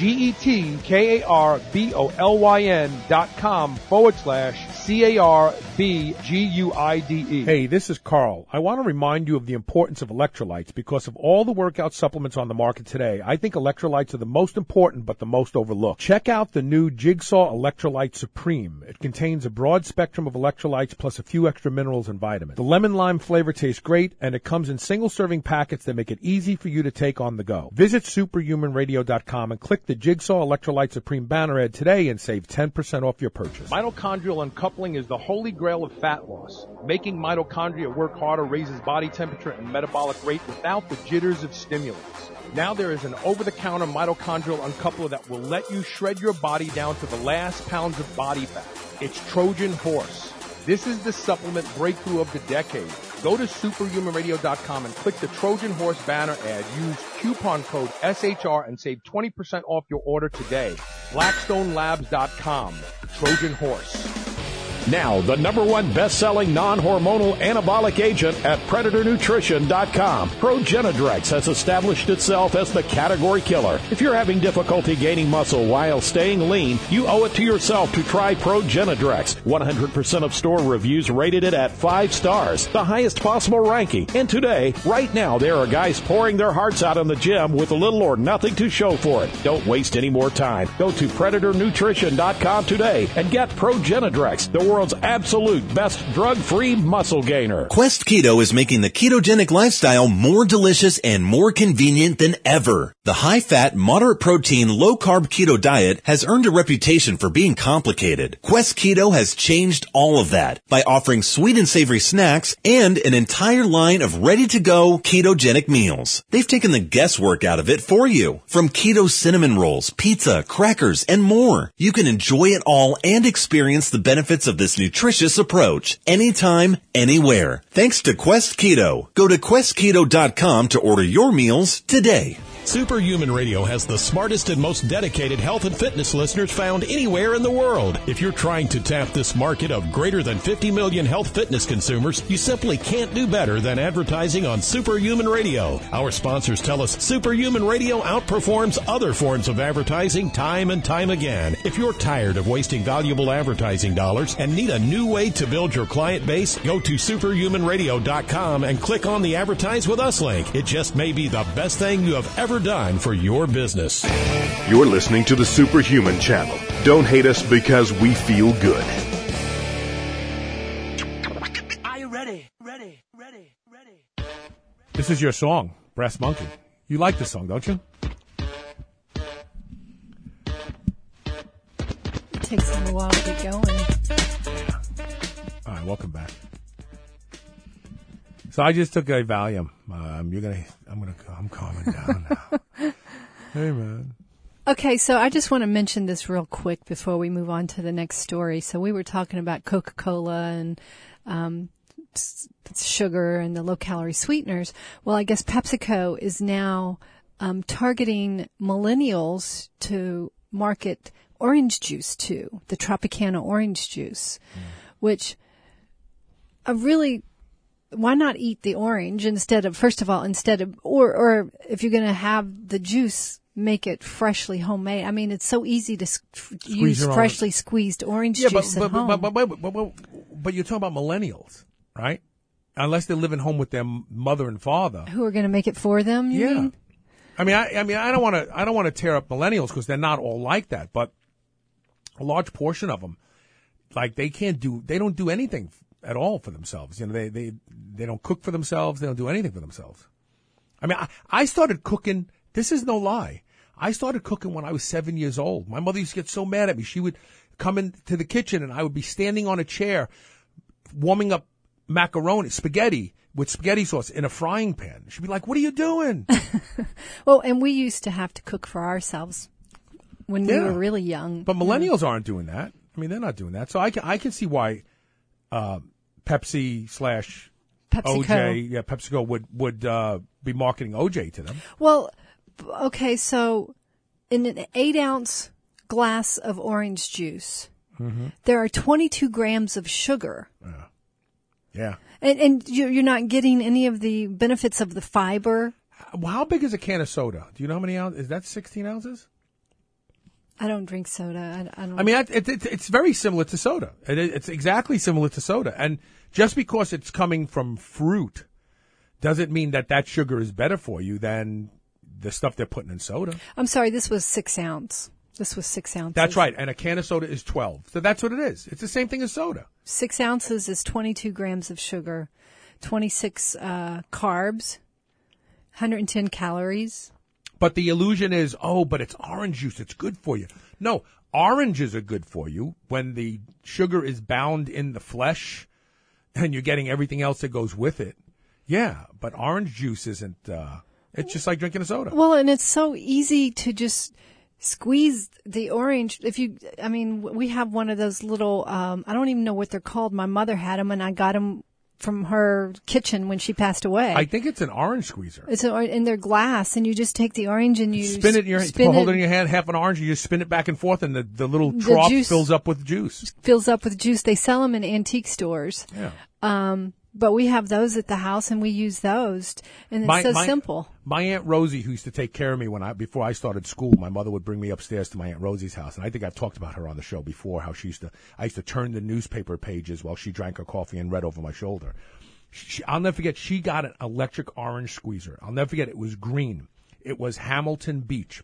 G-E-T-K-A-R-B-O-L-Y-N dot com forward slash C-A-R-B-G-U-I-D-E. Hey, this is Carl. I want to remind you of the importance of electrolytes because of all the workout supplements on the market today. I think electrolytes are the most important but the most overlooked. Check out the new Jigsaw Electrolyte Supreme. It contains a broad spectrum of electrolytes plus a few extra minerals and vitamins. The lemon lime flavor tastes great and it comes in single serving packets that make it easy for you to take on the go. Visit superhuman radio dot com and click the Jigsaw Electrolyte Supreme banner ad today and save ten percent off your purchase. Mitochondrial uncoupling is the holy grail of fat loss. Making mitochondria work harder raises body temperature and metabolic rate without the jitters of stimulants. Now there is an over-the-counter mitochondrial uncoupler that will let you shred your body down to the last pounds of body fat. It's Trojan Horse. This is the supplement breakthrough of the decade. Go to superhuman radio dot com and click the Trojan Horse banner ad. Use coupon code S H R and save twenty percent off your order today. blackstone labs dot com. Trojan Horse. Now, the number one best-selling non-hormonal anabolic agent at predator nutrition dot com. Progenadrex has established itself as the category killer. If you're having difficulty gaining muscle while staying lean, you owe it to yourself to try Progenadrex. one hundred percent of store reviews rated it at five stars, the highest possible ranking. And today, right now, there are guys pouring their hearts out in the gym with little or nothing to show for it. Don't waste any more time. Go to predator nutrition dot com today and get Progenadrex, the world's absolute best drug-free muscle gainer. Quest Keto is making the ketogenic lifestyle more delicious and more convenient than ever. The high-fat, moderate-protein, low-carb keto diet has earned a reputation for being complicated. Quest Keto has changed all of that by offering sweet and savory snacks and an entire line of ready-to-go ketogenic meals. They've taken the guesswork out of it for you. From keto cinnamon rolls, pizza, crackers, and more. You can enjoy it all and experience the benefits of this nutritious approach anytime, anywhere. Thanks to Quest Keto. Go to quest keto dot com to order your meals today. Superhuman Radio has the smartest and most dedicated health and fitness listeners found anywhere in the world. If you're trying to tap this market of greater than fifty million health fitness consumers, you simply can't do better than advertising on Superhuman Radio. Our sponsors tell us Superhuman Radio outperforms other forms of advertising time and time again. If you're tired of wasting valuable advertising dollars and need a new way to build your client base, go to superhuman radio dot com and click on the Advertise with Us link. It just may be the best thing you have ever done for your business. You're listening to the Superhuman Channel. Don't hate us because we feel good. Are you ready? Ready, ready, ready. This is your song, Brass Monkey. You like this song, don't you? It takes them a while to get going. All right, welcome back. So I just took a Valium. Um, you're gonna, I'm gonna, I'm calming down now. Hey, man. Okay, so I just want to mention this real quick before we move on to the next story. So we were talking about Coca-Cola and um, s- sugar and the low-calorie sweeteners. Well, I guess PepsiCo is now um, targeting millennials to market orange juice to, the Tropicana orange juice, mm. which I really... Why not eat the orange instead of, first of all, instead of, or, or if you're going to have the juice, make it freshly homemade. I mean, it's so easy to sc- use freshly own. squeezed orange yeah, juice but, at but, home. But, but, but, but, but, but you're talking about millennials, right? Unless they're living home with their mother and father. Who are going to make it for them, you yeah. mean? I mean, I, I mean, I don't want to, I don't want to tear up millennials because they're not all like that, but a large portion of them, like they can't do, they don't do anything at all for themselves. You know, they, they, they don't cook for themselves. They don't do anything for themselves. I mean, I, I started cooking. This is no lie. I started cooking when I was seven years old. My mother used to get so mad at me. She would come into the kitchen and I would be standing on a chair warming up macaroni, spaghetti with spaghetti sauce in a frying pan. She'd be like, what are you doing? Well, and we used to have to cook for ourselves when yeah. we were really young. But millennials aren't doing that. I mean, they're not doing that. So I can, I can see why, uh, Pepsi slash PepsiCo. O J, yeah, PepsiCo would would uh, be marketing O J to them. Well, okay, so in an eight ounce glass of orange juice, mm-hmm. there are twenty-two grams of sugar. Yeah, yeah, and and you're not getting any of the benefits of the fiber. Well, how big is a can of soda? Do you know how many ounces? Is that sixteen ounces? I don't drink soda. I, I don't. I mean, it, it, it's very similar to soda. It, it's exactly similar to soda. And just because it's coming from fruit doesn't mean that that sugar is better for you than the stuff they're putting in soda. I'm sorry, this was six ounce. This was six ounces. That's right. And a can of soda is twelve. So that's what it is. It's the same thing as soda. Six ounces is twenty-two grams of sugar, twenty-six uh, carbs, one hundred ten calories. But the illusion is, oh, but it's orange juice. It's good for you. No, oranges are good for you when the sugar is bound in the flesh and you're getting everything else that goes with it. Yeah, but orange juice isn't, uh, it's just like drinking a soda. Well, and it's so easy to just squeeze the orange. If you, I mean, we have one of those little, um, I don't even know what they're called. My mother had them and I got them from her kitchen when she passed away. I think it's an orange squeezer. It's a, in their glass, and you just take the orange and you spin it in your spin hold it, it in your hand, half an orange, you just spin it back and forth, and the, the little the trough juice fills up with juice. Fills up with juice. They sell them in antique stores. Yeah. Um, but we have those at the house, and we use those, and it's my, so my, simple. My Aunt Rosie, who used to take care of me when I before I started school, my mother would bring me upstairs to my Aunt Rosie's house, and I think I've talked about her on the show before. How she used to, I used to turn the newspaper pages while she drank her coffee and read over my shoulder. She, I'll never forget, she got an electric orange squeezer. I'll never forget, it was green. It was Hamilton Beach.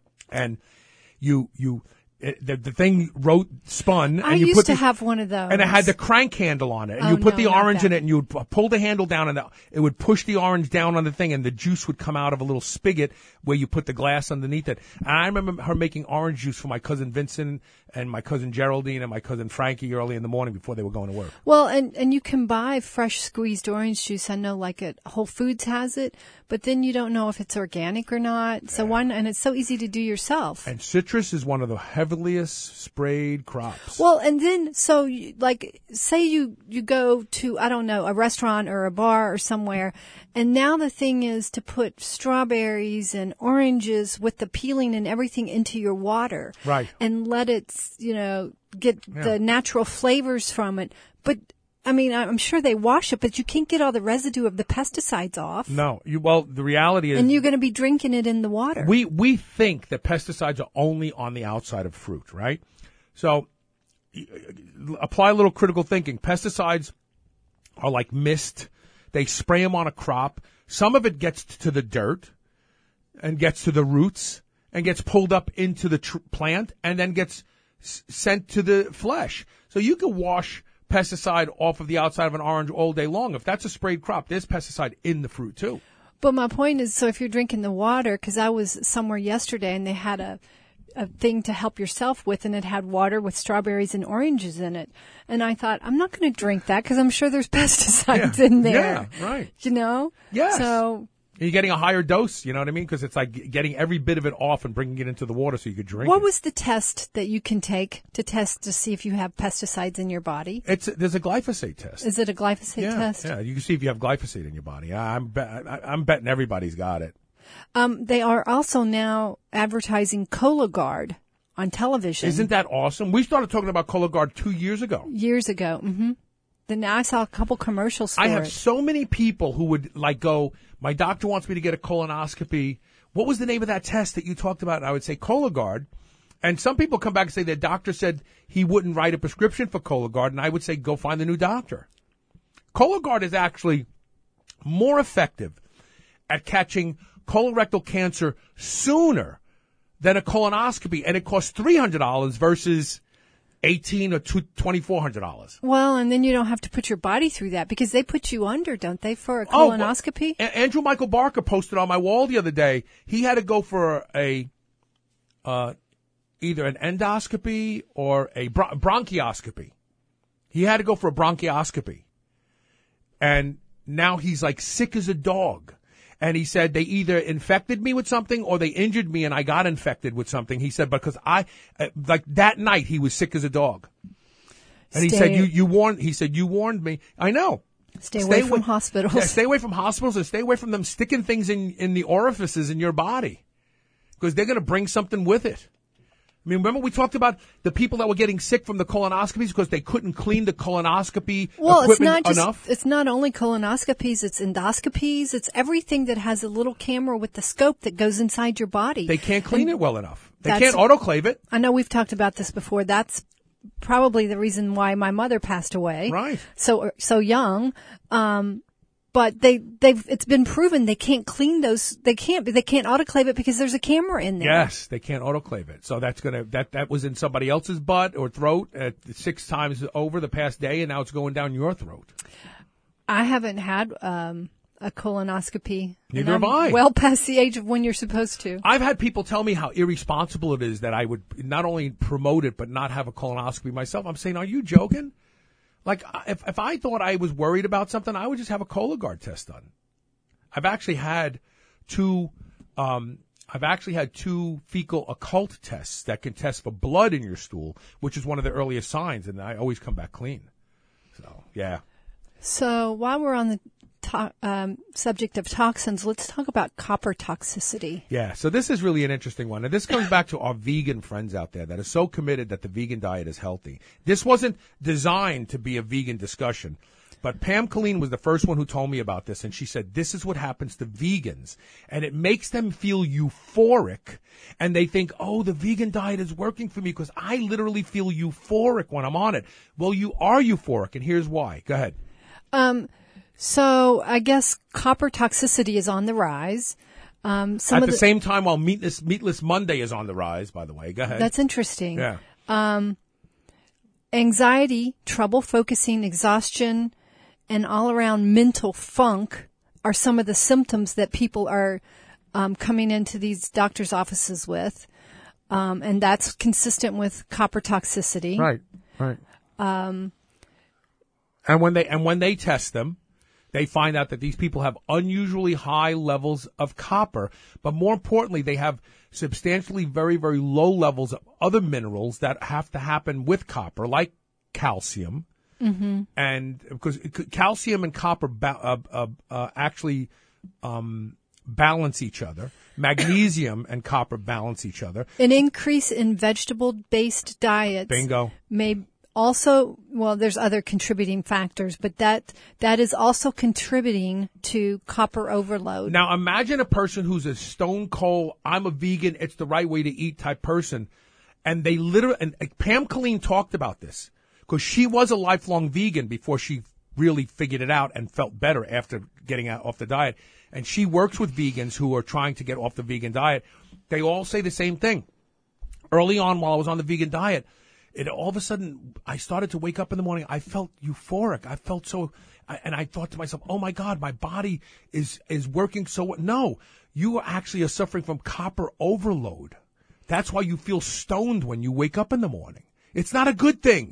And you, you, it, the, the thing wrote, spun. I and you used put to the, have one of those. And it had the crank handle on it. And oh, you put no, the orange that. in it and you would pull the handle down and the, it would push the orange down on the thing and the juice would come out of a little spigot where you put the glass underneath it. And I remember her making orange juice for my cousin Vincent and my cousin Geraldine and my cousin Frankie early in the morning before they were going to work. Well, and, and you can buy fresh squeezed orange juice. I know like at Whole Foods has it, but then you don't know if it's organic or not. So yeah. one, and it's so easy to do yourself. And citrus is one of the heavy heaviliest sprayed crops. Well, and then, so, you- like, say you, you go to, I don't know, a restaurant or a bar or somewhere, and now the thing is to put strawberries and oranges with the peeling and everything into your water. Right. And let it, you know, get Yeah. the natural flavors from it. But, I mean, I'm sure they wash it, but you can't get all the residue of the pesticides off. No, you, well, the reality is. And you're going to be drinking it in the water. We we think that pesticides are only on the outside of fruit, right? So y- apply a little critical thinking. Pesticides are like mist. They spray them on a crop. Some of it gets to the dirt and gets to the roots and gets pulled up into the tr- plant and then gets s- sent to the flesh. So you can wash pesticide off of the outside of an orange all day long. If that's a sprayed crop, there's pesticide in the fruit too. But my point is, so if you're drinking the water, because I was somewhere yesterday and they had a a thing to help yourself with, and it had water with strawberries and oranges in it. And I thought, I'm not going to drink that because I'm sure there's pesticides Yeah. in there. Yeah, right. You know? Yes. So You're getting a higher dose, you know what I mean? Because it's like getting every bit of it off and bringing it into the water so you could drink what it. was the test that you can take to test to see if you have pesticides in your body? It's there's a glyphosate test. Is it a glyphosate yeah, test? yeah. You can see if you have glyphosate in your body. I'm be- I- I'm betting everybody's got it. Um, they are also now advertising Cologuard on television. Isn't that awesome? We started talking about Cologuard two years ago. Years ago. Mm-hmm. Then I saw a couple commercials for I have it. so many people who would like go, my doctor wants me to get a colonoscopy. What was the name of that test that you talked about? And I would say Cologuard. And some people come back and say their doctor said he wouldn't write a prescription for Cologuard. And I would say go find a new doctor. Cologuard is actually more effective at catching colorectal cancer sooner than a colonoscopy. And it costs three hundred dollars versus eighteen or twenty-four hundred dollars. Well, and then you don't have to put your body through that because they put you under, don't they, for a Oh, well, colonoscopy? A- Andrew Michael Barker posted on my wall the other day. He had to go for a uh, either an endoscopy or a bron- bronchioscopy. He had to go for a bronchioscopy, and now he's like sick as a dog. And he said they either infected me with something or they injured me and I got infected with something. He said because I uh, like that night he was sick as a dog. And he Stay- said you you warned he said you warned me. I know. Stay away from away- hospitals. Yeah, stay away from hospitals and stay away from them sticking things in in the orifices in your body. Because they're going to bring something with it. I mean, remember we talked about the people that were getting sick from the colonoscopies because they couldn't clean the colonoscopy Well, it's equipment not just, enough? it's not only colonoscopies, it's endoscopies, it's everything that has a little camera with the scope that goes inside your body. They can't clean it well enough. They That's- can't autoclave it. I know we've talked about this before. That's probably the reason why my mother passed away. Right. So, so young. Um, but they, they've, it's been proven they can't clean those, they can't, they can't autoclave it because there's a camera in there. Yes, they can't autoclave it. So that's gonna that that was in somebody else's butt or throat at six times over the past day, and now it's going down your throat. I haven't had, um, a colonoscopy. Neither and have I'm I. Well past the age of when you're supposed to. I've had people tell me how irresponsible it is that I would not only promote it but not have a colonoscopy myself. I'm saying, are you joking? Like, if if I thought I was worried about something, I would just have a Cologuard test done. I've actually had two. Um, I've actually had two fecal occult tests that can test for blood in your stool, which is one of the earliest signs, and I always come back clean. So, yeah. So while we're on the to- um, subject of toxins, let's talk about copper toxicity. Yeah, so this is really an interesting one. And this comes back to our vegan friends out there that are so committed that the vegan diet is healthy. This wasn't designed to be a vegan discussion, but Pam Colleen was the first one who told me about this, and she said, this is what happens to vegans, and it makes them feel euphoric, and they think, oh, the vegan diet is working for me because I literally feel euphoric when I'm on it. Well, you are euphoric, and here's why. Go ahead. Um, so I guess copper toxicity is on the rise. Um, some At of the, the same time, while Meatless, Meatless Monday is on the rise, by the way. Go ahead. That's interesting. Yeah. Um, anxiety, trouble focusing, exhaustion, and all around mental funk are some of the symptoms that people are um, coming into these doctors' offices with. Um, and that's consistent with copper toxicity. Right, right. Um, And when they and when they test them, they find out that these people have unusually high levels of copper, but more importantly, they have substantially very, very low levels of other minerals that have to happen with copper, like calcium. Mm-hmm. And because calcium and copper ba- uh, uh, uh, actually um, balance each other. Magnesium and copper balance each other. An increase in vegetable-based diets Bingo. may also, well, there's other contributing factors, but that that is also contributing to copper overload. Now, imagine a person who's a stone cold, I'm a vegan, it's the right way to eat type person, and they literally, and uh, Pam Colleen talked about this, because she was a lifelong vegan before she really figured it out and felt better after getting out off the diet. And she works with vegans who are trying to get off the vegan diet. They all say the same thing. Early on, while I was on the vegan diet, it all of a sudden, I started to wake up in the morning. I felt euphoric. I felt so, I, and I thought to myself, oh my God, my body is, is working so, no, you actually are suffering from copper overload. That's why you feel stoned when you wake up in the morning. It's not a good thing.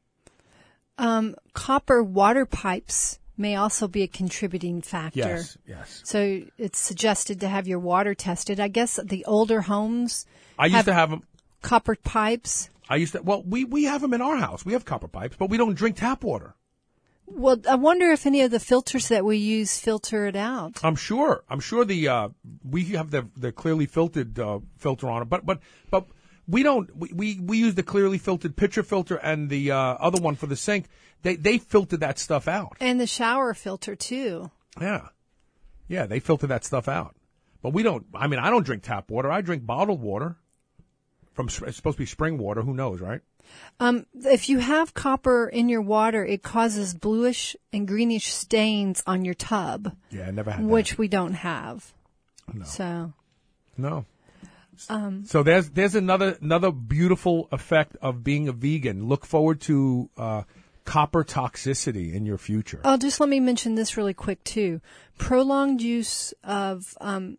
Um, copper water pipes may also be a contributing factor. Yes, yes. So it's suggested to have your water tested. I guess the older homes I used have to have them. Copper pipes. I used to, well, we, we have them in our house. We have copper pipes, but we don't drink tap water. Well, I wonder if any of the filters that we use filter it out. I'm sure. I'm sure the, uh, we have the, the clearly filtered, uh, filter on it, but, but, but we don't, we, we, we use the clearly filtered pitcher filter and the, uh, other one for the sink. They, they filter that stuff out. And the shower filter too. Yeah. Yeah, they filter that stuff out. But we don't, I mean, I don't drink tap water. I drink bottled water. From, it's supposed to be spring water. Who knows, right? Um, if you have copper in your water, it causes bluish and greenish stains on your tub. Yeah, I never had that. Which we don't have. No. So. No. Um, so there's there's another another beautiful effect of being a vegan. Look forward to uh, copper toxicity in your future. Oh, just let me mention this really quick too. Prolonged use of um,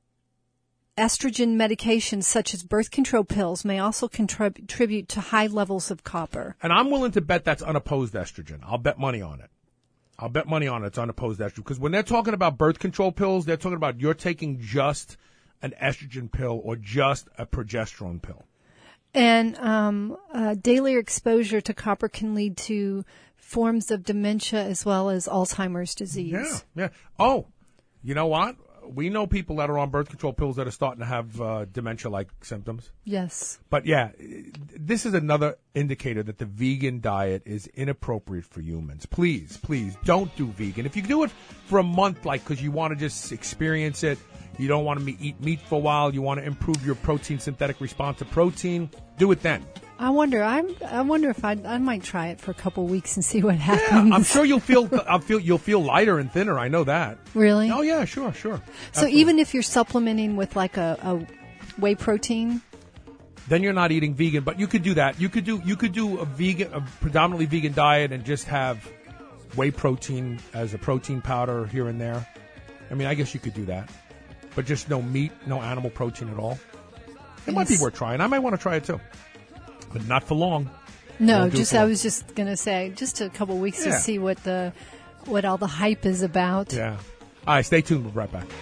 estrogen medications such as birth control pills may also contrib- contribute to high levels of copper. And I'm willing to bet that's unopposed estrogen. I'll bet money on it. I'll bet money on it. It's unopposed estrogen. Because when they're talking about birth control pills, they're talking about you're taking just an estrogen pill or just a progesterone pill. And um, uh, daily exposure to copper can lead to forms of dementia as well as Alzheimer's disease. Yeah, yeah. Oh, you know what? We know people that are on birth control pills that are starting to have uh, dementia-like symptoms. Yes. But yeah, this is another indicator that the vegan diet is inappropriate for humans. Please, please don't do vegan. If you do it for a month, like because you want to just experience it, you don't want to eat meat for a while, you want to improve your protein synthetic response to protein, do it then. I wonder. I'm. I wonder if I. I might try it for a couple of weeks and see what happens. Yeah, I'm sure you'll feel. I'll feel. You'll feel lighter and thinner. I know that. Really? Oh yeah, sure, sure. So Absolutely. even if you're supplementing with like a, a whey protein, then you're not eating vegan. But you could do that. You could do. You could do a vegan, a predominantly vegan diet, and just have whey protein as a protein powder here and there. I mean, I guess you could do that, but just no meat, no animal protein at all. It yes. might be worth trying. I might want to try it too. But not for long. No, just I was just gonna say, just a couple of weeks yeah. to see what the what all the hype is about. Yeah. All right, stay tuned. We'll be right back.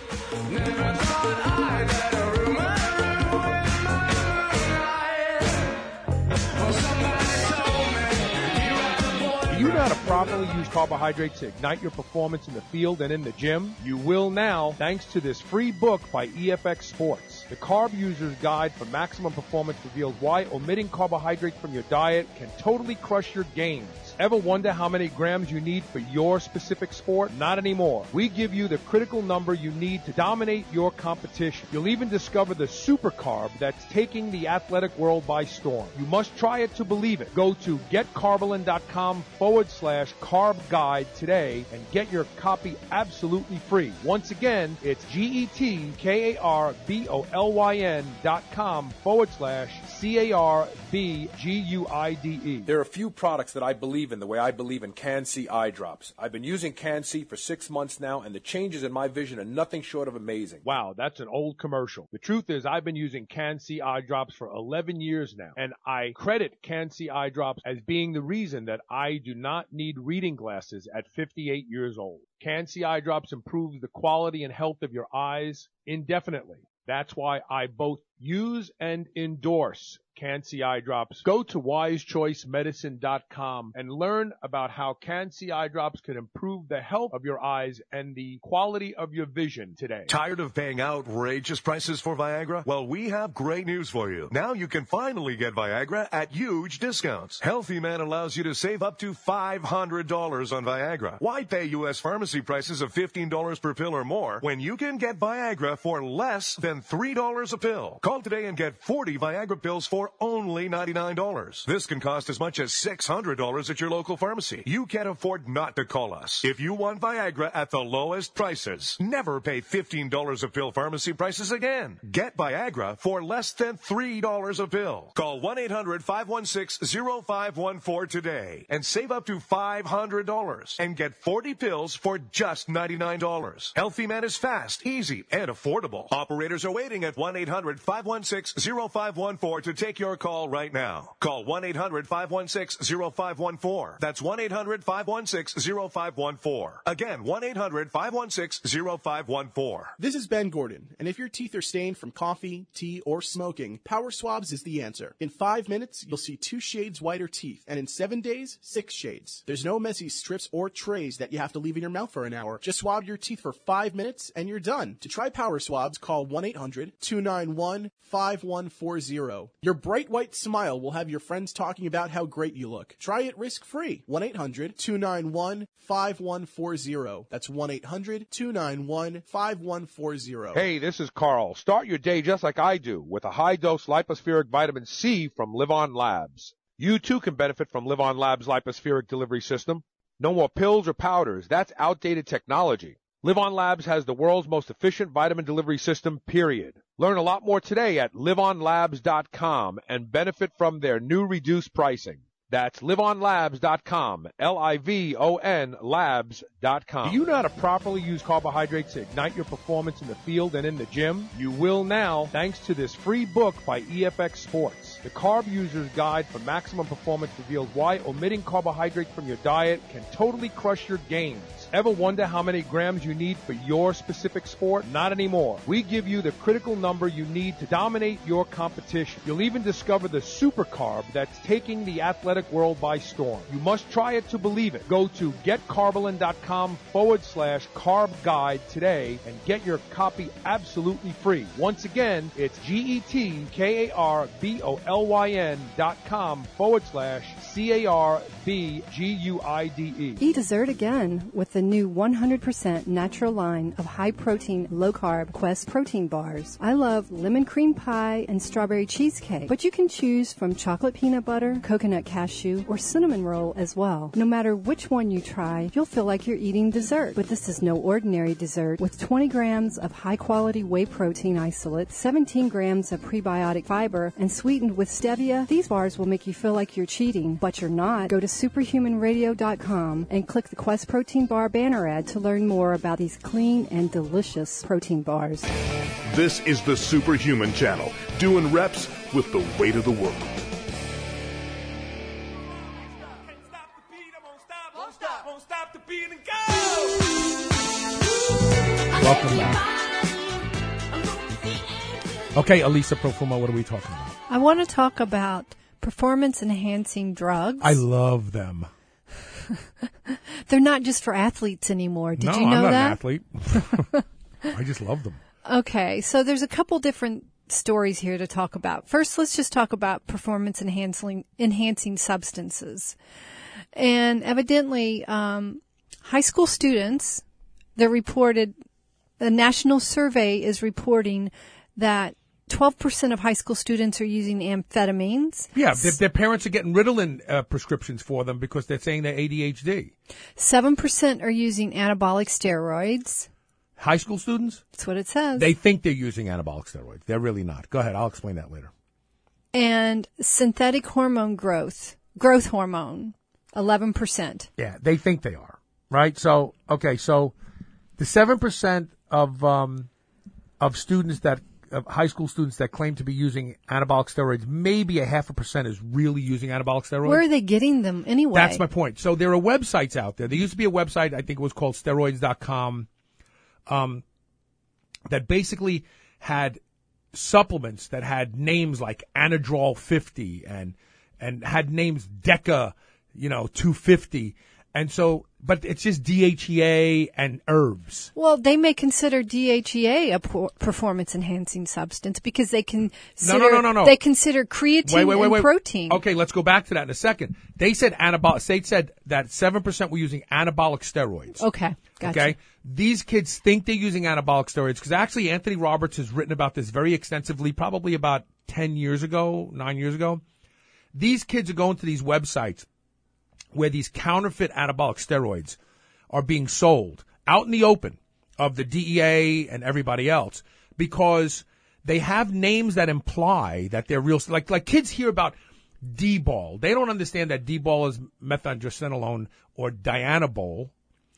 Do you know how to properly use carbohydrates to ignite your performance in the field and in the gym? You will now, thanks to this free book by E F X Sports. The Carb User's Guide for Maximum Performance reveals why omitting carbohydrates from your diet can totally crush your gains. Ever wonder how many grams you need for your specific sport? Not anymore. We give you the critical number you need to dominate your competition. You'll even discover the super carb that's taking the athletic world by storm. You must try it to believe it. Go to getcarbolin.com forward slash carb guide today and get your copy absolutely free. Once again, it's G-E-T-K-A-R-B-O-L-Y-N dot com forward slash C-A-R-B-G-U-I-D-E. There are a few products that I believe believe in the way I believe in Can-C eye drops. I've been using Can-C for six months now, and the changes in my vision are nothing short of amazing. Wow, that's an old commercial. The truth is, I've been using Can-C eye drops for eleven years now, and I credit Can-C eye drops as being the reason that I do not need reading glasses at fifty-eight years old. Can-C eye drops improves the quality and health of your eyes indefinitely. That's why I both use and endorse Can-C eye drops. Go to wise choice medicine dot com and learn about how Can-C eye drops can improve the health of your eyes and the quality of your vision today. Tired of paying outrageous prices for Viagra? Well, we have great news for you. Now you can finally get Viagra at huge discounts. Healthy Man allows you to save up to five hundred dollars on Viagra. Why pay U S pharmacy prices of fifteen dollars per pill or more when you can get Viagra for less than three dollars a pill? Call today and get forty Viagra pills for only ninety-nine dollars. This can cost as much as six hundred dollars at your local pharmacy. You can't afford not to call us. If you want Viagra at the lowest prices, never pay fifteen dollars a pill pharmacy prices again. Get Viagra for less than three dollars a pill. Call one eight hundred five one six zero five one four today and save up to five hundred dollars and get forty pills for just ninety-nine dollars. Healthy Man is fast, easy, and affordable. Operators are waiting at one eight hundred five one six zero five one four to take your call right now. Call one eight hundred five one six zero five one four. That's one eight hundred five one six zero five one four. Again, one eight hundred five one six zero five one four. This is Ben Gordon, and if your teeth are stained from coffee, tea, or smoking, Power Swabs is the answer. In five minutes, you'll see two shades whiter teeth, and in seven days, six shades. There's no messy strips or trays that you have to leave in your mouth for an hour. Just swab your teeth for five minutes, and you're done. To try Power Swabs, call one eight hundred two nine one five one four zero. Your bright white smile will have your friends talking about how great you look. Try it risk-free. one eight hundred two nine one five one four zero. That's one eight hundred two nine one five one four zero. Hey, this is Carl. Start your day just like I do with a high-dose lipospheric vitamin C from Live On Labs. You too can benefit from Live On Labs' lipospheric delivery system. No more pills or powders. That's outdated technology. Live On Labs has the world's most efficient vitamin delivery system, period. Learn a lot more today at live on labs dot com and benefit from their new reduced pricing. That's live on labs dot com, L I V O N labs dot com. Do you know how to properly use carbohydrates to ignite your performance in the field and in the gym? You will now, thanks to this free book by E F X Sports. The Carb User's Guide for Maximum Performance reveals why omitting carbohydrates from your diet can totally crush your gains. Ever wonder how many grams you need for your specific sport? Not anymore. We give you the critical number you need to dominate your competition. You'll even discover the super carb that's taking the athletic world by storm. You must try it to believe it. Go to getcarbolin.com forward slash carb guide today and get your copy absolutely free. Once again, it's G-E-T-K-A-R-B-O-L-Y-N dot com forward slash C-A-R-B-G-U-I-D-E. Eat dessert again with the new one hundred percent natural line of high-protein, low-carb Quest protein bars. I love lemon cream pie and strawberry cheesecake, but you can choose from chocolate peanut butter, coconut cashew, or cinnamon roll as well. No matter which one you try, you'll feel like you're eating dessert. But this is no ordinary dessert. With twenty grams of high-quality whey protein isolate, seventeen grams of prebiotic fiber, and sweetened with stevia, these bars will make you feel like you're cheating, but you're not. Go to superhuman radio dot com and click the Quest protein bar banner ad to learn more about these clean and delicious protein bars. This is the Superhuman Channel, doing reps with the weight of the world. Welcome back. Okay, Elisa Profumo, what are we talking about? I want to talk about performance-enhancing drugs. I love them. They're not just for athletes anymore. Did no, you know I'm not that? an athlete. I just love them. Okay, so there's a couple different stories here to talk about. First, let's just talk about performance-enhancing enhancing substances. And evidently, um, high school students, they're reported, a national survey is reporting that twelve percent of high school students are using amphetamines. Yeah, their, their parents are getting Ritalin uh, prescriptions for them because they're saying they're A D H D. seven percent are using anabolic steroids. High school students? That's what it says. They think they're using anabolic steroids. They're really not. Go ahead. I'll explain that later. And synthetic hormone growth, growth hormone. eleven percent. Yeah, they think they are, right? So, okay, so the seven percent of um, of students that, of high school students that claim to be using anabolic steroids, maybe a half a percent is really using anabolic steroids. Where are they getting them anyway? That's my point. So there are websites out there. There used to be a website, I think it was called steroids dot com, um, that basically had supplements that had names like Anadrol fifty and and had names Deca, you know, two fifty. And so, but it's just D H E A and herbs. Well, they may consider D H E A a performance enhancing substance because they consider no, no, no, no, no. they consider creatine wait, wait, wait, and wait. protein. Okay, let's go back to that in a second. They said anabolic. They said that seven percent were using anabolic steroids. Okay, gotcha. Okay, these kids think they're using anabolic steroids because actually Anthony Roberts has written about this very extensively, probably about ten years ago, nine years ago. These kids are going to these websites where these counterfeit anabolic steroids are being sold out in the open of the D E A and everybody else because they have names that imply that they're real. Like, like kids hear about D-bol. They don't understand that D-bol is methylandrostenolone or Dianabol.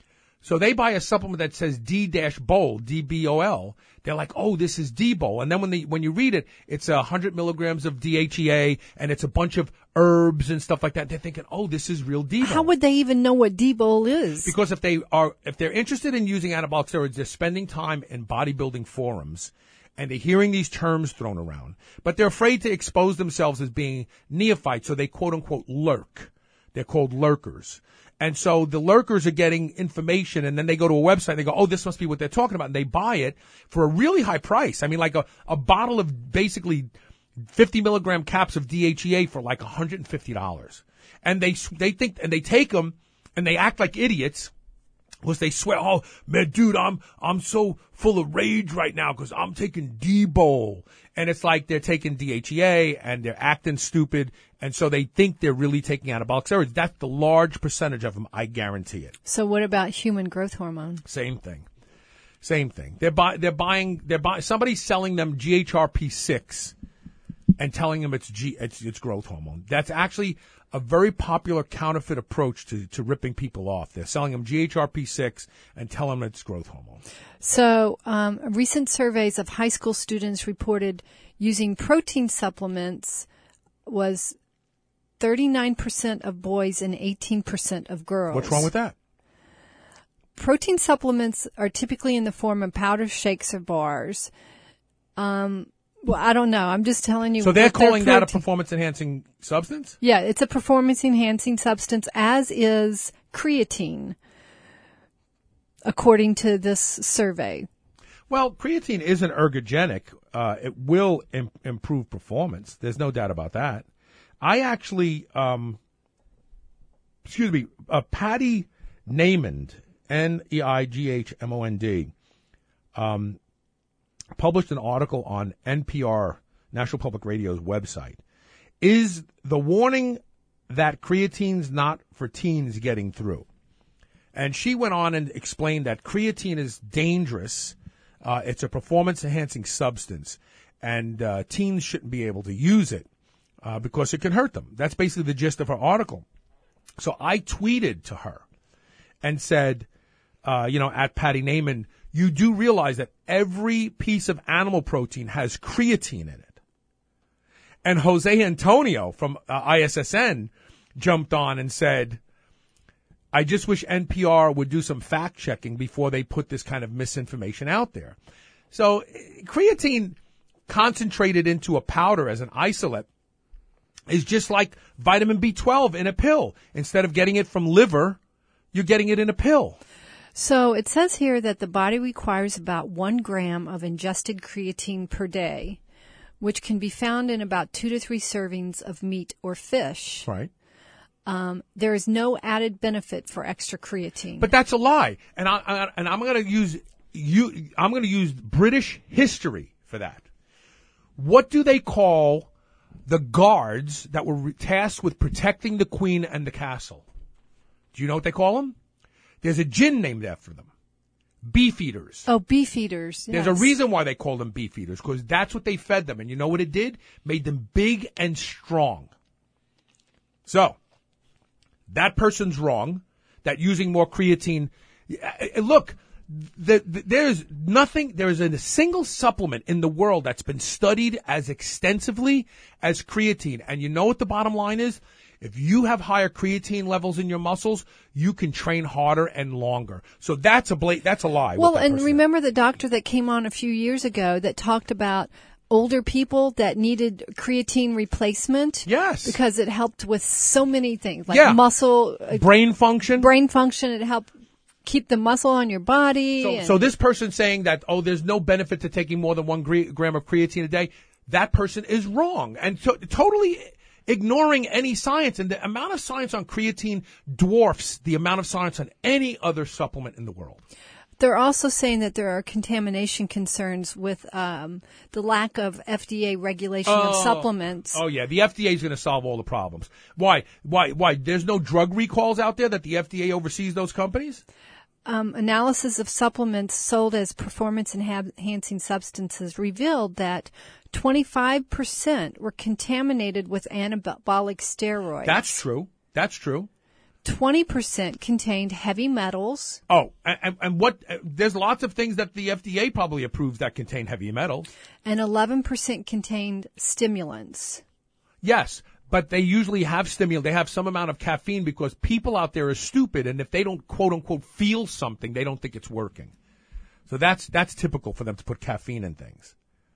So they buy a supplement that says D-bol, D B O L. They're like, oh, this is D-bol. And then when they, when you read it, it's a hundred milligrams of D H E A and it's a bunch of herbs and stuff like that. They're thinking, oh, this is real D-bol. How would they even know what D-bol is? Because if they are, if they're interested in using anabolic steroids, they're spending time in bodybuilding forums and they're hearing these terms thrown around, but they're afraid to expose themselves as being neophytes. So they quote unquote lurk. They're called lurkers. And so the lurkers are getting information and then they go to a website and they go, oh, this must be what they're talking about. And they buy it for a really high price. I mean, like a, a bottle of basically fifty milligram caps of D H E A for like one hundred fifty dollars. And they, they think, and they take them and they act like idiots because they swear, oh, man, dude, I'm, I'm so full of rage right now because I'm taking D-bol. And it's like they're taking D H E A and they're acting stupid. And so they think they're really taking anabolic steroids. That's the large percentage of them. I guarantee it. So what about human growth hormone? Same thing. Same thing. They're buy, they're buying, they're buying, somebody's selling them G H R P six and telling them it's G, it's, it's growth hormone. That's actually a very popular counterfeit approach to, to ripping people off. They're selling them G H R P six and telling them it's growth hormone. So, um, recent surveys of high school students reported using protein supplements was thirty-nine percent of boys and eighteen percent of girls. What's wrong with that? Protein supplements are typically in the form of powder, shakes, or bars. Um, well, I don't know. I'm just telling you. So they're calling that a protein- performance-enhancing substance? Yeah, it's a performance-enhancing substance, as is creatine, according to this survey. Well, creatine isn't ergogenic. Uh, it will im- improve performance. There's no doubt about that. I actually, um, excuse me, uh, Patty Neimond, N E I G H M O N D, um, published an article on N P R, National Public Radio's website. Is the warning that creatine's not for teens getting through? And she went on and explained that creatine is dangerous. Uh, it's a performance-enhancing substance, and uh, teens shouldn't be able to use it uh, because it can hurt them. That's basically the gist of her article. So I tweeted to her and said, uh, you know, at Patty Neimond, you do realize that every piece of animal protein has creatine in it. And Jose Antonio from uh, I S S N jumped on and said, I just wish N P R would do some fact checking before they put this kind of misinformation out there. So creatine concentrated into a powder as an isolate is just like vitamin B twelve in a pill. Instead of getting it from liver, you're getting it in a pill. So it says here that the body requires about one gram of ingested creatine per day, which can be found in about two to three servings of meat or fish. Right. Um, there is no added benefit for extra creatine. But that's a lie. And I, I and I'm going to use you. I'm going to use British history for that. What do they call the guards that were tasked with protecting the Queen and the castle? Do you know what they call them? There's a gin named after them. Beefeaters. Oh, beefeaters. There's yes. a reason why they call them beefeaters, because that's what they fed them. And you know what it did? Made them big and strong. So, That person's wrong. That using more creatine. Look, the, the, there's nothing, there isn't a single supplement in the world that's been studied as extensively as creatine. And you know what the bottom line is? If you have higher creatine levels in your muscles, you can train harder and longer. So that's a bla- that's a lie. Well, and remember the doctor that came on a few years ago that talked about older people that needed creatine replacement? Yes. Because it helped with so many things, like yeah. muscle. Brain function. Brain function. It helped keep the muscle on your body. So, and- so this person saying that, oh, there's no benefit to taking more than one gra- gram of creatine a day, that person is wrong. And to- totally ignoring any science. And the amount of science on creatine dwarfs the amount of science on any other supplement in the world. They're also saying that there are contamination concerns with um, the lack of F D A regulation oh, of supplements. Oh, yeah. The F D A is going to solve all the problems. Why? Why? Why? There's no drug recalls out there that the F D A oversees those companies? Um, analysis of supplements sold as performance-enhancing substances revealed that twenty-five percent were contaminated with anabolic steroids. That's true. That's true. twenty percent contained heavy metals. Oh, and, and what? Uh, there's lots of things that the F D A probably approves that contain heavy metals. And eleven percent contained stimulants. Yes, but they usually have stimulant. They have some amount of caffeine because people out there are stupid, and if they don't quote unquote feel something, they don't think it's working. So that's that's typical for them to put caffeine in things.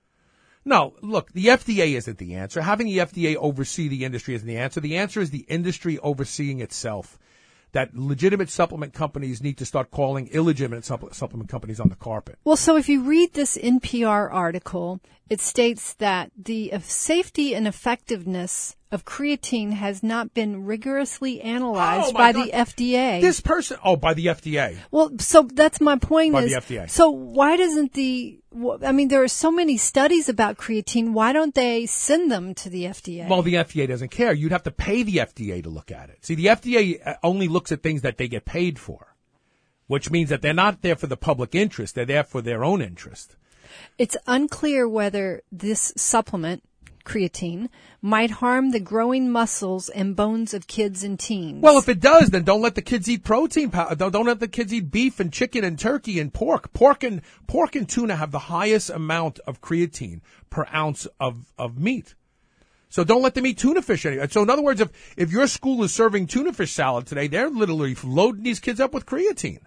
No, look, the F D A isn't the answer. Having the F D A oversee the industry isn't the answer. The answer is the industry overseeing itself. That legitimate supplement companies need to start calling illegitimate supple- supplement companies on the carpet. Well, so if you read this N P R article, it states that the safety and effectiveness of creatine has not been rigorously analyzed Oh, my by God. the F D A. This person, oh, by the F D A. Well, so that's my point By is, the F D A. so why doesn't the, I mean, there are so many studies about creatine. Why don't they send them to the F D A? Well, the F D A doesn't care. You'd have to pay the F D A to look at it. See, the F D A only looks at things that they get paid for, which means that they're not there for the public interest. They're there for their own interest. It's unclear whether this supplement, creatine, might harm the growing muscles and bones of kids and teens. Well, if it does, then don't let the kids eat protein. pow- Don't don't let the kids eat beef and chicken and turkey and pork. Pork and pork and tuna have the highest amount of creatine per ounce of, of meat. So don't let them eat tuna fish anymore. So in other words, if, if your school is serving tuna fish salad today, they're literally loading these kids up with creatine.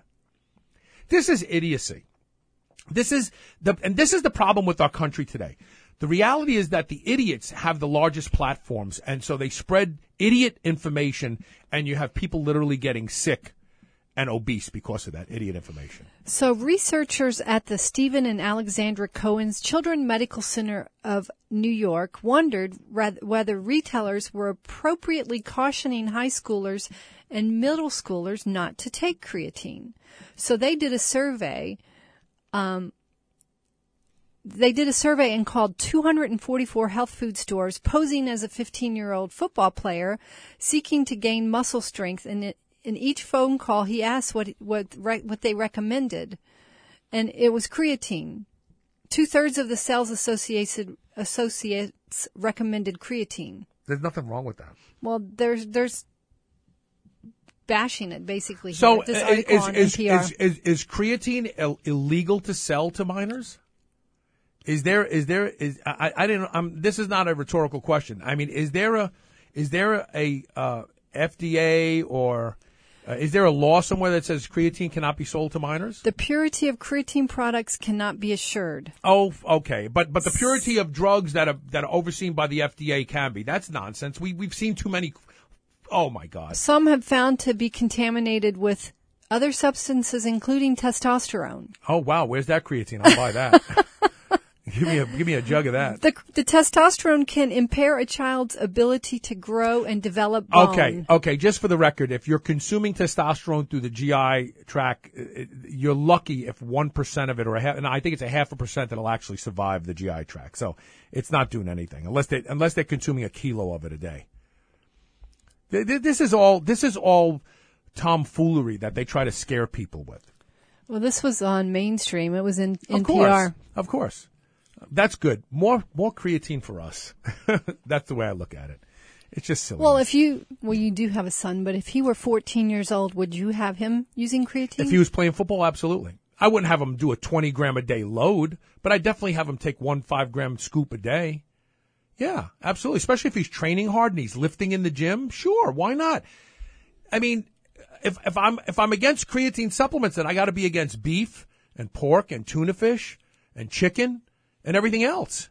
This is idiocy. This is the, and this is the problem with our country today. The reality is that the idiots have the largest platforms, and so they spread idiot information, and you have people literally getting sick and obese because of that idiot information. So researchers at the Stephen and Alexandra Cohen's Children's Medical Center of New York wondered whether retailers were appropriately cautioning high schoolers and middle schoolers not to take creatine. So they did a survey. Um, They did a survey and called two hundred forty-four health food stores posing as a fifteen-year-old football player seeking to gain muscle strength. And it, in each phone call, he asked what what what they recommended, and it was creatine. Two-thirds of the sales associated associates recommended creatine. There's nothing wrong with that. Well, there's there's bashing it basically. So here. This is, article is, on is, N P R. is, is, is creatine Ill- illegal to sell to minors? Is there, is there, is, I, I didn't, um, this is not a rhetorical question. I mean, is there a, is there a, uh, F D A or, uh, is there a law somewhere that says creatine cannot be sold to minors? The purity of creatine products cannot be assured. Oh, okay. But, but the purity of drugs that are, that are overseen by the F D A can be. That's nonsense. We, we've seen too many, oh my God. Some have found to be contaminated with other substances, including testosterone. Oh wow. Where's that creatine? I'll buy that. Give me a give me a jug of that. The, the testosterone can impair a child's ability to grow and develop bone. Okay, okay. Just for the record, if you're consuming testosterone through the G I tract, it, you're lucky if one percent of it, or a half, and I think it's a half a percent that'll actually survive the G I tract. So it's not doing anything unless they unless they're consuming a kilo of it a day. This is all this is all tomfoolery that they try to scare people with. Well, this was on mainstream. It was in Of N P R. course, of course. That's good. More more creatine for us. That's the way I look at it. It's just silly. Well, if you, well, you do have a son, but if he were fourteen years old, would you have him using creatine? If he was playing football, absolutely. I wouldn't have him do a twenty gram a day load, but I definitely have him take one five gram scoop a day. Yeah, absolutely. Especially if he's training hard and he's lifting in the gym. Sure, why not? I mean, if if I'm if I'm against creatine supplements, then I got to be against beef and pork and tuna fish and chicken and everything else.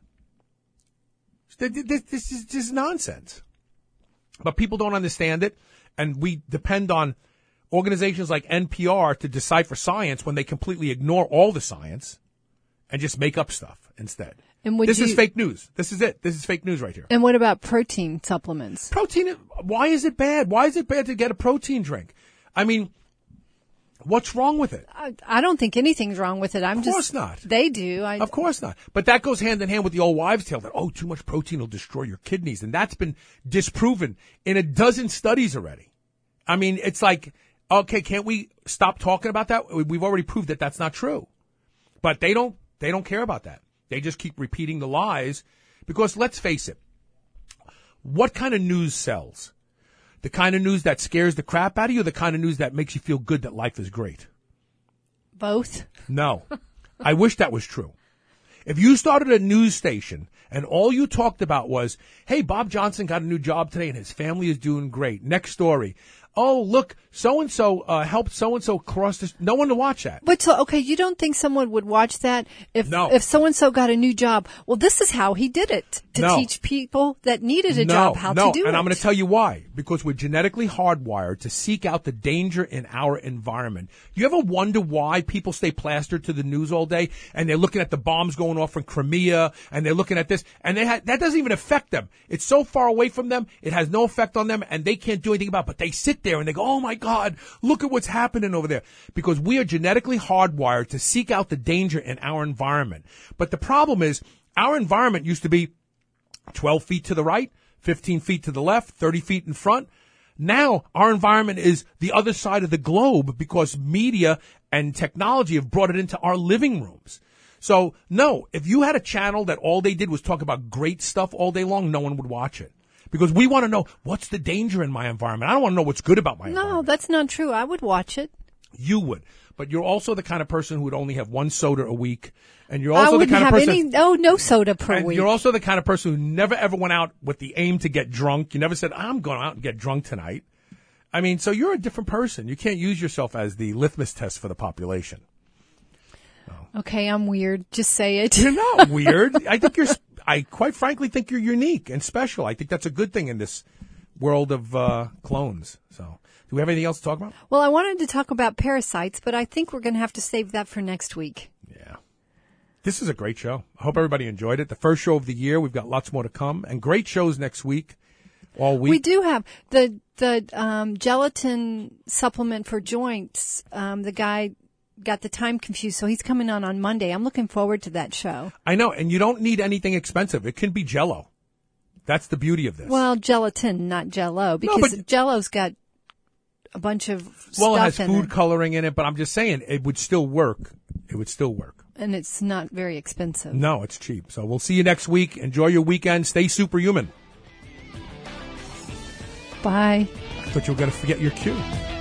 This, this, this is just nonsense. But people don't understand it, and we depend on organizations like N P R to decipher science when they completely ignore all the science and just make up stuff instead. And would this you, is fake news. This is it. This is fake news right here. And what about protein supplements? Protein, why is it bad? Why is it bad to get a protein drink? I mean, what's wrong with it? I, I don't think anything's wrong with it. I'm just. Of course not. They do. I, of course not. But that goes hand in hand with the old wives' tale that, oh, too much protein will destroy your kidneys. And that's been disproven in a dozen studies already. I mean, it's like, okay, can't we stop talking about that? We've already proved that that's not true. But they don't, they don't care about that. They just keep repeating the lies because let's face it, what kind of news sells? The kind of news that scares the crap out of you or the kind of news that makes you feel good that life is great? Both. No. I wish that was true. If you started a news station and all you talked about was, hey, Bob Johnson got a new job today and his family is doing great. Next story. Oh, look, so-and-so uh, helped so-and-so cross this. No one to watch that. But so, okay, you don't think someone would watch that if no. if so-and-so got a new job? Well, this is how he did it, to no. teach people that needed a no, job how no. to do and it. I'm going to tell you why. Because we're genetically hardwired to seek out the danger in our environment. Do you ever wonder why people stay plastered to the news all day and they're looking at the bombs going off in Crimea and they're looking at this and they ha- that doesn't even affect them. It's so far away from them, it has no effect on them and they can't do anything about it. But they sit there and they go, oh my God, look at what's happening over there. Because we are genetically hardwired to seek out the danger in our environment. But the problem is our environment used to be twelve feet to the right, fifteen feet to the left, thirty feet in front. Now our environment is the other side of the globe because media and technology have brought it into our living rooms. So no, if you had a channel that all they did was talk about great stuff all day long, no one would watch it. Because we want to know what's the danger in my environment. I don't want to know what's good about my no, environment. No, that's not true. I would watch it. You would. But you're also the kind of person who would only have one soda a week. And you're I also the wouldn't kind of have person. Any, oh, no soda per and week. You're also the kind of person who never ever went out with the aim to get drunk. You never said, I'm going out and get drunk tonight. I mean, so you're a different person. You can't use yourself as the litmus test for the population. So. Okay, I'm weird. Just say it. You're not weird. I think you're, I quite frankly think you're unique and special. I think that's a good thing in this world of uh, clones. So, do we have anything else to talk about? Well, I wanted to talk about parasites, but I think we're going to have to save that for next week. Yeah. This is a great show. I hope everybody enjoyed it. The first show of the year. We've got lots more to come and great shows next week, all week. We do have the the um, gelatin supplement for joints. Um, the guy got the time confused, so he's coming on on Monday. I'm looking forward to that show. I know, and you don't need anything expensive. It can be Jell-O. That's the beauty of this. Well, gelatin, not Jell-O, because no, but, Jell-O's got a bunch of stuff well, it has in food it. coloring in it, but I'm just saying it would still work. It would still work. And it's not very expensive. No, it's cheap. So we'll see you next week. Enjoy your weekend. Stay superhuman. Bye. I thought you were going to forget your cue.